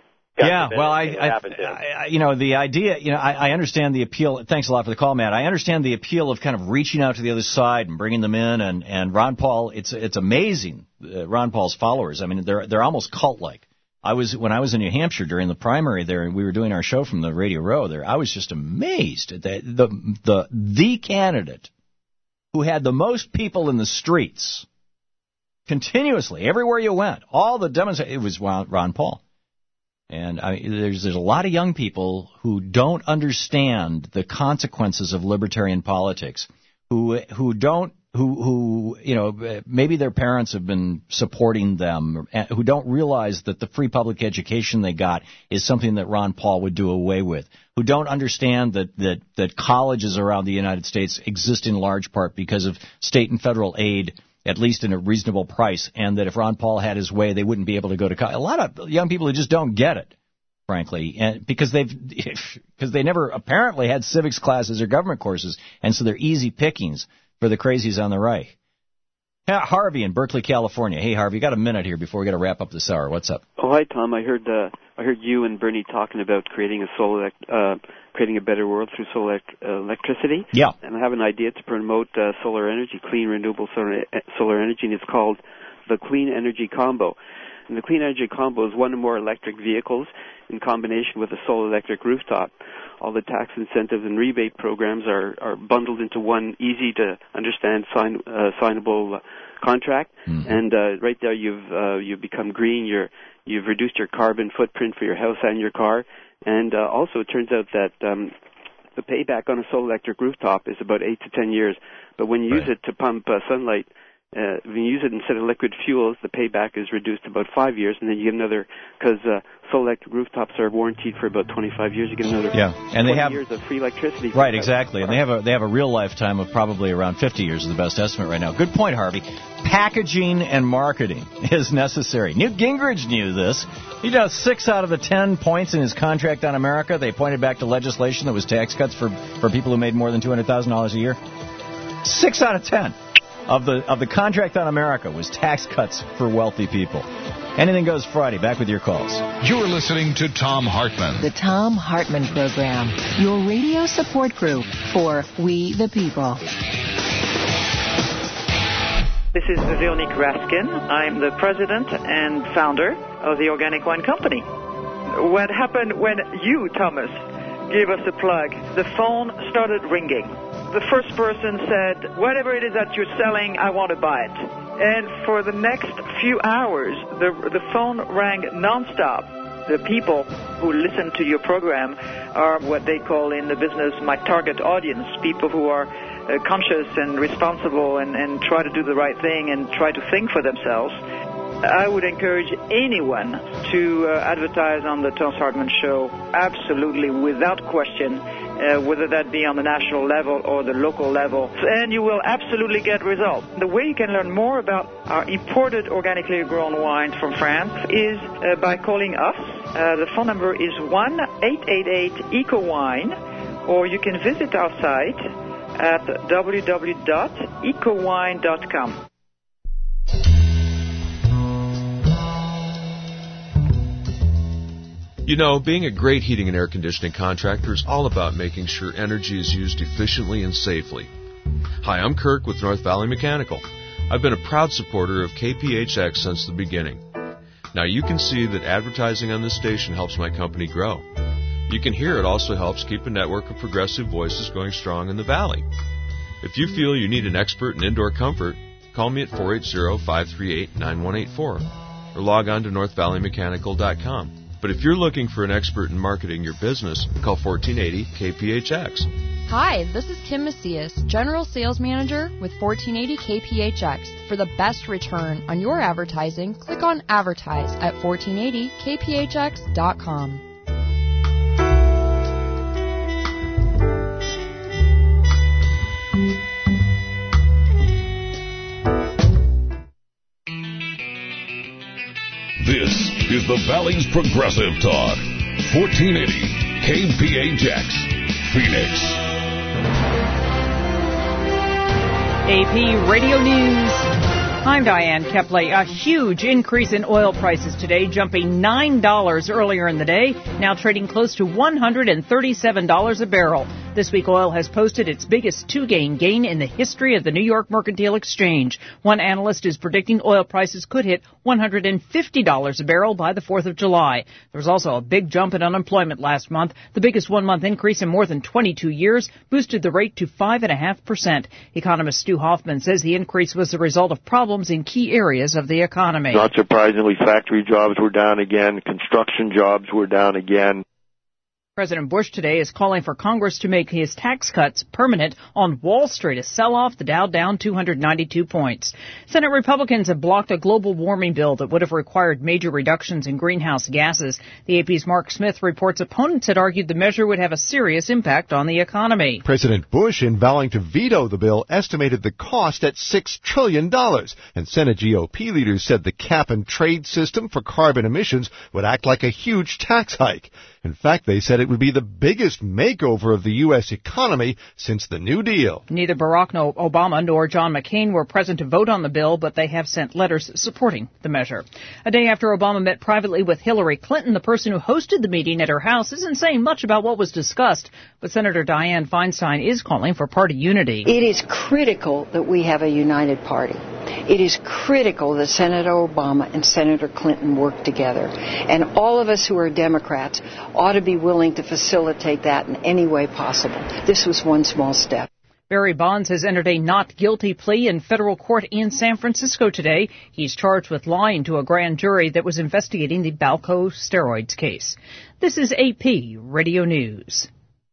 the idea, I understand the appeal. Thanks a lot for the call, Matt. I understand the appeal of kind of reaching out to the other side and bringing them in. And Ron Paul, it's amazing. Ron Paul's followers. I mean, they're almost cult-like. When I was in New Hampshire during the primary there, and we were doing our show from the Radio Row there, I was just amazed at the candidate who had the most people in the streets continuously, everywhere you went, all the demonstrations, it was Ron Paul. And there's a lot of young people who don't understand the consequences of libertarian politics, who maybe their parents have been supporting them, who don't realize that the free public education they got is something that Ron Paul would do away with, who don't understand that colleges around the United States exist in large part because of state and federal aid, at least in a reasonable price, and that if Ron Paul had his way, they wouldn't be able to go to college. A lot of young people who just don't get it, frankly, and because they never apparently had civics classes or government courses, and so they're easy pickings for the crazies on the right. Harvey in Berkeley, California. Hey, Harvey, you got a minute here before we got to wrap up this hour. What's up? Oh, hi, Tom. I heard you and Bernie talking about creating a better world through solar electricity. Yeah. And I have an idea to promote solar energy, clean, renewable solar energy, and it's called the Clean Energy Combo. And the clean energy combo is one or more electric vehicles in combination with a solar electric rooftop. All the tax incentives and rebate programs are bundled into one easy-to-understand signable contract. Mm-hmm. And right there you've become green. You've reduced your carbon footprint for your house and your car. And also it turns out that the payback on a solar electric rooftop is about 8 to 10 years. But when you use it to pump sunlight, when you use it instead of liquid fuels, the payback is reduced to about 5 years, and then you get another, because solar electric rooftops are warranted for about 25 years. You get another 20 years of free electricity. Right, exactly. And they have a real lifetime of probably around 50 years is the best estimate right now. Good point, Harvey. Packaging and marketing is necessary. Newt Gingrich knew this. He got 6 out of the 10 points in his contract on America. They pointed back to legislation that was tax cuts for people who made more than $200,000 a year. 6 out of 10 of the contract on America was tax cuts for wealthy people. Anything Goes Friday. Back with your calls. You're listening to Thom Hartmann. The Thom Hartmann Program, your radio support group for We the People. This is Veronique Raskin. I'm the president and founder of the Organic Wine Company. What happened when you, Thomas, gave us a plug? The phone started ringing. The first person said, whatever it is that you're selling, I want to buy it. And for the next few hours, the phone rang nonstop. The people who listen to your program are what they call in the business my target audience, people who are conscious and responsible and try to do the right thing and try to think for themselves. I would encourage anyone to advertise on the Thom Hartmann Show, absolutely, without question, whether that be on the national level or the local level, and you will absolutely get results. The way you can learn more about our imported organically grown wines from France is by calling us. The phone number is 1-888-ECO-WINE, or you can visit our site at www.ecowine.com. You know, being a great heating and air conditioning contractor is all about making sure energy is used efficiently and safely. Hi, I'm Kirk with North Valley Mechanical. I've been a proud supporter of KPHX since the beginning. Now you can see that advertising on this station helps my company grow. You can hear it also helps keep a network of progressive voices going strong in the Valley. If you feel you need an expert in indoor comfort, call me at 480-538-9184 or log on to northvalleymechanical.com. But if you're looking for an expert in marketing your business, call 1480-KPHX. Hi, this is Kim Macias, General Sales Manager with 1480 KPHX. For the best return on your advertising, click on Advertise at 1480kphx.com. This is the Valley's Progressive Talk. 1480 KPHX, Phoenix. AP Radio News. I'm Diane Kepley. A huge increase in oil prices today, jumping $9 earlier in the day, now trading close to $137 a barrel. This week, oil has posted its biggest two-day gain in the history of the New York Mercantile Exchange. One analyst is predicting oil prices could hit $150 a barrel by the 4th of July. There was also a big jump in unemployment last month. The biggest one-month increase in more than 22 years boosted the rate to 5.5%. Economist Stu Hoffman says the increase was the result of problems in key areas of the economy. Not surprisingly, factory jobs were down again. Construction jobs were down again. President Bush today is calling for Congress to make his tax cuts permanent on Wall Street, a sell-off, the Dow down 292 points. Senate Republicans have blocked a global warming bill that would have required major reductions in greenhouse gases. The AP's Mark Smith reports opponents had argued the measure would have a serious impact on the economy. President Bush, in vowing to veto the bill, estimated the cost at $6 trillion. And Senate GOP leaders said the cap-and-trade system for carbon emissions would act like a huge tax hike. In fact, they said it would be the biggest makeover of the U.S. economy since the New Deal. Neither Barack Obama nor John McCain were present to vote on the bill, but they have sent letters supporting the measure. A day after Obama met privately with Hillary Clinton, the person who hosted the meeting at her house isn't saying much about what was discussed, but Senator Dianne Feinstein is calling for party unity. It is critical that we have a united party. It is critical that Senator Obama and Senator Clinton work together. And all of us who are Democrats ought to be willing to facilitate that in any way possible. This was one small step. Barry Bonds has entered a not guilty plea in federal court in San Francisco today. He's charged with lying to a grand jury that was investigating the Balco steroids case. This is AP Radio News.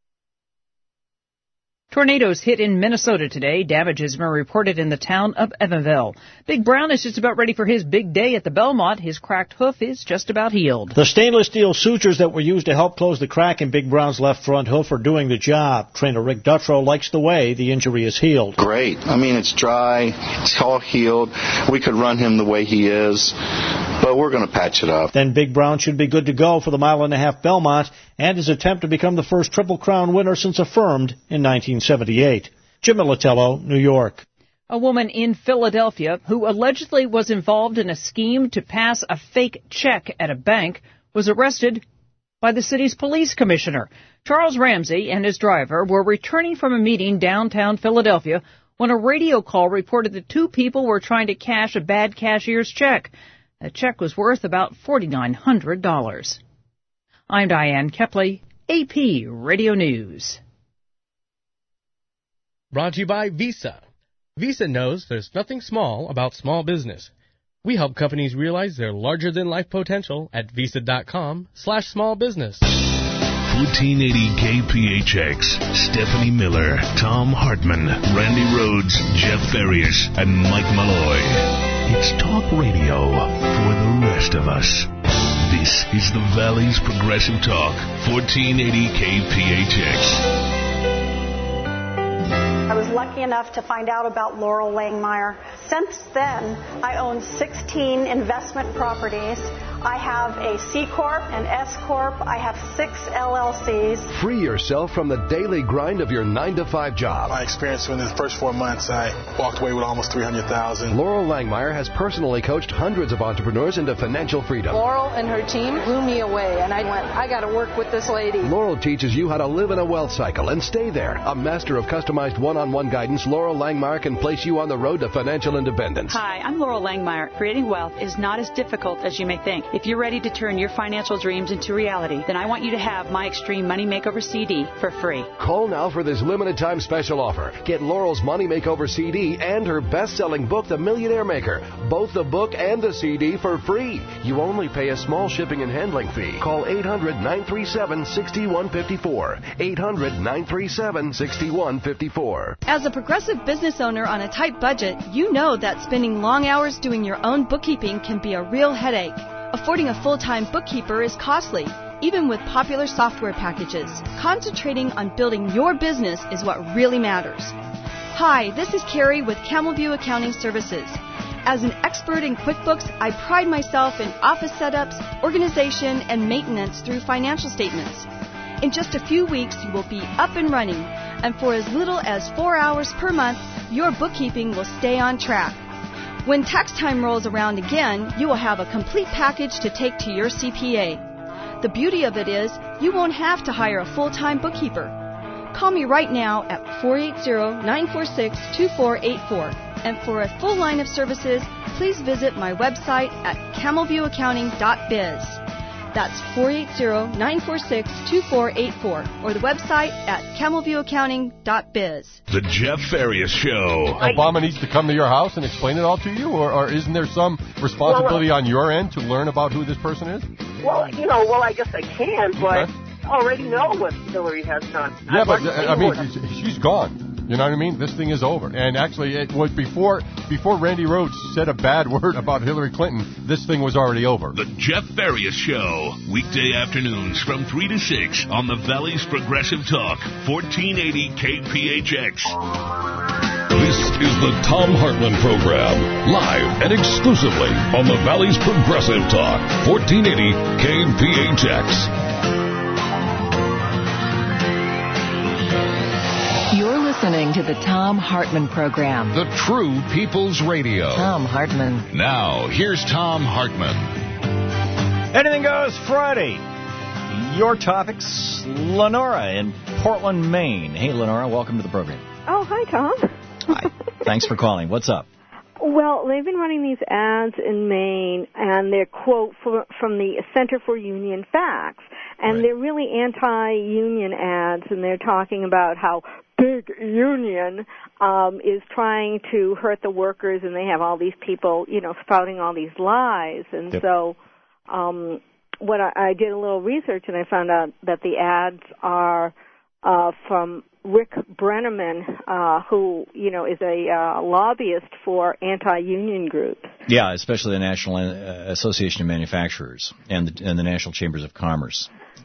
Tornadoes hit in Minnesota today. Damage has been reported in the town of Evansville. Big Brown is just about ready for his big day at the Belmont. His cracked hoof is just about healed. The stainless steel sutures that were used to help close the crack in Big Brown's left front hoof are doing the job. Trainer Rick Dutrow likes the way the injury is healed. Great. I mean, it's dry. It's all healed. We could run him the way he is, but we're going to patch it up. Then Big Brown should be good to go for the mile-and-a-half Belmont and his attempt to become the first Triple Crown winner since affirmed in 1978. Jim Militello, New York. A woman in Philadelphia who allegedly was involved in a scheme to pass a fake check at a bank was arrested by the city's police commissioner. Charles Ramsey and his driver were returning from a meeting downtown Philadelphia when a radio call reported that two people were trying to cash a bad cashier's check. The check was worth about $4,900. I'm Diane Kepley, AP Radio News. Brought to you by Visa. Visa knows there's nothing small about small business. We help companies realize their larger-than-life potential at visa.com/smallbusiness. 1480 KPHX, Stephanie Miller, Tom Hartman, Randy Rhodes, Jeff Farias, and Mike Malloy. It's talk radio for the rest of us. This is the Valley's Progressive Talk, 1480 KPHX. I was lucky enough to find out about Laurel Langmeyer. Since then, I own 16 investment properties. I have a C Corp, an S Corp. I have 6 LLCs. Free yourself from the daily grind of your 9-to-5 job. My experience within the first 4 months, I walked away with almost $300,000. Laurel Langmeyer has personally coached hundreds of entrepreneurs into financial freedom. Laurel and her team blew me away, and I went, I got to work with this lady. Laurel teaches you how to live in a wealth cycle and stay there. A master of customized one-on-one guidance, Laurel Langmeyer can place you on the road to financial independence. Hi, I'm Laurel Langmeyer. Creating wealth is not as difficult as you may think. If you're ready to turn your financial dreams into reality, then I want you to have my Extreme Money Makeover CD for free. Call now for this limited time special offer. Get Laurel's Money Makeover CD and her best-selling book, The Millionaire Maker. Both the book and the CD for free. You only pay a small shipping and handling fee. Call 800-937-6154. 800-937-6154. As a progressive business owner on a tight budget, you know that spending long hours doing your own bookkeeping can be a real headache. Affording a full-time bookkeeper is costly, even with popular software packages. Concentrating on building your business is what really matters. Hi, this is Carrie with Camel View Accounting Services. As an expert in QuickBooks, I pride myself in office setups, organization, and maintenance through financial statements. In just a few weeks, you will be up and running, and for as little as 4 hours per month, your bookkeeping will stay on track. When tax time rolls around again, you will have a complete package to take to your CPA. The beauty of it is, you won't have to hire a full-time bookkeeper. Call me right now at 480-946-2484. And for a full line of services, please visit my website at camelviewaccounting.biz. That's 480-946-2484. Or the website at camelviewaccounting.biz. The Jeff Farias Show. Obama needs to come to your house and explain it all to you? Or isn't there some responsibility on your end to learn about who this person is? Well, I guess I can, but I already know what Hillary has done. Yeah, but, she's gone. You know what I mean? This thing is over. And actually, it was before Randy Rhodes said a bad word about Hillary Clinton, this thing was already over. The Jeff Farias Show. Weekday afternoons from 3 to 6 on the Valley's Progressive Talk, 1480 KPHX. This is the Tom Hartman Program, live and exclusively on the Valley's Progressive Talk, 1480 KPHX. You're listening to the Tom Hartman Program. The true people's radio. Tom Hartman. Now, here's Tom Hartman. Anything Goes Friday. Your topics, Lenora in Portland, Maine. Hey, Lenora, welcome to the program. Oh, hi, Tom. Hi. Thanks for calling. What's up? Well, they've been running these ads in Maine, and they're quote from the Center for Union Facts, and they're really anti-union ads, and they're talking about how big union is trying to hurt the workers, and they have all these people, spouting all these lies. And so when I did a little research, and I found out that the ads are from Rick Brenneman, who, is a lobbyist for anti-union groups. Yeah, especially the National Association of Manufacturers and the National Chambers of Commerce.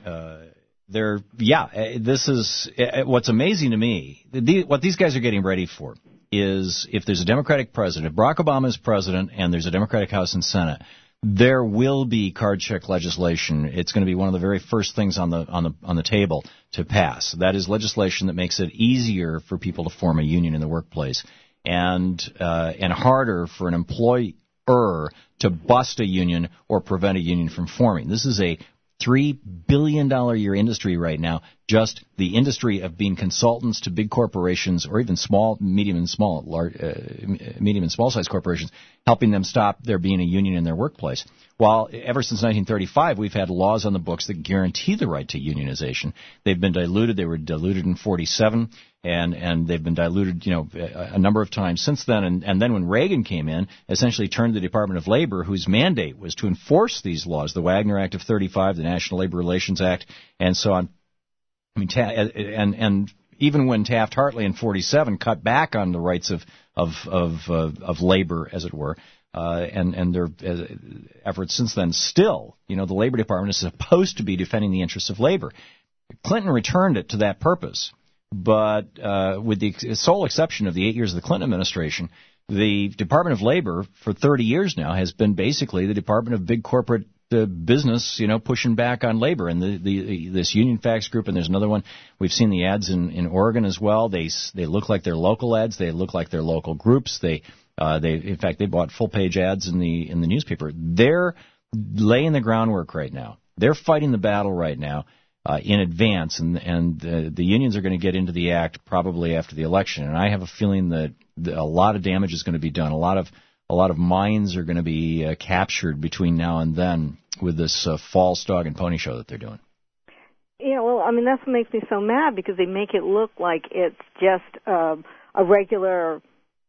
This is what's amazing to me. What these guys are getting ready for is if there's a Democratic president, if Barack Obama is president, and there's a Democratic House and Senate, there will be card check legislation. It's going to be one of the very first things on the table to pass. That is legislation that makes it easier for people to form a union in the workplace, and harder for an employer to bust a union or prevent a union from forming. This is a $3 billion a year industry right now, just the industry of being consultants to big corporations or even medium and small size corporations, helping them stop there being a union in their workplace. While ever since 1935, we've had laws on the books that guarantee the right to unionization. They've been diluted. They were diluted in 1947, and they've been diluted, a number of times since then. And then when Reagan came in, essentially turned the Department of Labor, whose mandate was to enforce these laws, the Wagner Act of 1935, the National Labor Relations Act, and so on. I mean, and even when Taft-Hartley in 1947 cut back on the rights of labor, as it were, and their efforts since then, still, the Labor Department is supposed to be defending the interests of labor. Clinton returned it to that purpose, but with the sole exception of the 8 years of the Clinton administration, the Department of Labor for 30 years now has been basically the Department of big corporate business, pushing back on labor. And this Union Facts group, and there's another one. We've seen the ads in Oregon as well. They look like they're local ads. They look like they're local groups. They in fact they bought full page ads in the newspaper. They're laying the groundwork right now. They're fighting the battle right now in advance, and the unions are going to get into the act probably after the election. And I have a feeling that a lot of damage is going to be done. A lot of minds are going to be captured between now and then with this false dog and pony show that they're doing. Yeah, well, I mean, that's what makes me so mad, because they make it look like it's just a regular,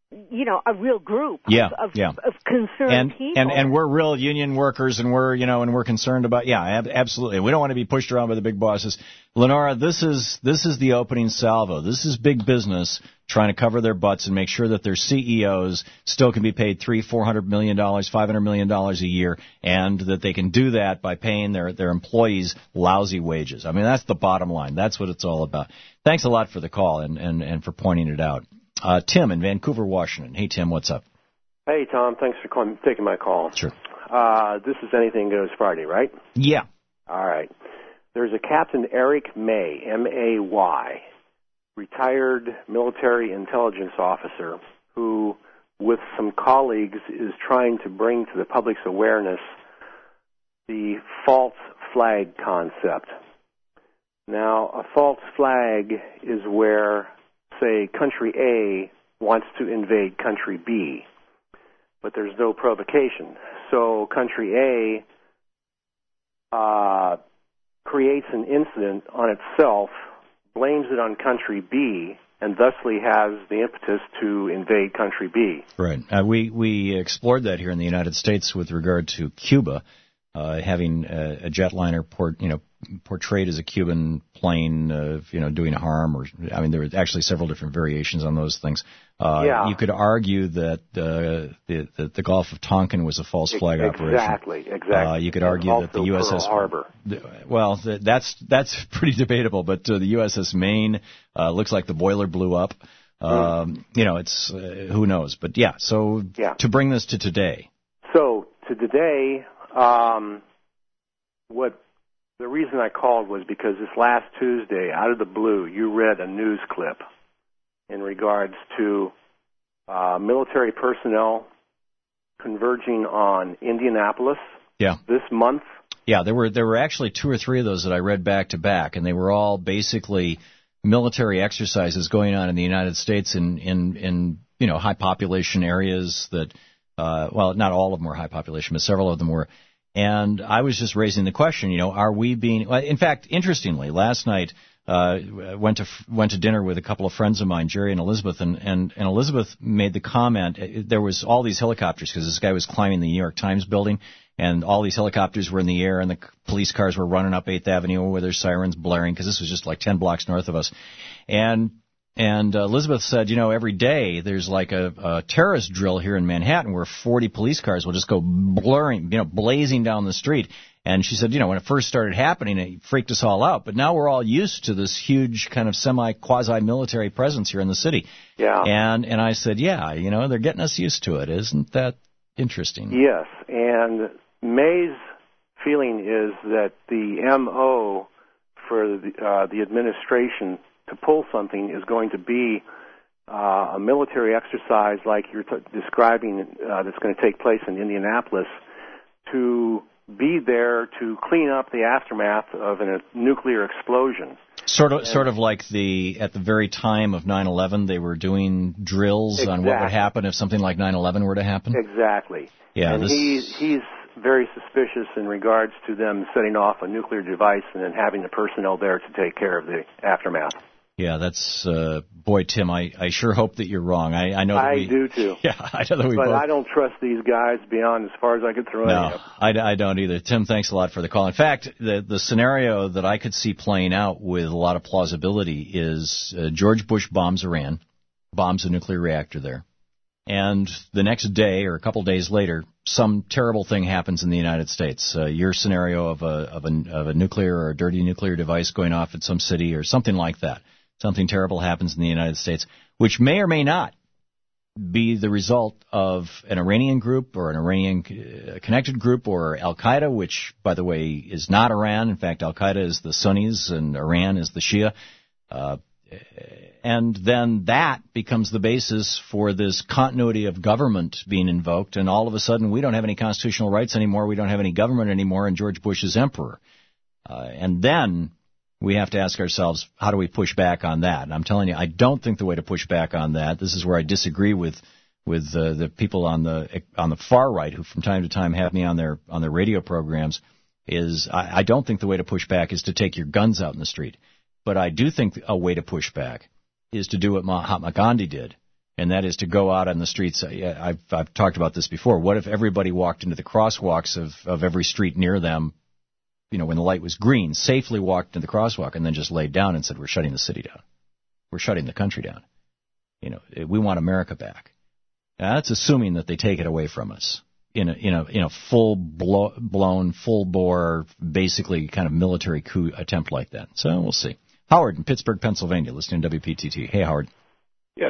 a real group of concerned people. And we're real union workers, and we're concerned about, absolutely. We don't want to be pushed around by the big bosses. Lenora, this is the opening salvo. This is big business trying to cover their butts and make sure that their CEOs still can be paid $300-400 million, $500 million a year, and that they can do that by paying their employees lousy wages. I mean, that's the bottom line. That's what it's all about. Thanks a lot for the call and for pointing it out. Tim in Vancouver, Washington. Hey, Tim, what's up? Hey, Tom. Thanks for taking my call. Sure. This is Anything Goes Friday, right? Yeah. All right. There's a Captain Eric May, M-A-Y, retired military intelligence officer who, with some colleagues, is trying to bring to the public's awareness the false flag concept. Now, a false flag is where, say, country A wants to invade country B, but there's no provocation. So country A creates an incident on itself, blames it on country B, and thusly has the impetus to invade country B. Right. We explored that here in the United States with regard to Cuba, having a jetliner portrayed as a Cuban plane, doing harm, or there were actually several different variations on those things. You could argue that the Gulf of Tonkin was a false flag operation. Exactly. You could argue that the USS Harbor. Well, that's pretty debatable, but the USS Maine looks like the boiler blew up. It's who knows, but to bring this to today. So to today, the reason I called was because this last Tuesday, out of the blue, you read a news clip in regards to military personnel converging on Indianapolis this month. Yeah, there were actually 2 or 3 of those that I read back to back, and they were all basically military exercises going on in the United States in high population areas that, well, not all of them were high population, but several of them were. And I was just raising the question, are we being, in fact, interestingly, last night, went to dinner with a couple of friends of mine, Jerry and Elizabeth, and Elizabeth made the comment, there was all these helicopters, because this guy was climbing the New York Times building, and all these helicopters were in the air, and the police cars were running up 8th Avenue with their sirens blaring, because this was just like 10 blocks north of us. And Elizabeth said, every day there's like a terrorist drill here in Manhattan where 40 police cars will just go blazing down the street. And she said, when it first started happening, it freaked us all out. But now we're all used to this huge kind of quasi-military presence here in the city. Yeah. And I said, yeah, they're getting us used to it. Isn't that interesting? Yes. And May's feeling is that the MO for the administration to pull something is going to be a military exercise like you're describing that's going to take place in Indianapolis, to be there to clean up the aftermath of a nuclear explosion. Sort of like at the very time of 9/11, they were doing drills on what would happen if something like 9/11 were to happen. Exactly. Yeah, and he's very suspicious in regards to them setting off a nuclear device and then having the personnel there to take care of the aftermath. Yeah, that's boy, Tim. I sure hope that you're wrong. I know. That I do too. Yeah, I know that we. But both... I don't trust these guys beyond as far as I could throw. No, I don't either. Tim, thanks a lot for the call. In fact, the scenario that I could see playing out with a lot of plausibility is George Bush bombs Iran, bombs a nuclear reactor there, and the next day or a couple days later, some terrible thing happens in the United States. Your scenario of a nuclear or a dirty nuclear device going off at some city or something like that. Something terrible happens in the United States, which may or may not be the result of an Iranian group or an Iranian-connected group or Al-Qaeda, which, by the way, is not Iran. In fact, Al-Qaeda is the Sunnis and Iran is the Shia. And then that becomes the basis for this continuity of government being invoked, and all of a sudden we don't have any constitutional rights anymore, we don't have any government anymore, and George Bush is emperor. And then we have to ask ourselves, how do we push back on that? And I'm telling you, I don't think the way to push back on that, this is where I disagree with the people on the far right who from time to time have me on their radio programs, is I don't think the way to push back is to take your guns out in the street. But I do think a way to push back is to do what Mahatma Gandhi did, and that is to go out on the streets. I've talked about this before. What if everybody walked into the crosswalks of every street near them, when the light was green, safely walked into the crosswalk and then just laid down and said, we're shutting the city down. We're shutting the country down. We want America back. Now, that's assuming that they take it away from us in a full-blown, full-bore, basically kind of military coup attempt like that. So we'll see. Howard in Pittsburgh, Pennsylvania, listening to WPTT. Hey, Howard. Yes.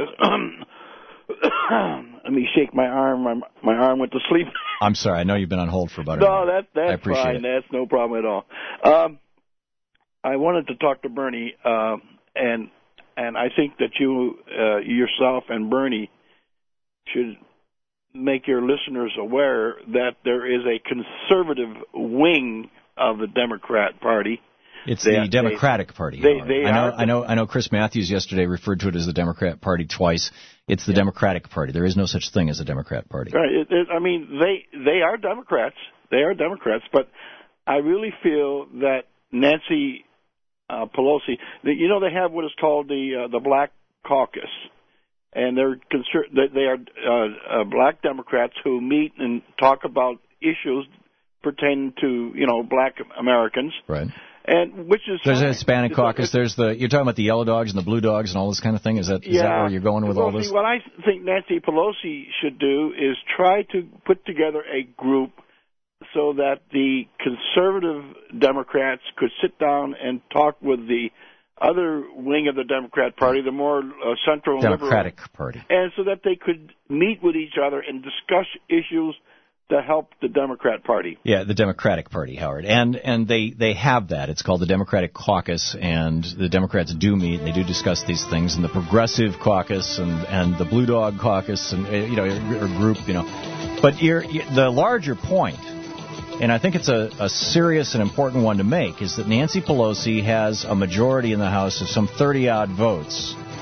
Let me shake my arm. My arm went to sleep. I'm sorry. I know you've been on hold for about a minute. No, that's fine. It. That's no problem at all. I wanted to talk to Bernie, and I think that you yourself and Bernie should make your listeners aware that there is a conservative wing of the Democrat Party. It's the Democratic Party. I know. Chris Matthews yesterday referred to it as the Democrat Party twice. It's the Democratic Party. There is no such thing as a Democrat Party. Right. They are Democrats. They are Democrats. But I really feel that Nancy Pelosi, they have what is called the Black Caucus, and they are Black Democrats who meet and talk about issues pertaining to Black Americans. Right. And which is there's a Hispanic caucus. You're talking about the yellow dogs and the blue dogs and all this kind of thing. Is that where you're going with all this? What I think Nancy Pelosi should do is try to put together a group so that the conservative Democrats could sit down and talk with the other wing of the Democrat Party, the more central Democratic liberal, Party, and so that they could meet with each other and discuss issues to help the Democrat Party. Yeah, the Democratic Party, Howard. And they have that. It's called the Democratic Caucus, and the Democrats do meet, and they do discuss these things, and the Progressive Caucus and the Blue Dog Caucus, and or group, But the larger point, and I think it's a serious and important one to make, is that Nancy Pelosi has a majority in the House of some 30-odd votes.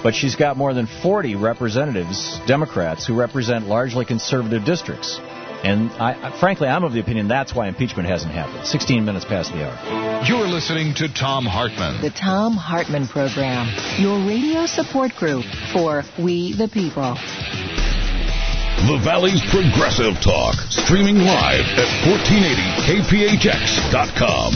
but she's got more than 40 representatives, Democrats, who represent largely conservative districts. And frankly, I'm of the opinion that's why impeachment hasn't happened. 16 minutes past the hour. You're listening to Thom Hartmann. The Thom Hartmann Program, your radio support group for We the People. The Valley's Progressive Talk, streaming live at 1480kphx.com.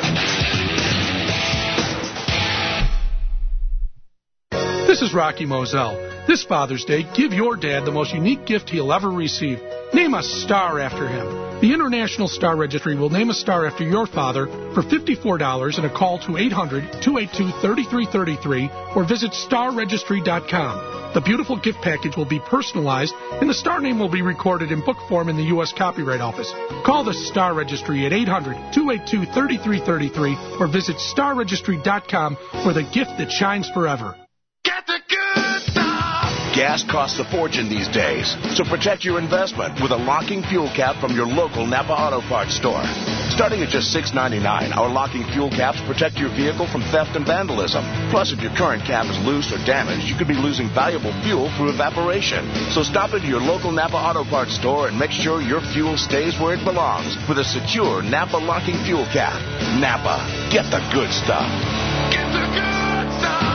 This is Rocky Moselle. This Father's Day, give your dad the most unique gift he'll ever receive. Name a star after him. The International Star Registry will name a star after your father for $54 and a call to 800-282-3333 or visit starregistry.com. The beautiful gift package will be personalized and the star name will be recorded in book form in the U.S. Copyright Office. Call the Star Registry at 800-282-3333 or visit starregistry.com for the gift that shines forever. Get the good stuff! Gas costs a fortune these days, so protect your investment with a locking fuel cap from your local Napa Auto Parts store. Starting at just $6.99, our locking fuel caps protect your vehicle from theft and vandalism. Plus, if your current cap is loose or damaged, you could be losing valuable fuel through evaporation. So stop into your local Napa Auto Parts store and make sure your fuel stays where it belongs with a secure Napa locking fuel cap. Napa, get the good stuff. Get the good stuff!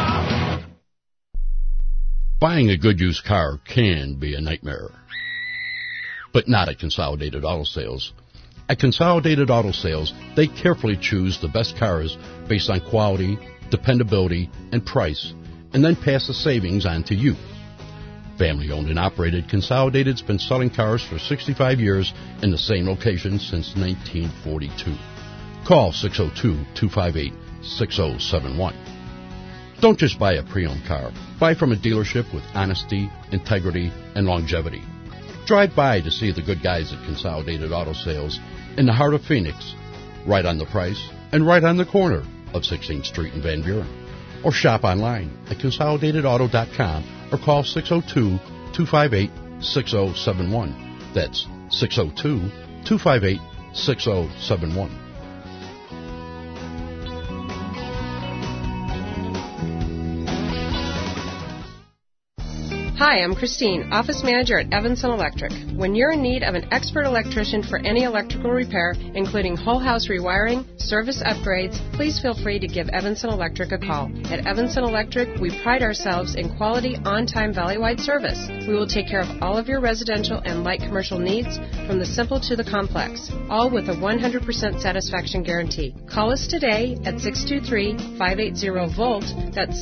Buying a good used car can be a nightmare, but not at Consolidated Auto Sales. At Consolidated Auto Sales, they carefully choose the best cars based on quality, dependability, and price, and then pass the savings on to you. Family owned and operated, Consolidated's been selling cars for 65 years in the same location since 1942. Call 602-258-6071. Don't just buy a pre-owned car. Buy from a dealership with honesty, integrity, and longevity. Drive by to see the good guys at Consolidated Auto Sales in the heart of Phoenix, right on the Price and right on the corner of 16th Street in Van Buren. Or shop online at consolidatedauto.com or call 602-258-6071. That's 602-258-6071. Hi, I'm Christine, Office Manager at Evanson Electric. When you're in need of an expert electrician for any electrical repair, including whole house rewiring, service upgrades, please feel free to give Evanson Electric a call. At Evanson Electric, we pride ourselves in quality, on-time, valley-wide service. We will take care of all of your residential and light commercial needs, from the simple to the complex, all with a 100% satisfaction guarantee. Call us today at 623-580-VOLT. That's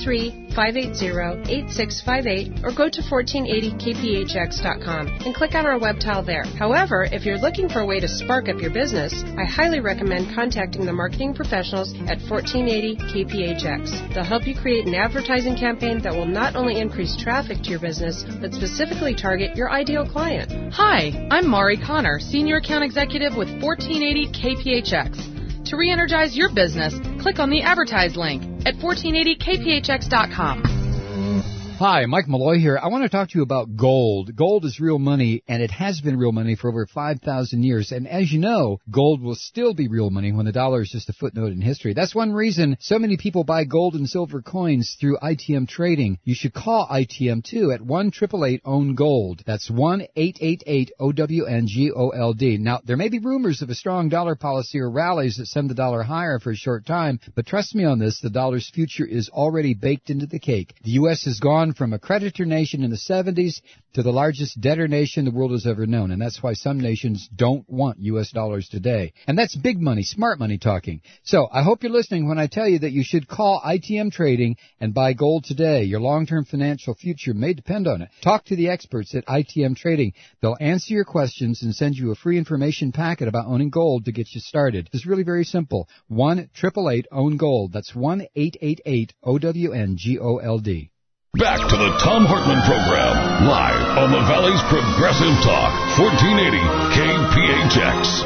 623-580-8658. Or go to 1480kphx.com and click on our web tile there. However, if you're looking for a way to spark up your business, I highly recommend contacting the marketing professionals at 1480kphx. They'll help you create an advertising campaign that will not only increase traffic to your business, but specifically target your ideal client. Hi, I'm Mari Connor, Senior Account Executive with 1480kphx. To re-energize your business, click on the advertise link at 1480kphx.com. Hi, Mike Malloy here. I want to talk to you about gold. Gold is real money, and it has been real money for over 5,000 years. And as you know, gold will still be real money when the dollar is just a footnote in history. That's one reason so many people buy gold and silver coins through ITM Trading. You should call ITM, too, at 1-888-OWN-GOLD. That's 1-888-OWN-GOLD. Now, there may be rumors of a strong dollar policy or rallies that send the dollar higher for a short time, but trust me on this, the dollar's future is already baked into the cake. The U.S. has gone from a creditor nation in the 70s to the largest debtor nation the world has ever known, and that's why some nations don't want U.S. dollars today. And that's big money, smart money talking. So I hope you're listening when I tell you that you should call ITM Trading and buy gold today. Your long-term financial future may depend on it. Talk to the experts at ITM Trading. They'll answer your questions and send you a free information packet about owning gold to get you started. It's really very simple. 1-888-OWN-GOLD. That's 1-888-OWN-GOLD. Back to the Thom Hartmann Program, live on the Valley's Progressive Talk, 1480 KPHX.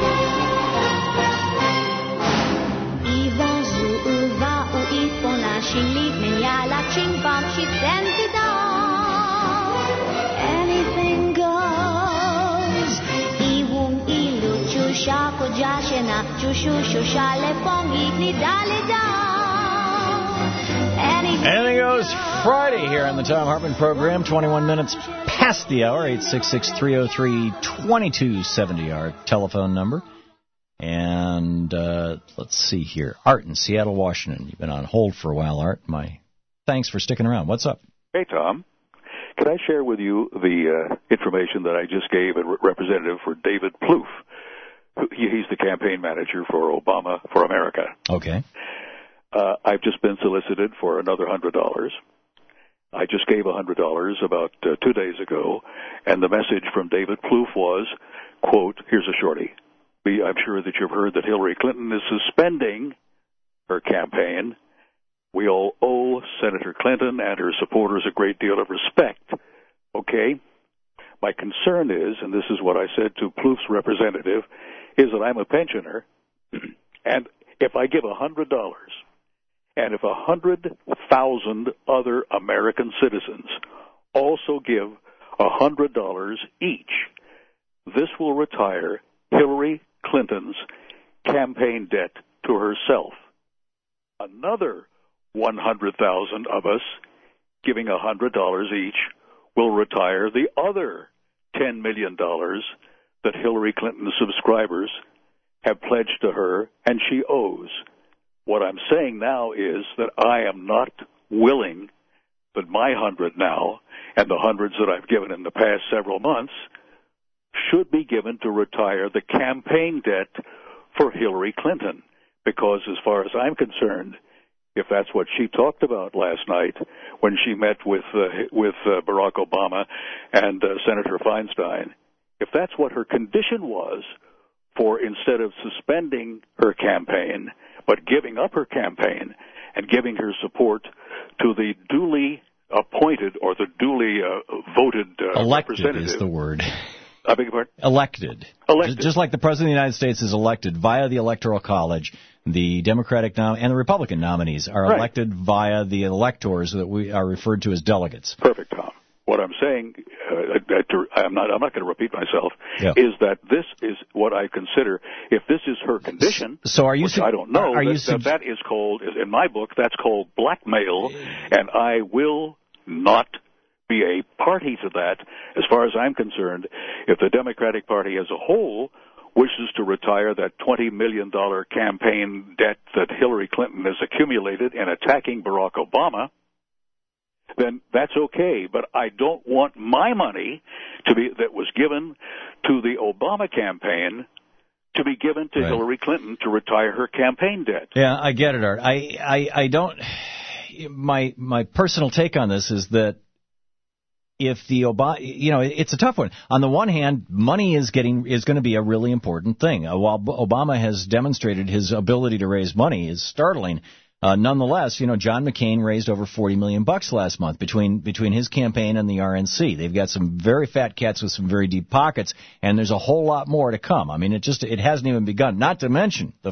Anything goes. Anything Goes Friday here on the Tom Hartman program. 21 minutes past the hour. 866-303-2270, our telephone number. And let's see here. Art in Seattle, Washington. You've been on hold for a while, Art. My thanks for sticking around. What's up? Hey, Tom. Could I share with you the information that I just gave a representative for David Plouffe? He's the campaign manager for Obama for America. Okay. I've just been solicited for another $100. I just gave $100 about 2 days ago, and the message from David Plouffe was, quote, here's a shorty. I'm sure that you've heard that Hillary Clinton is suspending her campaign. We all owe Senator Clinton and her supporters a great deal of respect. Okay? My concern is, and this is what I said to Plouffe's representative, is that I'm a pensioner, and if I give $100, and if 100,000 other American citizens also give $100 each, this will retire Hillary Clinton's campaign debt to herself. Another 100,000 of us giving $100 each will retire the other $10 million that Hillary Clinton's subscribers have pledged to her and she owes. What I'm saying now is that I am not willing that my 100 now and the hundreds that I've given in the past several months should be given to retire the campaign debt for Hillary Clinton. Because as far as I'm concerned, if that's what she talked about last night when she met with Barack Obama and Senator Feinstein, if that's what her condition was for instead of suspending her campaign, but giving up her campaign and giving her support to the duly appointed or the duly voted elected representative. Is the word. I beg your pardon? Elected. Just like the President of the United States is elected via the Electoral College, the Democratic and the Republican nominees are elected via the electors that we are referred to as delegates. Perfect, Tom. What I'm saying, I'm not going to repeat myself, is that this is what I consider, if this is her condition, so are you which I don't know, that is called, in my book, that's called blackmail, and I will not be a party to that. As far as I'm concerned, if the Democratic Party as a whole wishes to retire that $20 million campaign debt that Hillary Clinton has accumulated in attacking Barack Obama, then that's okay. But I don't want my money that was given to the Obama campaign to be given to Hillary Clinton to retire her campaign debt. Yeah, I get it, Art. I don't. My personal take on this is that if the Obama, it's a tough one. On the one hand, money is going to be a really important thing. While Obama has demonstrated his ability to raise money is startling. Nonetheless, John McCain raised over $40 million last month between his campaign and the RNC. They've got some very fat cats with some very deep pockets, and there's a whole lot more to come. I mean, it hasn't even begun. Not to mention the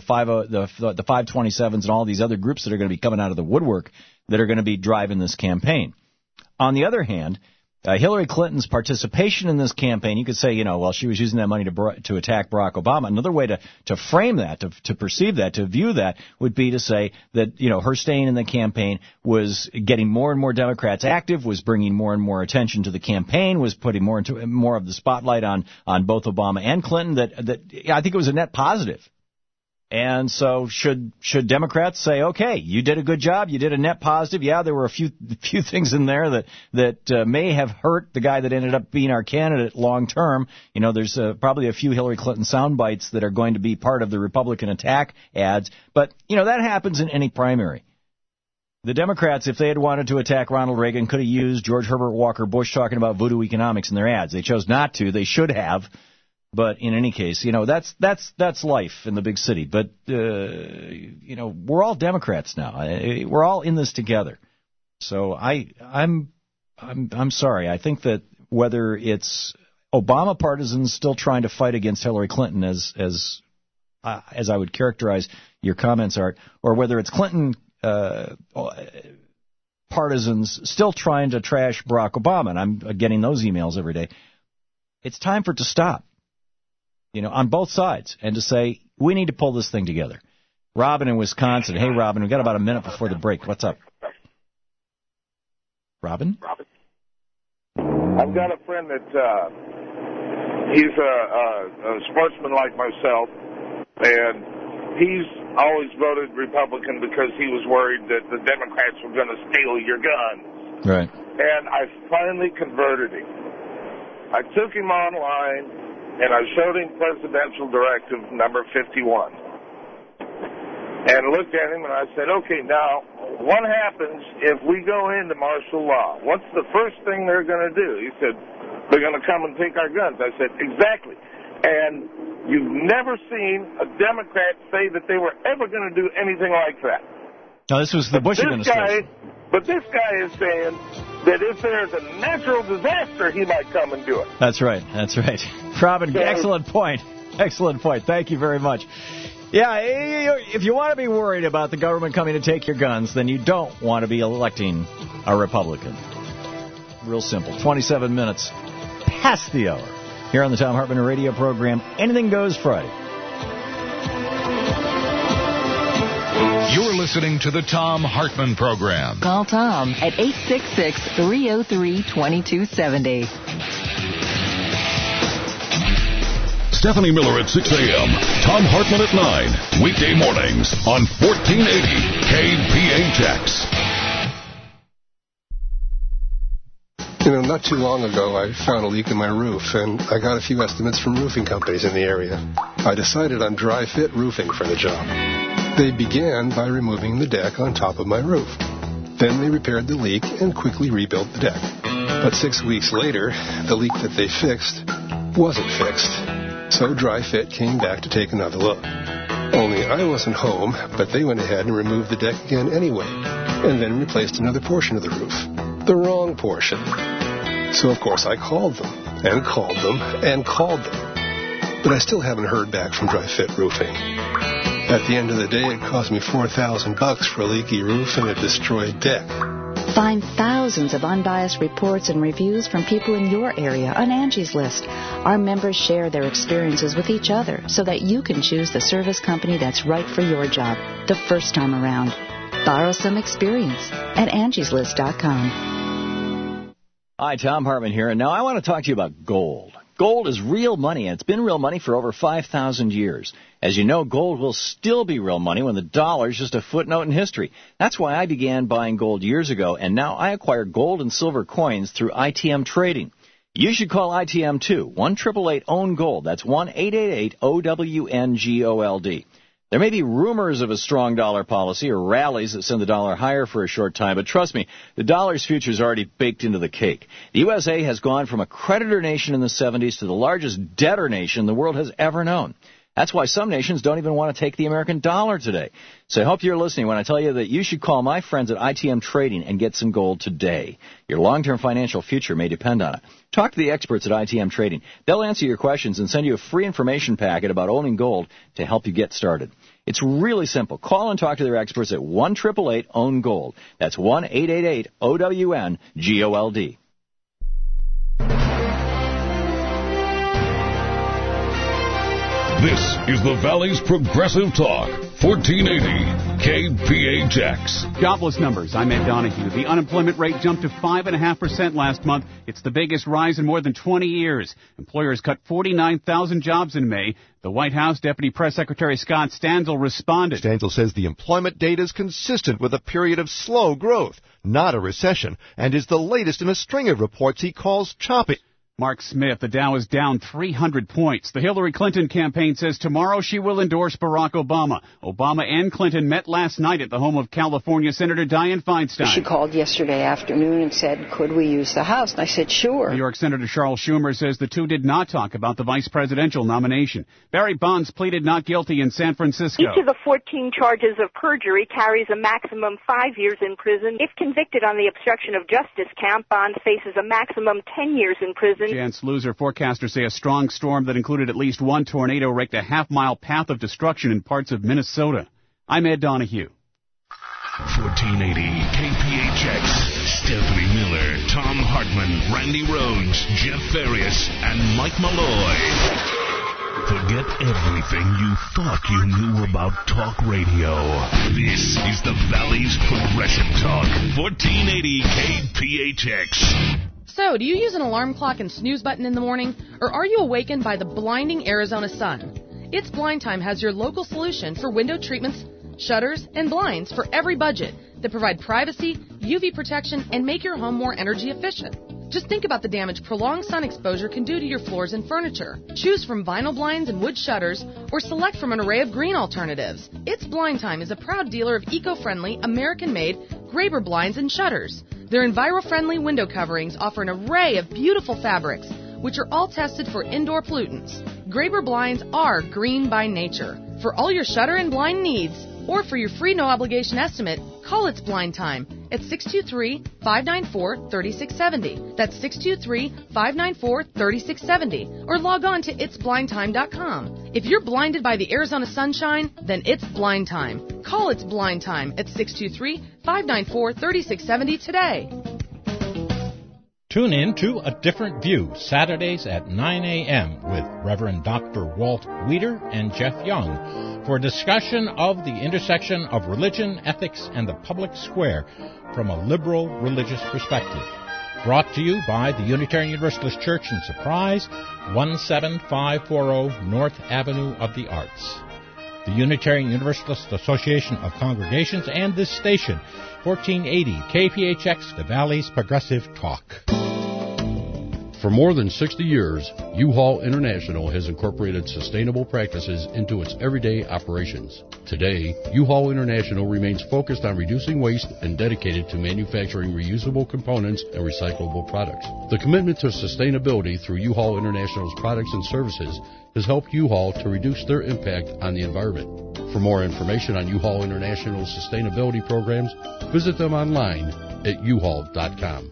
527s and all these other groups that are going to be coming out of the woodwork that are going to be driving this campaign. On the other hand, Hillary Clinton's participation in this campaign, you could say, she was using that money to attack Barack Obama. Another way to frame that, to perceive that, to view that, would be to say that, her staying in the campaign was getting more and more Democrats active, was bringing more and more attention to the campaign, was putting more of the spotlight on both Obama and Clinton. That I think it was a net positive. And so should Democrats say, okay, you did a good job, you did a net positive. Yeah, there were a few things in there that may have hurt the guy that ended up being our candidate long term. There's probably a few Hillary Clinton sound bites that are going to be part of the Republican attack ads. But, that happens in any primary. The Democrats, if they had wanted to attack Ronald Reagan, could have used George Herbert Walker Bush talking about voodoo economics in their ads. They chose not to. They should have. But in any case, that's life in the big city. But we're all Democrats now. We're all in this together. So I'm sorry. I think that whether it's Obama partisans still trying to fight against Hillary Clinton, as I would characterize your comments, Art, or whether it's Clinton partisans still trying to trash Barack Obama, and I'm getting those emails every day. It's time for it to stop. On both sides, and to say, we need to pull this thing together. Robin in Wisconsin. Hey, Robin, we've got about a minute before the break. What's up? Robin? I've got a friend that he's a sportsman like myself, and he's always voted Republican because he was worried that the Democrats were going to steal your guns. Right. And I finally converted him. I took him online, and I showed him Presidential Directive number 51. And looked at him, and I said, okay, now, what happens if we go into martial law? What's the first thing they're going to do? He said, they're going to come and take our guns. I said, exactly. And you've never seen a Democrat say that they were ever going to do anything like that. No, this was the Bush administration. But this guy is saying that if there's a natural disaster, he might come and do it. That's right. Robin, So, excellent point. Thank you very much. Yeah, if you want to be worried about the government coming to take your guns, then you don't want to be electing a Republican. Real simple. 27 minutes past the hour. Here on the Thom Hartmann radio program, Anything Goes Friday. You're listening to the Thom Hartmann program. Call Tom at 866-303-2270. Stephanie Miller at 6 a.m. Thom Hartmann at 9. Weekday mornings on 1480 KPHX. Not too long ago, I found a leak in my roof, and I got a few estimates from roofing companies in the area. I decided on Dry Fit Roofing for the job. They began by removing the deck on top of my roof. Then they repaired the leak and quickly rebuilt the deck. But 6 weeks later, the leak that they fixed wasn't fixed. So Dry Fit came back to take another look. Only I wasn't home, but they went ahead and removed the deck again anyway, and then replaced another portion of the roof. The wrong portion. So, of course, I called them, and called them, and called them. But I still haven't heard back from Dry Fit Roofing. At the end of the day, it cost me $4,000 for a leaky roof and a destroyed deck. Find thousands of unbiased reports and reviews from people in your area on Angie's List. Our members share their experiences with each other so that you can choose the service company that's right for your job the first time around. Borrow some experience at angieslist.com. Hi, Thom Hartmann here, and now I want to talk to you about gold. Gold is real money, and it's been real money for over 5,000 years. As you know, gold will still be real money when the dollar is just a footnote in history. That's why I began buying gold years ago, and now I acquire gold and silver coins through ITM Trading. You should call ITM too. 1-888-OWN-GOLD. That's 1-888-OWN-GOLD. There may be rumors of a strong dollar policy or rallies that send the dollar higher for a short time, but trust me, the dollar's future is already baked into the cake. The USA has gone from a creditor nation in the 70s to the largest debtor nation the world has ever known. That's why some nations don't even want to take the American dollar today. So I hope you're listening when I tell you that you should call my friends at ITM Trading and get some gold today. Your long-term financial future may depend on it. Talk to the experts at ITM Trading. They'll answer your questions and send you a free information packet about owning gold to help you get started. It's really simple. Call and talk to their experts at 1-888-OWN-GOLD. That's 1-888-OWN-GOLD. This is the Valley's Progressive Talk, 1480 KPHX. Jobless numbers. I'm Ed Donahue. The unemployment rate jumped to 5.5% last month. It's the biggest rise in more than 20 years. Employers cut 49,000 jobs in May. The White House Deputy Press Secretary Scott Stanzel responded. Stanzel says the employment data is consistent with a period of slow growth, not a recession, and is the latest in a string of reports he calls choppy. Mark Smith, the Dow is down 300 points. The Hillary Clinton campaign says tomorrow she will endorse Barack Obama. Obama and Clinton met last night at the home of California Senator Dianne Feinstein. She called yesterday afternoon and said, could we use the House? And I said, sure. New York Senator Charles Schumer says the two did not talk about the vice presidential nomination. Barry Bonds pleaded not guilty in San Francisco. Each of the 14 charges of perjury carries a maximum 5 years in prison. If convicted on the obstruction of justice count, Bonds faces a maximum 10 years in prison. Chance loser. Forecasters say a strong storm that included at least one tornado raked a half-mile path of destruction in parts of Minnesota. I'm Ed Donahue. 1480 KPHX. Stephanie Miller, Thom Hartmann, Randy Rhodes, Jeff Farias, and Mike Malloy. Forget everything you thought you knew about talk radio. This is the Valley's Progressive Talk, 1480 KPHX. KPHX. So, do you use an alarm clock and snooze button in the morning, or are you awakened by the blinding Arizona sun? It's Blind Time has your local solution for window treatments, shutters, and blinds for every budget that provide privacy, UV protection, and make your home more energy efficient. Just think about the damage prolonged sun exposure can do to your floors and furniture. Choose from vinyl blinds and wood shutters, or select from an array of green alternatives. It's Blind Time is a proud dealer of eco-friendly, American-made Graber blinds and shutters. Their enviro-friendly window coverings offer an array of beautiful fabrics, which are all tested for indoor pollutants. Graber blinds are green by nature. For all your shutter and blind needs, or for your free no-obligation estimate, call It's Blind Time at 623-594-3670. That's 623-594-3670. Or log on to itsblindtime.com. If you're blinded by the Arizona sunshine, then it's Blind Time. Call It's Blind Time at 623-594-3670 today. Tune in to A Different View, Saturdays at 9 a.m. with Reverend Dr. Walt Weider and Jeff Young for a discussion of the intersection of religion, ethics, and the public square from a liberal religious perspective. Brought to you by the Unitarian Universalist Church in Surprise, 17540 North Avenue of the Arts. The Unitarian Universalist Association of Congregations and this station, 1480 KPHX, the Valley's Progressive Talk. For more than 60 years, U-Haul International has incorporated sustainable practices into its everyday operations. Today, U-Haul International remains focused on reducing waste and dedicated to manufacturing reusable components and recyclable products. The commitment to sustainability through U-Haul International's products and services has helped U-Haul to reduce their impact on the environment. For more information on U-Haul International's sustainability programs, visit them online at uhaul.com.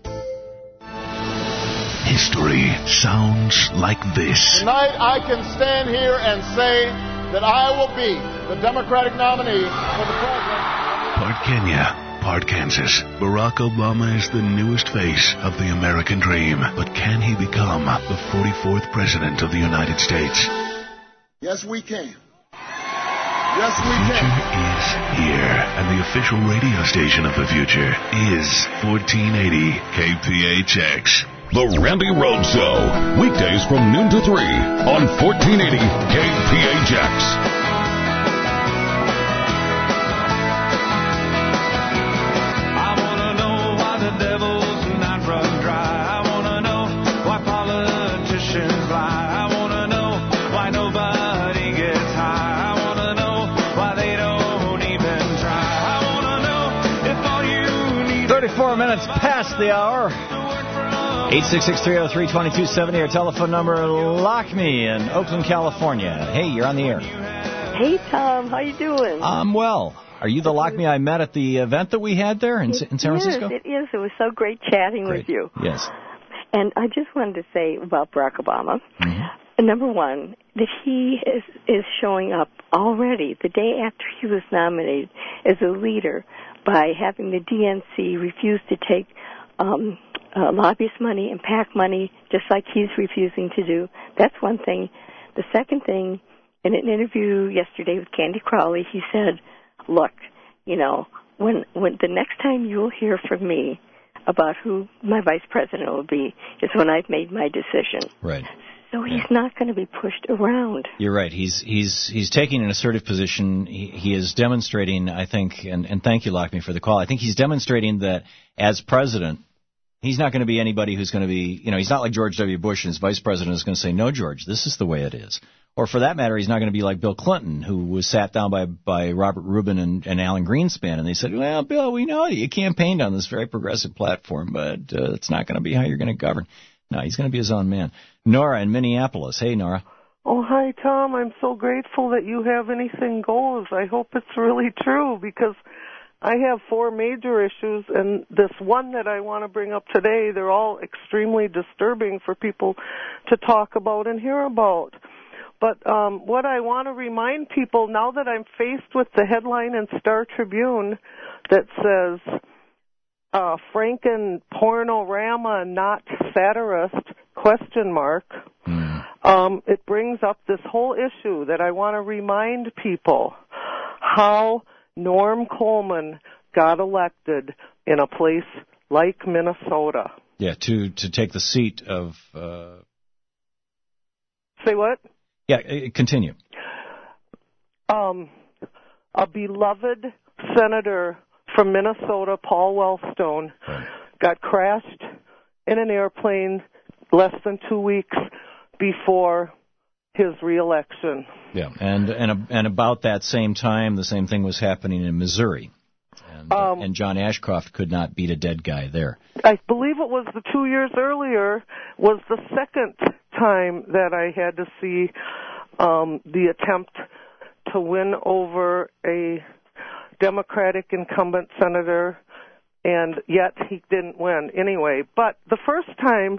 History sounds like this. Tonight I can stand here and say that I will be the Democratic nominee for the president. Part Kenya, part Kansas. Barack Obama is the newest face of the American dream. But can he become the 44th president of the United States? Yes, we can. Yes, we can. Future is here, and the official radio station of the future is 1480 KPHX. The Randy Rhodes Show, weekdays from noon to 3 on 1480 KPHX. I want to know why the devil's not run dry. I want to know why politicians lie. I want to know why nobody gets high. I want to know why they don't even try. I want to know if all you need... 34 minutes past the hour. 866-303-2270, our telephone number. Lock me in Oakland, California. Hey, you're on the air. Hey, Tom. How you doing? I'm well. Are you the Lock Me I met at the event that we had there in San Francisco? Yes, it is. It was so great chatting with you. Yes. And I just wanted to say about Barack Obama, number one, that he is showing up already the day after he was nominated as a leader by having the DNC refuse to take lobbyist money and PAC money, just like he's refusing to do. That's one thing. The second thing, in an interview yesterday with Candy Crowley, he said, look, you know, when the next time you'll hear from me about who my vice president will be is when I've made my decision. Right. So he's not going to be pushed around. You're right. He's taking an assertive position. He is demonstrating, I think, and thank you, Lock Me, for the call. I think he's demonstrating that as president, he's not going to be anybody who's going to be, he's not like George W. Bush, and his vice president is going to say, no, George, this is the way it is. Or for that matter, he's not going to be like Bill Clinton, who was sat down by Robert Rubin and Alan Greenspan, and they said, well, Bill, we know you campaigned on this very progressive platform, but it's not going to be how you're going to govern. No, he's going to be his own man. Nora in Minneapolis. Hey, Nora. Oh, hi, Tom. I'm so grateful that you have anything goes. I hope it's really true, because I have 4 major issues, and this one that I want to bring up today, they're all extremely disturbing for people to talk about and hear about. But what I want to remind people, now that I'm faced with the headline in Star Tribune that says, Franken pornorama not satirist, ? It brings up this whole issue that I want to remind people how Norm Coleman got elected in a place like Minnesota. Yeah, to take the seat of... Say what? Yeah, continue. A beloved senator from Minnesota, Paul Wellstone, got crashed in an airplane less than 2 weeks before his reelection. Yeah, and about that same time, the same thing was happening in Missouri. And John Ashcroft could not beat a dead guy there. I believe it was the 2 years earlier was the second time that I had to see the attempt to win over a Democratic incumbent senator, and yet he didn't win anyway. But the first time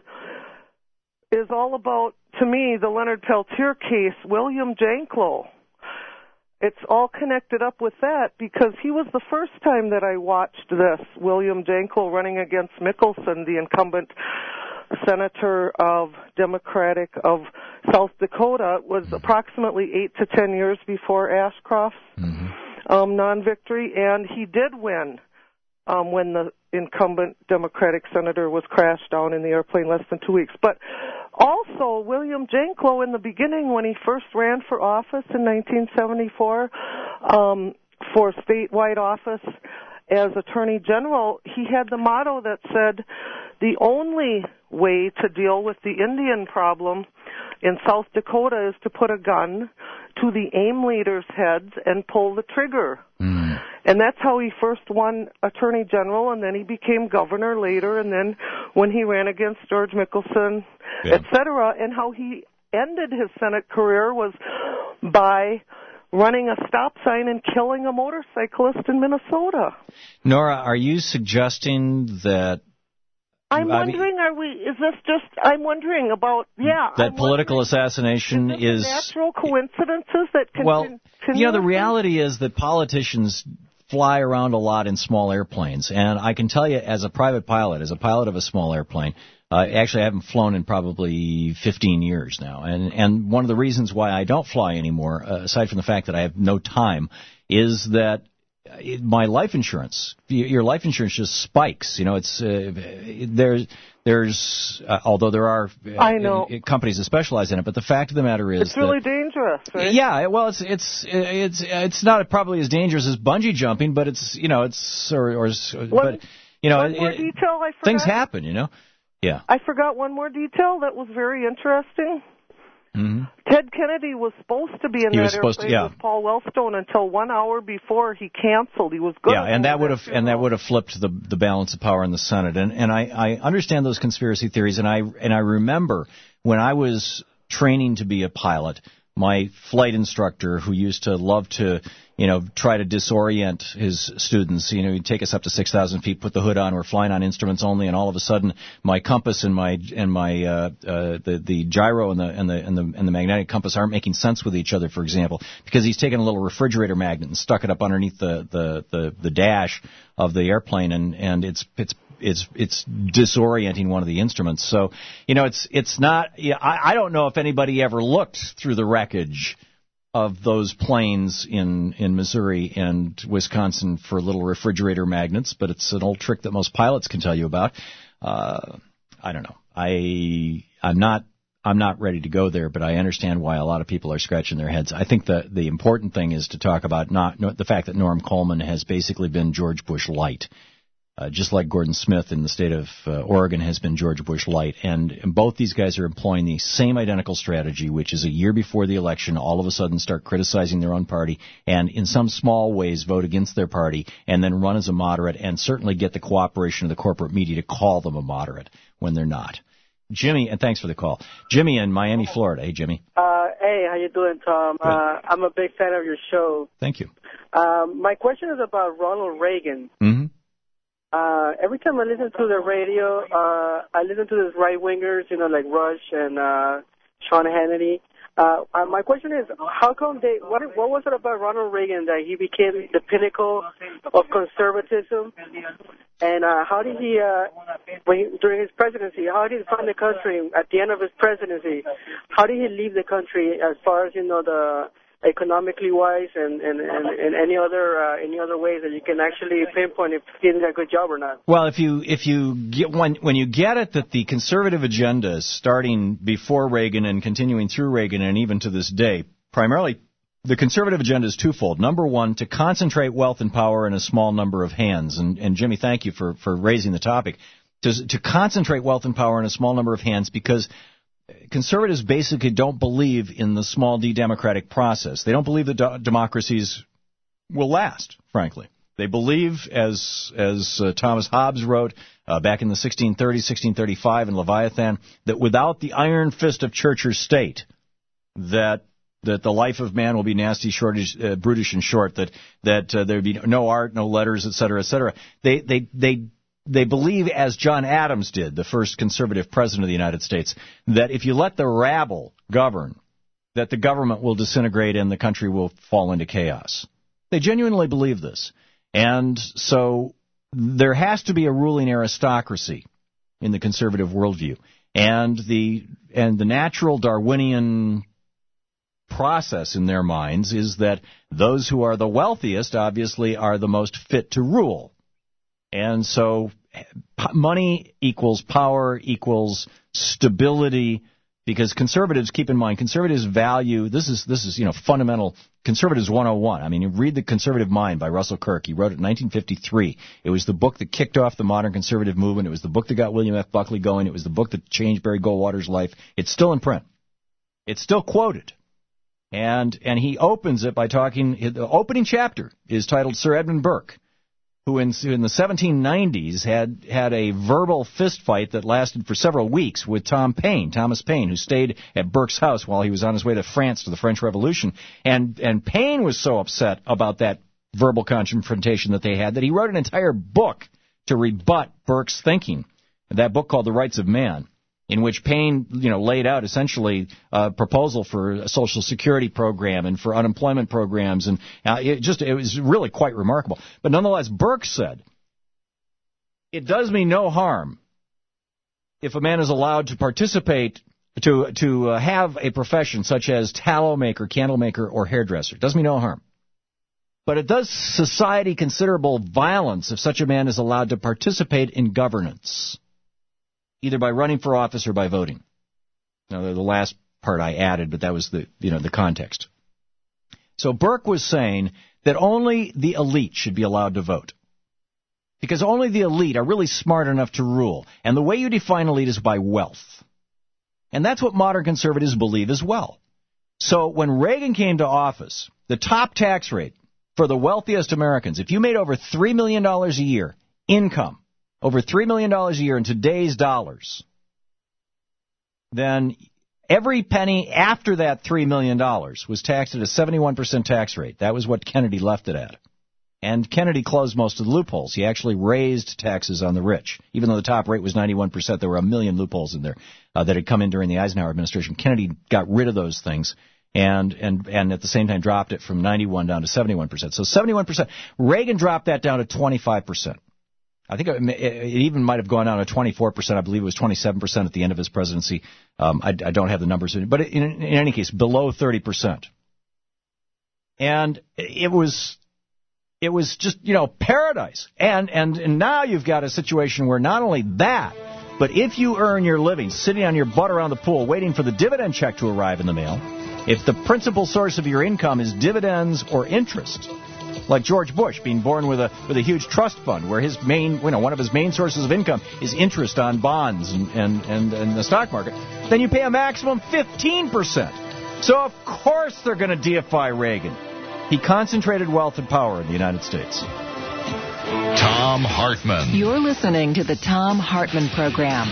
is all about, to me, the Leonard Peltier case, William Janklow. It's all connected up with that because he was the first time that I watched this, William Janklow running against Mickelson, the incumbent senator of Democratic of South Dakota, was approximately 8 to 10 years before Ashcroft's non-victory, and he did win when the incumbent Democratic senator was crashed down in the airplane less than 2 weeks. But also, William Janklow, in the beginning, when he first ran for office in 1974, for statewide office as Attorney General, he had the motto that said, the only way to deal with the Indian problem in South Dakota is to put a gun to the AIM leaders' heads and pull the trigger. And that's how he first won Attorney General, and then he became governor later, and then when he ran against George Mickelson, et cetera, and how he ended his Senate career was by running a stop sign and killing a motorcyclist in Minnesota. Nora, are you suggesting that... I'm wondering, I'm wondering about, that political assassination is... natural coincidences that can... Well, the reality is that politicians fly around a lot in small airplanes, and I can tell you as a private pilot, as a pilot of a small airplane, actually I haven't flown in probably 15 years now, and one of the reasons why I don't fly anymore, aside from the fact that I have no time, is that my life insurance, your life insurance just spikes. It's there's although there are companies that specialize in it, but the fact of the matter is it's really dangerous, right? Yeah, well, it's not probably as dangerous as bungee jumping, but it's things happen, Yeah. I forgot one more detail that was very interesting. Mm-hmm. Ted Kennedy was supposed to be in that airplane with Paul Wellstone until 1 hour before he canceled. He was good. Yeah, and that would have flipped the balance of power in the Senate. And I understand those conspiracy theories, and I remember when I was training to be a pilot, my flight instructor, who used to love to try to disorient his students, he'd take us up to 6,000 feet, put the hood on, we're flying on instruments only, and all of a sudden my compass and the gyro and the magnetic compass aren't making sense with each other, for example, because he's taken a little refrigerator magnet and stuck it up underneath the dash of the airplane, and it's disorienting one of the instruments. So, it's not. I don't know if anybody ever looked through the wreckage of those planes in Missouri and Wisconsin for little refrigerator magnets, but it's an old trick that most pilots can tell you about. I don't know. I'm not ready to go there, but I understand why a lot of people are scratching their heads. I think the important thing is to talk about the fact that Norm Coleman has basically been George Bush light. Just like Gordon Smith in the state of Oregon has been George Bush light. And both these guys are employing the same identical strategy, which is a year before the election, all of a sudden start criticizing their own party and in some small ways vote against their party and then run as a moderate and certainly get the cooperation of the corporate media to call them a moderate when they're not. Jimmy, and thanks for the call. Jimmy in Miami, Florida. Hey, Jimmy. Hey, how you doing, Tom? I'm a big fan of your show. Thank you. My question is about Ronald Reagan. Mm-hmm. Every time I listen to the radio, I listen to these right-wingers, like Rush and Sean Hannity. My question is, how come what was it about Ronald Reagan that he became the pinnacle of conservatism? And how did he, during his presidency, how did he find the country at the end of his presidency? How did he leave the country as far as, the economically wise and any other ways that you can actually pinpoint if he did a good job or not? Well, if you get when you get it that the conservative agenda is starting before Reagan and continuing through Reagan and even to this day, primarily the conservative agenda is twofold. Number one, to concentrate wealth and power in a small number of hands. And Jimmy, thank you for raising the topic. To concentrate wealth and power in a small number of hands, because conservatives basically don't believe in the small d democratic process. They don't believe that democracies will last, frankly. They believe, as Thomas Hobbes wrote back in the 1630s, 1635 in Leviathan, that without the iron fist of church or state, that the life of man will be nasty, shortish, brutish, and short. That there would be no art, no letters, et cetera, et cetera. They believe, as John Adams did, the first conservative president of the United States, that if you let the rabble govern, that the government will disintegrate and the country will fall into chaos. They genuinely believe this. And so there has to be a ruling aristocracy in the conservative worldview. And the natural Darwinian process in their minds is that those who are the wealthiest obviously are the most fit to rule. And so money equals power equals stability, because conservatives, keep in mind, conservatives value, this is fundamental Conservatives 101. I mean, you read The Conservative Mind by Russell Kirk. He wrote it in 1953. It was the book that kicked off the modern conservative movement. It was the book that got William F. Buckley going. It was the book that changed Barry Goldwater's life. It's still in print. It's still quoted. And he opens it by talking, the opening chapter is titled Sir Edmund Burke, who in the 1790s had a verbal fistfight that lasted for several weeks with Thomas Paine, who stayed at Burke's house while he was on his way to France to the French Revolution. And Paine was so upset about that verbal confrontation that they had that he wrote an entire book to rebut Burke's thinking. That book called The Rights of Man, in which Paine, laid out essentially a proposal for a Social Security program and for unemployment programs, and it was really quite remarkable. But nonetheless, Burke said, it does me no harm if a man is allowed to participate, to have a profession such as tallow maker, candle maker, or hairdresser. It does me no harm. But it does society considerable violence if such a man is allowed to participate in governance, either by running for office or by voting. Now, the last part I added, but that was the context. So Burke was saying that only the elite should be allowed to vote, because only the elite are really smart enough to rule. And the way you define elite is by wealth. And that's what modern conservatives believe as well. So when Reagan came to office, the top tax rate for the wealthiest Americans, if you made over $3 million a year income, over $3 million a year in today's dollars, then every penny after that $3 million was taxed at a 71% tax rate. That was what Kennedy left it at. And Kennedy closed most of the loopholes. He actually raised taxes on the rich. Even though the top rate was 91%, there were a million loopholes in there that had come in during the Eisenhower administration. Kennedy got rid of those things and at the same time dropped it from 91 down to 71%. So 71%. Reagan dropped that down to 25%. I think it even might have gone down to 24%. I believe it was 27% at the end of his presidency. I don't have the numbers, but in any case, below 30%. And it was just, paradise. And now you've got a situation where not only that, but if you earn your living sitting on your butt around the pool waiting for the dividend check to arrive in the mail, if the principal source of your income is dividends or interest, like George Bush being born with a huge trust fund where his main, one of his main sources of income is interest on bonds and the stock market, then you pay a maximum 15%. So of course they're going to deify Reagan. He concentrated wealth and power in the United States. Thom Hartmann. You're listening to the Thom Hartmann Program.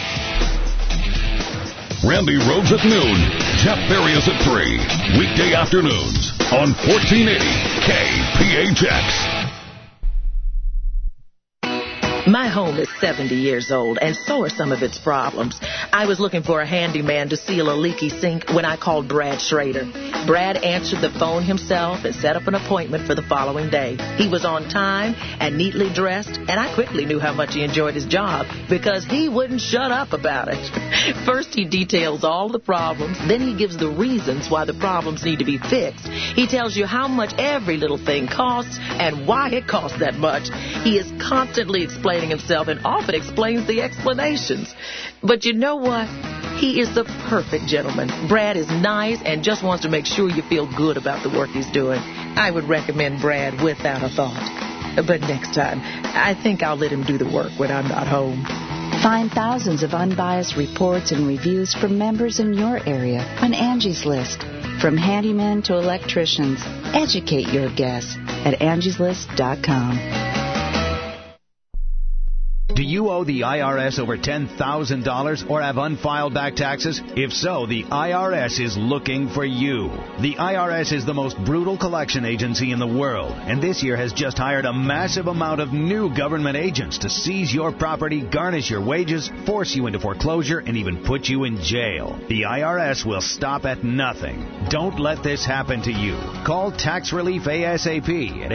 Randy Rhodes at noon. Jeff Farias at 3. Weekday afternoons on 1480 KPHX. My home is 70 years old, and so are some of its problems. I was looking for a handyman to seal a leaky sink when I called Brad Schrader. Brad answered the phone himself and set up an appointment for the following day. He was on time and neatly dressed, and I quickly knew how much he enjoyed his job because he wouldn't shut up about it. First, he details all the problems. Then he gives the reasons why the problems need to be fixed. He tells you how much every little thing costs and why it costs that much. He is constantly explaining himself and often explains the explanations. But you know what? He is the perfect gentleman. Brad is nice and just wants to make sure you feel good about the work he's doing. I would recommend Brad without a thought. But next time, I think I'll let him do the work when I'm not home. Find thousands of unbiased reports and reviews from members in your area on Angie's List. From handymen to electricians, educate your guests at angieslist.com. Do you owe the IRS over $10,000 or have unfiled back taxes? If so, the IRS is looking for you. The IRS is the most brutal collection agency in the world, and this year has just hired a massive amount of new government agents to seize your property, garnish your wages, force you into foreclosure, and even put you in jail. The IRS will stop at nothing. Don't let this happen to you. Call Tax Relief ASAP at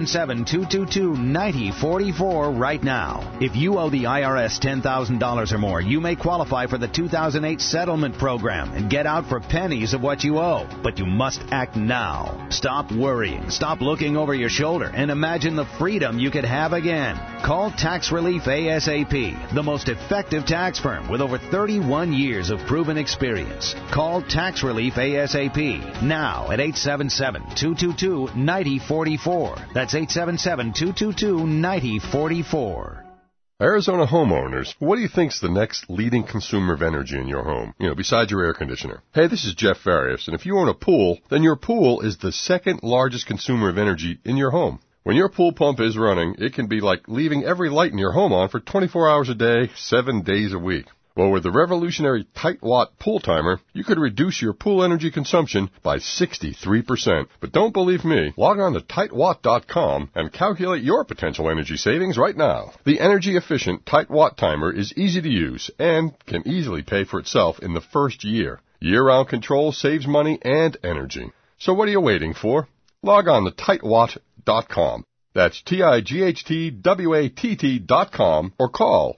877-222-9044 right now. If you owe the IRS $10,000 or more, you may qualify for the 2008 settlement program and get out for pennies of what you owe. But you must act now. Stop worrying, stop looking over your shoulder, and imagine the freedom you could have again. Call Tax Relief ASAP, the most effective tax firm with over 31 years of proven experience. Call Tax Relief ASAP now at 877-222-9044. That's 877-222-9044. Arizona homeowners, what do you think's the next leading consumer of energy in your home? Besides your air conditioner. Hey, this is Jeff Farias, and if you own a pool, then your pool is the second largest consumer of energy in your home. When your pool pump is running, it can be like leaving every light in your home on for 24 hours a day, 7 days a week. Well, with the revolutionary Tightwatt pool timer, you could reduce your pool energy consumption by 63%. But don't believe me. Log on to tightwatt.com and calculate your potential energy savings right now. The energy-efficient Tightwatt timer is easy to use and can easily pay for itself in the first year. Year-round control saves money and energy. So what are you waiting for? Log on to tightwatt.com. That's TIGHTWATT.com or call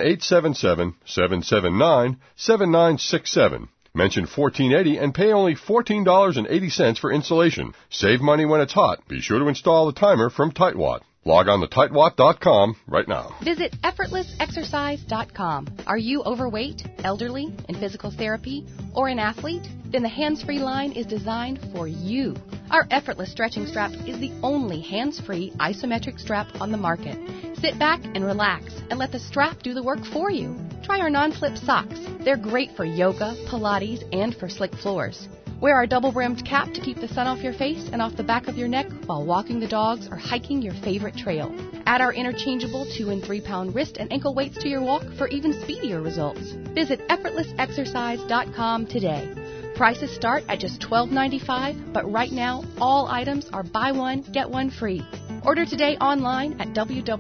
1-877-779-7967. Mention 1480 and pay only $14.80 for installation. Save money when it's hot. Be sure to install the timer from Tightwatt. Log on to tightwatt.com right now. Visit effortlessexercise.com. Are you overweight, elderly, in physical therapy, or an athlete? Then the hands-free line is designed for you. Our Effortless Stretching Strap is the only hands-free isometric strap on the market. Sit back and relax and let the strap do the work for you. Try our non-slip socks. They're great for yoga, Pilates, and for slick floors. Wear our double-brimmed cap to keep the sun off your face and off the back of your neck while walking the dogs or hiking your favorite trail. Add our interchangeable 2- and 3-pound wrist and ankle weights to your walk for even speedier results. Visit effortlessexercise.com today. Prices start at just $12.95, but right now, all items are buy one, get one free. Order today online at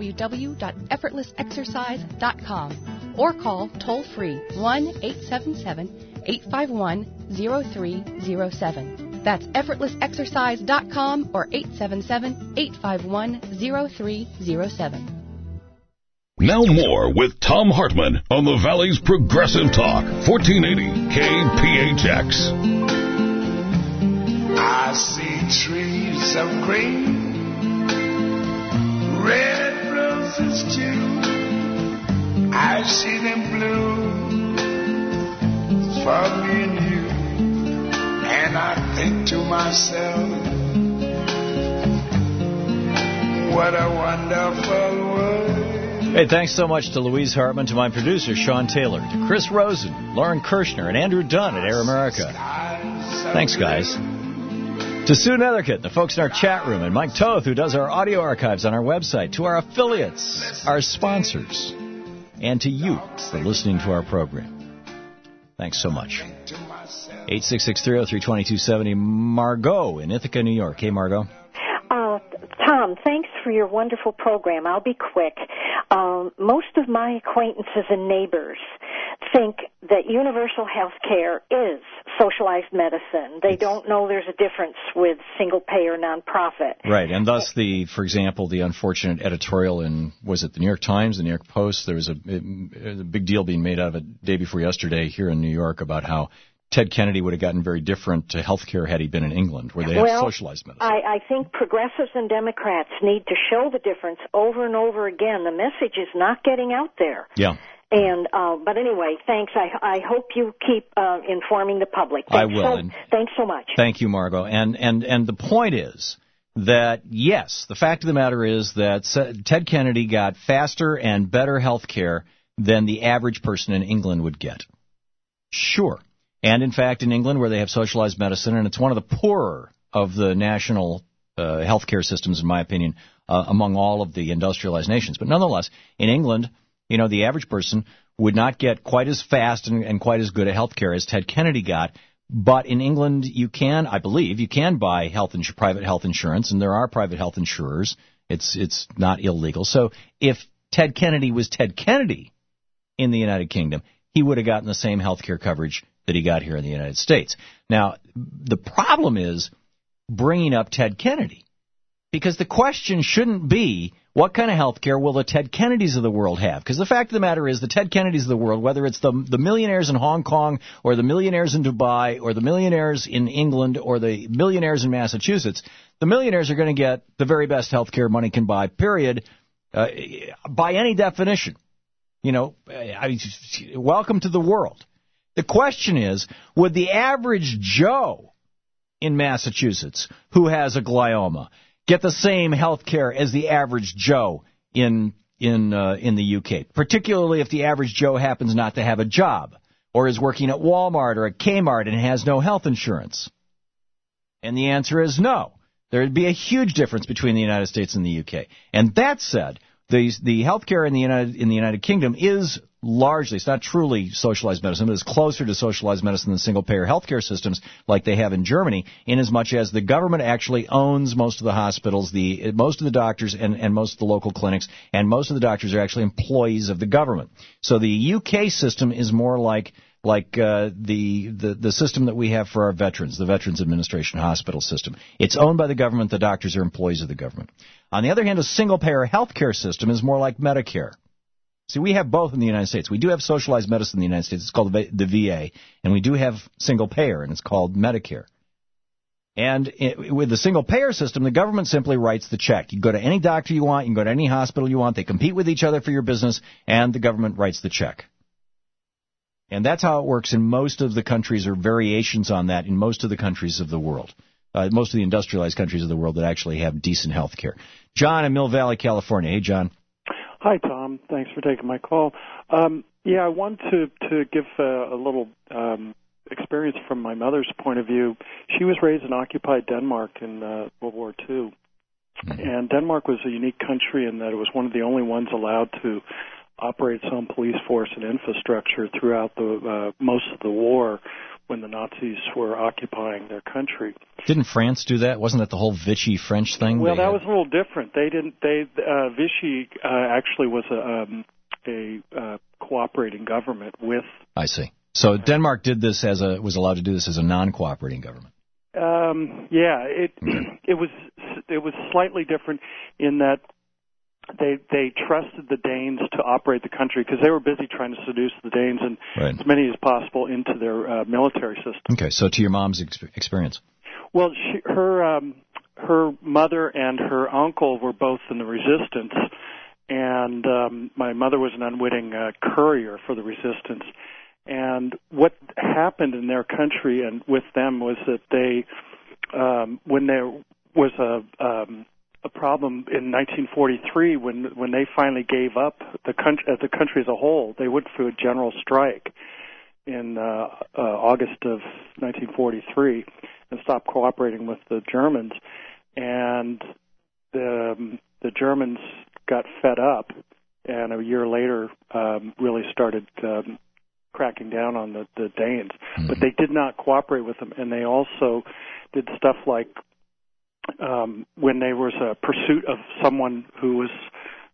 www.effortlessexercise.com or call toll-free 1-877-851-0307. That's effortlessexercise.com or 877-851-0307. Now more with Tom Hartman on the Valley's Progressive Talk, 1480 KPHX. I see trees of green, red roses too. I see them bloom for me and you. And I think to myself, what a wonderful world. Hey, thanks so much to Louise Hartman, to my producer, Sean Taylor, to Chris Rosen, Lauren Kirshner, and Andrew Dunn at Air America. Thanks, guys. To Sue Nethercutt, the folks in our chat room, and Mike Toth, who does our audio archives on our website, to our affiliates, our sponsors, and to you for listening to our program. Thanks so much. 866-303-2270, Margot in Ithaca, New York. Hey, Margot. Tom, thanks for your wonderful program. I'll be quick. most of my acquaintances and neighbors think that universal health care is socialized medicine. They don't know there's a difference with single-payer nonprofit. Right, and thus, for example, the unfortunate editorial in, was it the New York Times, the New York Post? There was a big deal being made out of it day before yesterday here in New York about how Ted Kennedy would have gotten very different to health care had he been in England, where they have socialized medicine. I think progressives and Democrats need to show the difference over and over again. The message is not getting out there. Yeah. And but anyway, thanks. I hope you keep informing the public. I will. Thanks so much. Thank you, Margot. And the point is that, yes, the fact of the matter is that Ted Kennedy got faster and better health care than the average person in England would get. Sure. And, in fact, in England, where they have socialized medicine, and it's one of the poorer of the national health care systems, in my opinion, among all of the industrialized nations. But nonetheless, in England, you know, the average person would not get quite as fast and quite as good a health care as Ted Kennedy got. But in England, you can, I believe, you can buy private health insurance, and there are private health insurers. It's not illegal. So if Ted Kennedy was Ted Kennedy in the United Kingdom, he would have gotten the same health care coverage that he got here in the United States. Now, the problem is bringing up Ted Kennedy, because the question shouldn't be what kind of health care will the Ted Kennedys of the world have? Because the fact of the matter is the Ted Kennedys of the world, whether it's the millionaires in Hong Kong or the millionaires in Dubai or the millionaires in England or the millionaires in Massachusetts, the millionaires are going to get the very best health care money can buy, period, by any definition. You know, welcome to the world. The question is, would the average Joe in Massachusetts who has a glioma get the same health care as the average Joe in the UK, particularly if the average Joe happens not to have a job or is working at Walmart or at Kmart and has no health insurance? And the answer is no. There would be a huge difference between the United States and the UK. And that said, the health care in the United Kingdom is largely, it's not truly socialized medicine, but it's closer to socialized medicine than single-payer healthcare systems like they have in Germany, in as much as the government actually owns most of the hospitals, most of the doctors, and most of the local clinics, and most of the doctors are actually employees of the government. So the UK system is more like the system that we have for our veterans, the Veterans Administration hospital system. It's owned by the government. The doctors are employees of the government. On the other hand, a single-payer healthcare system is more like Medicare. See, we have both in the United States. We do have socialized medicine in the United States. It's called the VA. And we do have single-payer, and it's called Medicare. And with the single-payer system, the government simply writes the check. You go to any doctor you want. You can go to any hospital you want. They compete with each other for your business, and the government writes the check. And that's how it works in most of the countries, or variations on that in most of the countries of the world. Most of the industrialized countries of the world that actually have decent health care. John in Mill Valley, California. Hey, John. Hi, Tom. Thanks for taking my call. I want to give a little experience from my mother's point of view. She was raised in occupied Denmark in World War II. And Denmark was a unique country in that it was one of the only ones allowed to operate its own police force and infrastructure throughout the most of the war when the Nazis were occupying their country. Didn't France do that? Wasn't that the whole Vichy French thing? Well, that was a little different. Vichy actually was a cooperating government with. I see. So Denmark did this was allowed to do this as a non-cooperating government. It was slightly different in that they trusted the Danes to operate the country because they were busy trying to seduce the Danes and as many as possible into their military system. Okay, so to your mom's experience. Well, her mother and her uncle were both in the resistance, and my mother was an unwitting courier for the resistance. And what happened in their country and with them was that they, when there was a problem in 1943, when they finally gave up the country as a whole, they went through a general strike in August of 1943 and stopped cooperating with the Germans. And the Germans got fed up, and a year later really started cracking down on the Danes. Mm-hmm. But they did not cooperate with them, and they also did stuff like when there was a pursuit of someone who was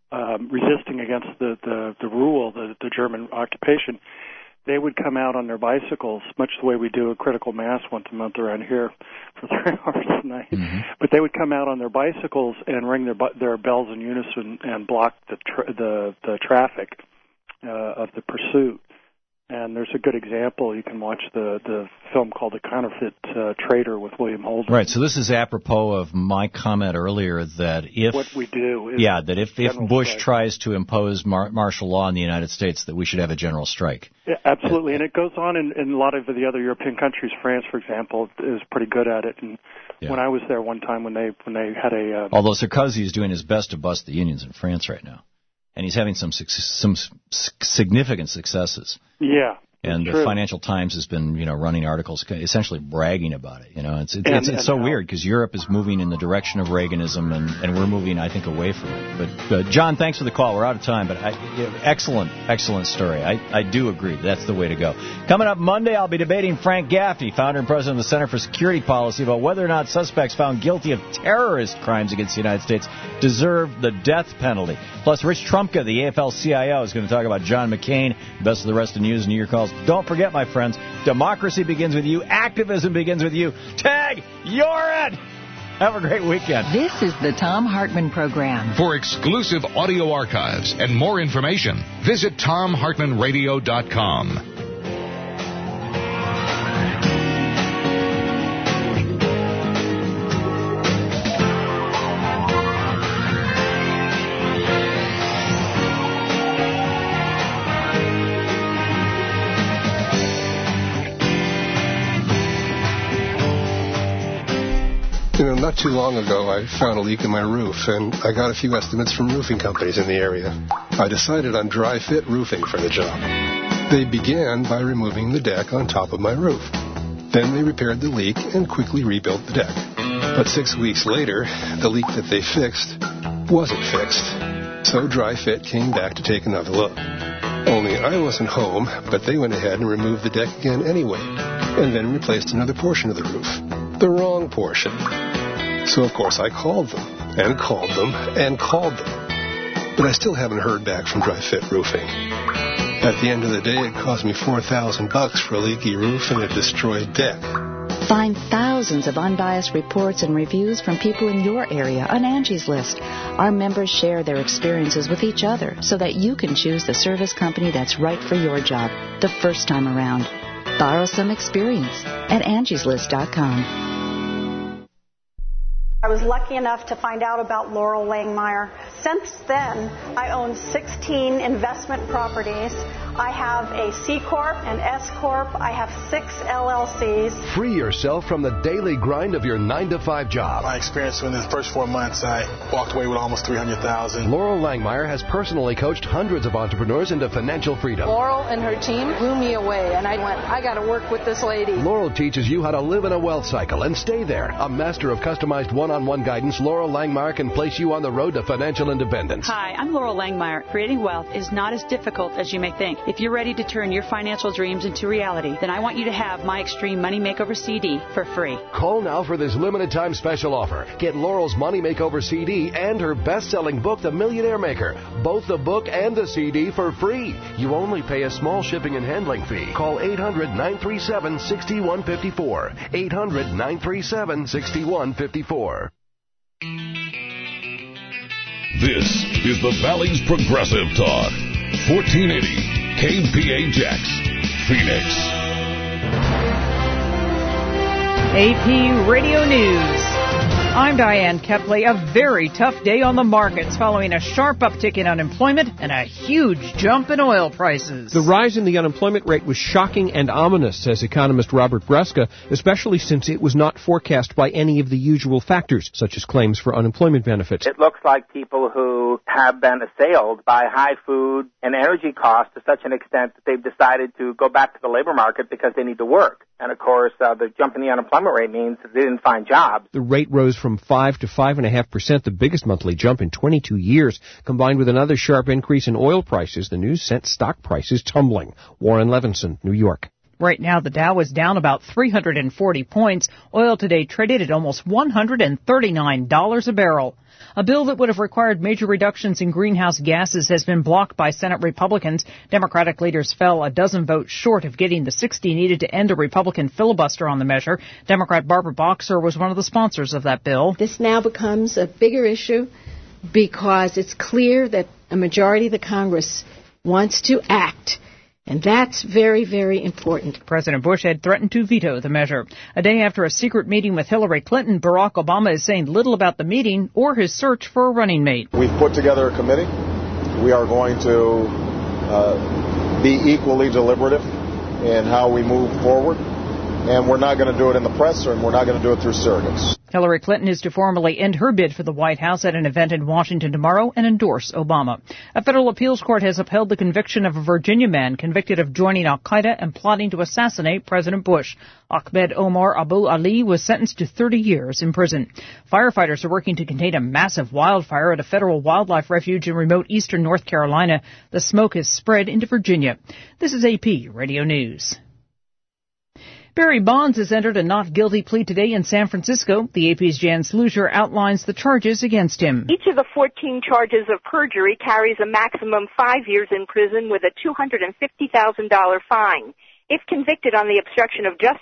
resisting against the rule, the German occupation, they would come out on their bicycles, much the way we do a critical mass once a month around here for 3 hours a night. Mm-hmm. But they would come out on their bicycles and ring their bells in unison and block the traffic of the pursuit. And there's a good example. You can watch the film called The Counterfeit Trader with William Holden. Right. So this is apropos of my comment earlier that if what we do is that if Bush tries to impose martial law in the United States, that we should have a general strike. Yeah, absolutely. And it goes on in a lot of the other European countries. France, for example, is pretty good at it. And when I was there one time, when they had a although Sarkozy is doing his best to bust the unions in France right now, and he's having some significant successes. Yeah. And the Financial Times has been, running articles essentially bragging about it. It's so weird because Europe is moving in the direction of Reaganism, and we're moving, I think, away from it. But John, thanks for the call. We're out of time, but excellent story. I do agree that's the way to go. Coming up Monday, I'll be debating Frank Gaffney, founder and president of the Center for Security Policy, about whether or not suspects found guilty of terrorist crimes against the United States deserve the death penalty. Plus, Rich Trumka, the AFL-CIO, is going to talk about John McCain. Best of the rest of the news and your calls. Don't forget, my friends, democracy begins with you. Activism begins with you. Tag, you're it. Have a great weekend. This is the Thom Hartmann Program. For exclusive audio archives and more information, visit TomHartmanRadio.com. Not too long ago, I found a leak in my roof, and I got a few estimates from roofing companies in the area. I decided on Dry Fit Roofing for the job. They began by removing the deck on top of my roof. Then they repaired the leak and quickly rebuilt the deck. But 6 weeks later, the leak that they fixed wasn't fixed. So Dry Fit came back to take another look. Only I wasn't home, but they went ahead and removed the deck again anyway, and then replaced another portion of the roof. The wrong portion. So, of course, I called them, and called them, and called them. But I still haven't heard back from Dry Fit Roofing. At the end of the day, it cost me $4,000 for a leaky roof and a destroyed deck. Find thousands of unbiased reports and reviews from people in your area on Angie's List. Our members share their experiences with each other so that you can choose the service company that's right for your job the first time around. Borrow some experience at angieslist.com. I was lucky enough to find out about Laurel Langmeyer. Since then, I own 16 investment properties. I have a C Corp, an S Corp. I have 6 LLCs. Free yourself from the daily grind of your 9-to-5 job. My experience in the first 4 months, I walked away with almost $300,000. Laurel Langmeyer has personally coached hundreds of entrepreneurs into financial freedom. Laurel and her team blew me away, and I went, I got to work with this lady. Laurel teaches you how to live in a wealth cycle and stay there. A master of customized one-on-one guidance, Laurel Langmeyer can place you on the road to financial independence. Hi, I'm Laurel Langmeyer. Creating wealth is not as difficult as you may think. If you're ready to turn your financial dreams into reality, then I want you to have my Extreme Money Makeover CD for free. Call now for this limited time special offer. Get Laurel's Money Makeover CD and her best-selling book, The Millionaire Maker. Both the book and the CD for free. You only pay a small shipping and handling fee. Call 800-937-6154. 800-937-6154. This is the Valley's Progressive Talk. 1480 KPHX, Phoenix. AP Radio News. I'm Diane Kepley. A very tough day on the markets following a sharp uptick in unemployment and a huge jump in oil prices. The rise in the unemployment rate was shocking and ominous, says economist Robert Breska, especially since it was not forecast by any of the usual factors, such as claims for unemployment benefits. It looks like people who have been assailed by high food and energy costs to such an extent that they've decided to go back to the labor market because they need to work. And, of course, the jump in the unemployment rate means that they didn't find jobs. The rate rose from 5 to 5.5%, the biggest monthly jump in 22 years. Combined with another sharp increase in oil prices, the news sent stock prices tumbling. Warren Levinson, New York. Right now, the Dow is down about 340 points. Oil today traded at almost $139 a barrel. A bill that would have required major reductions in greenhouse gases has been blocked by Senate Republicans. Democratic leaders fell a dozen votes short of getting the 60 needed to end a Republican filibuster on the measure. Democrat Barbara Boxer was one of the sponsors of that bill. This now becomes a bigger issue because it's clear that a majority of the Congress wants to act. And that's very, very important. President Bush had threatened to veto the measure. A day after a secret meeting with Hillary Clinton, Barack Obama is saying little about the meeting or his search for a running mate. We've put together a committee. We are going to be equally deliberative in how we move forward. And we're not going to do it in the press, and we're not going to do it through surrogates. Hillary Clinton is to formally end her bid for the White House at an event in Washington tomorrow and endorse Obama. A federal appeals court has upheld the conviction of a Virginia man convicted of joining al-Qaeda and plotting to assassinate President Bush. Ahmed Omar Abu Ali was sentenced to 30 years in prison. Firefighters are working to contain a massive wildfire at a federal wildlife refuge in remote eastern North Carolina. The smoke has spread into Virginia. This is AP Radio News. Barry Bonds has entered a not guilty plea today in San Francisco. The AP's Jan Sluicer outlines the charges against him. Each of the 14 charges of perjury carries a maximum 5 years in prison with a $250,000 fine. If convicted on the obstruction of justice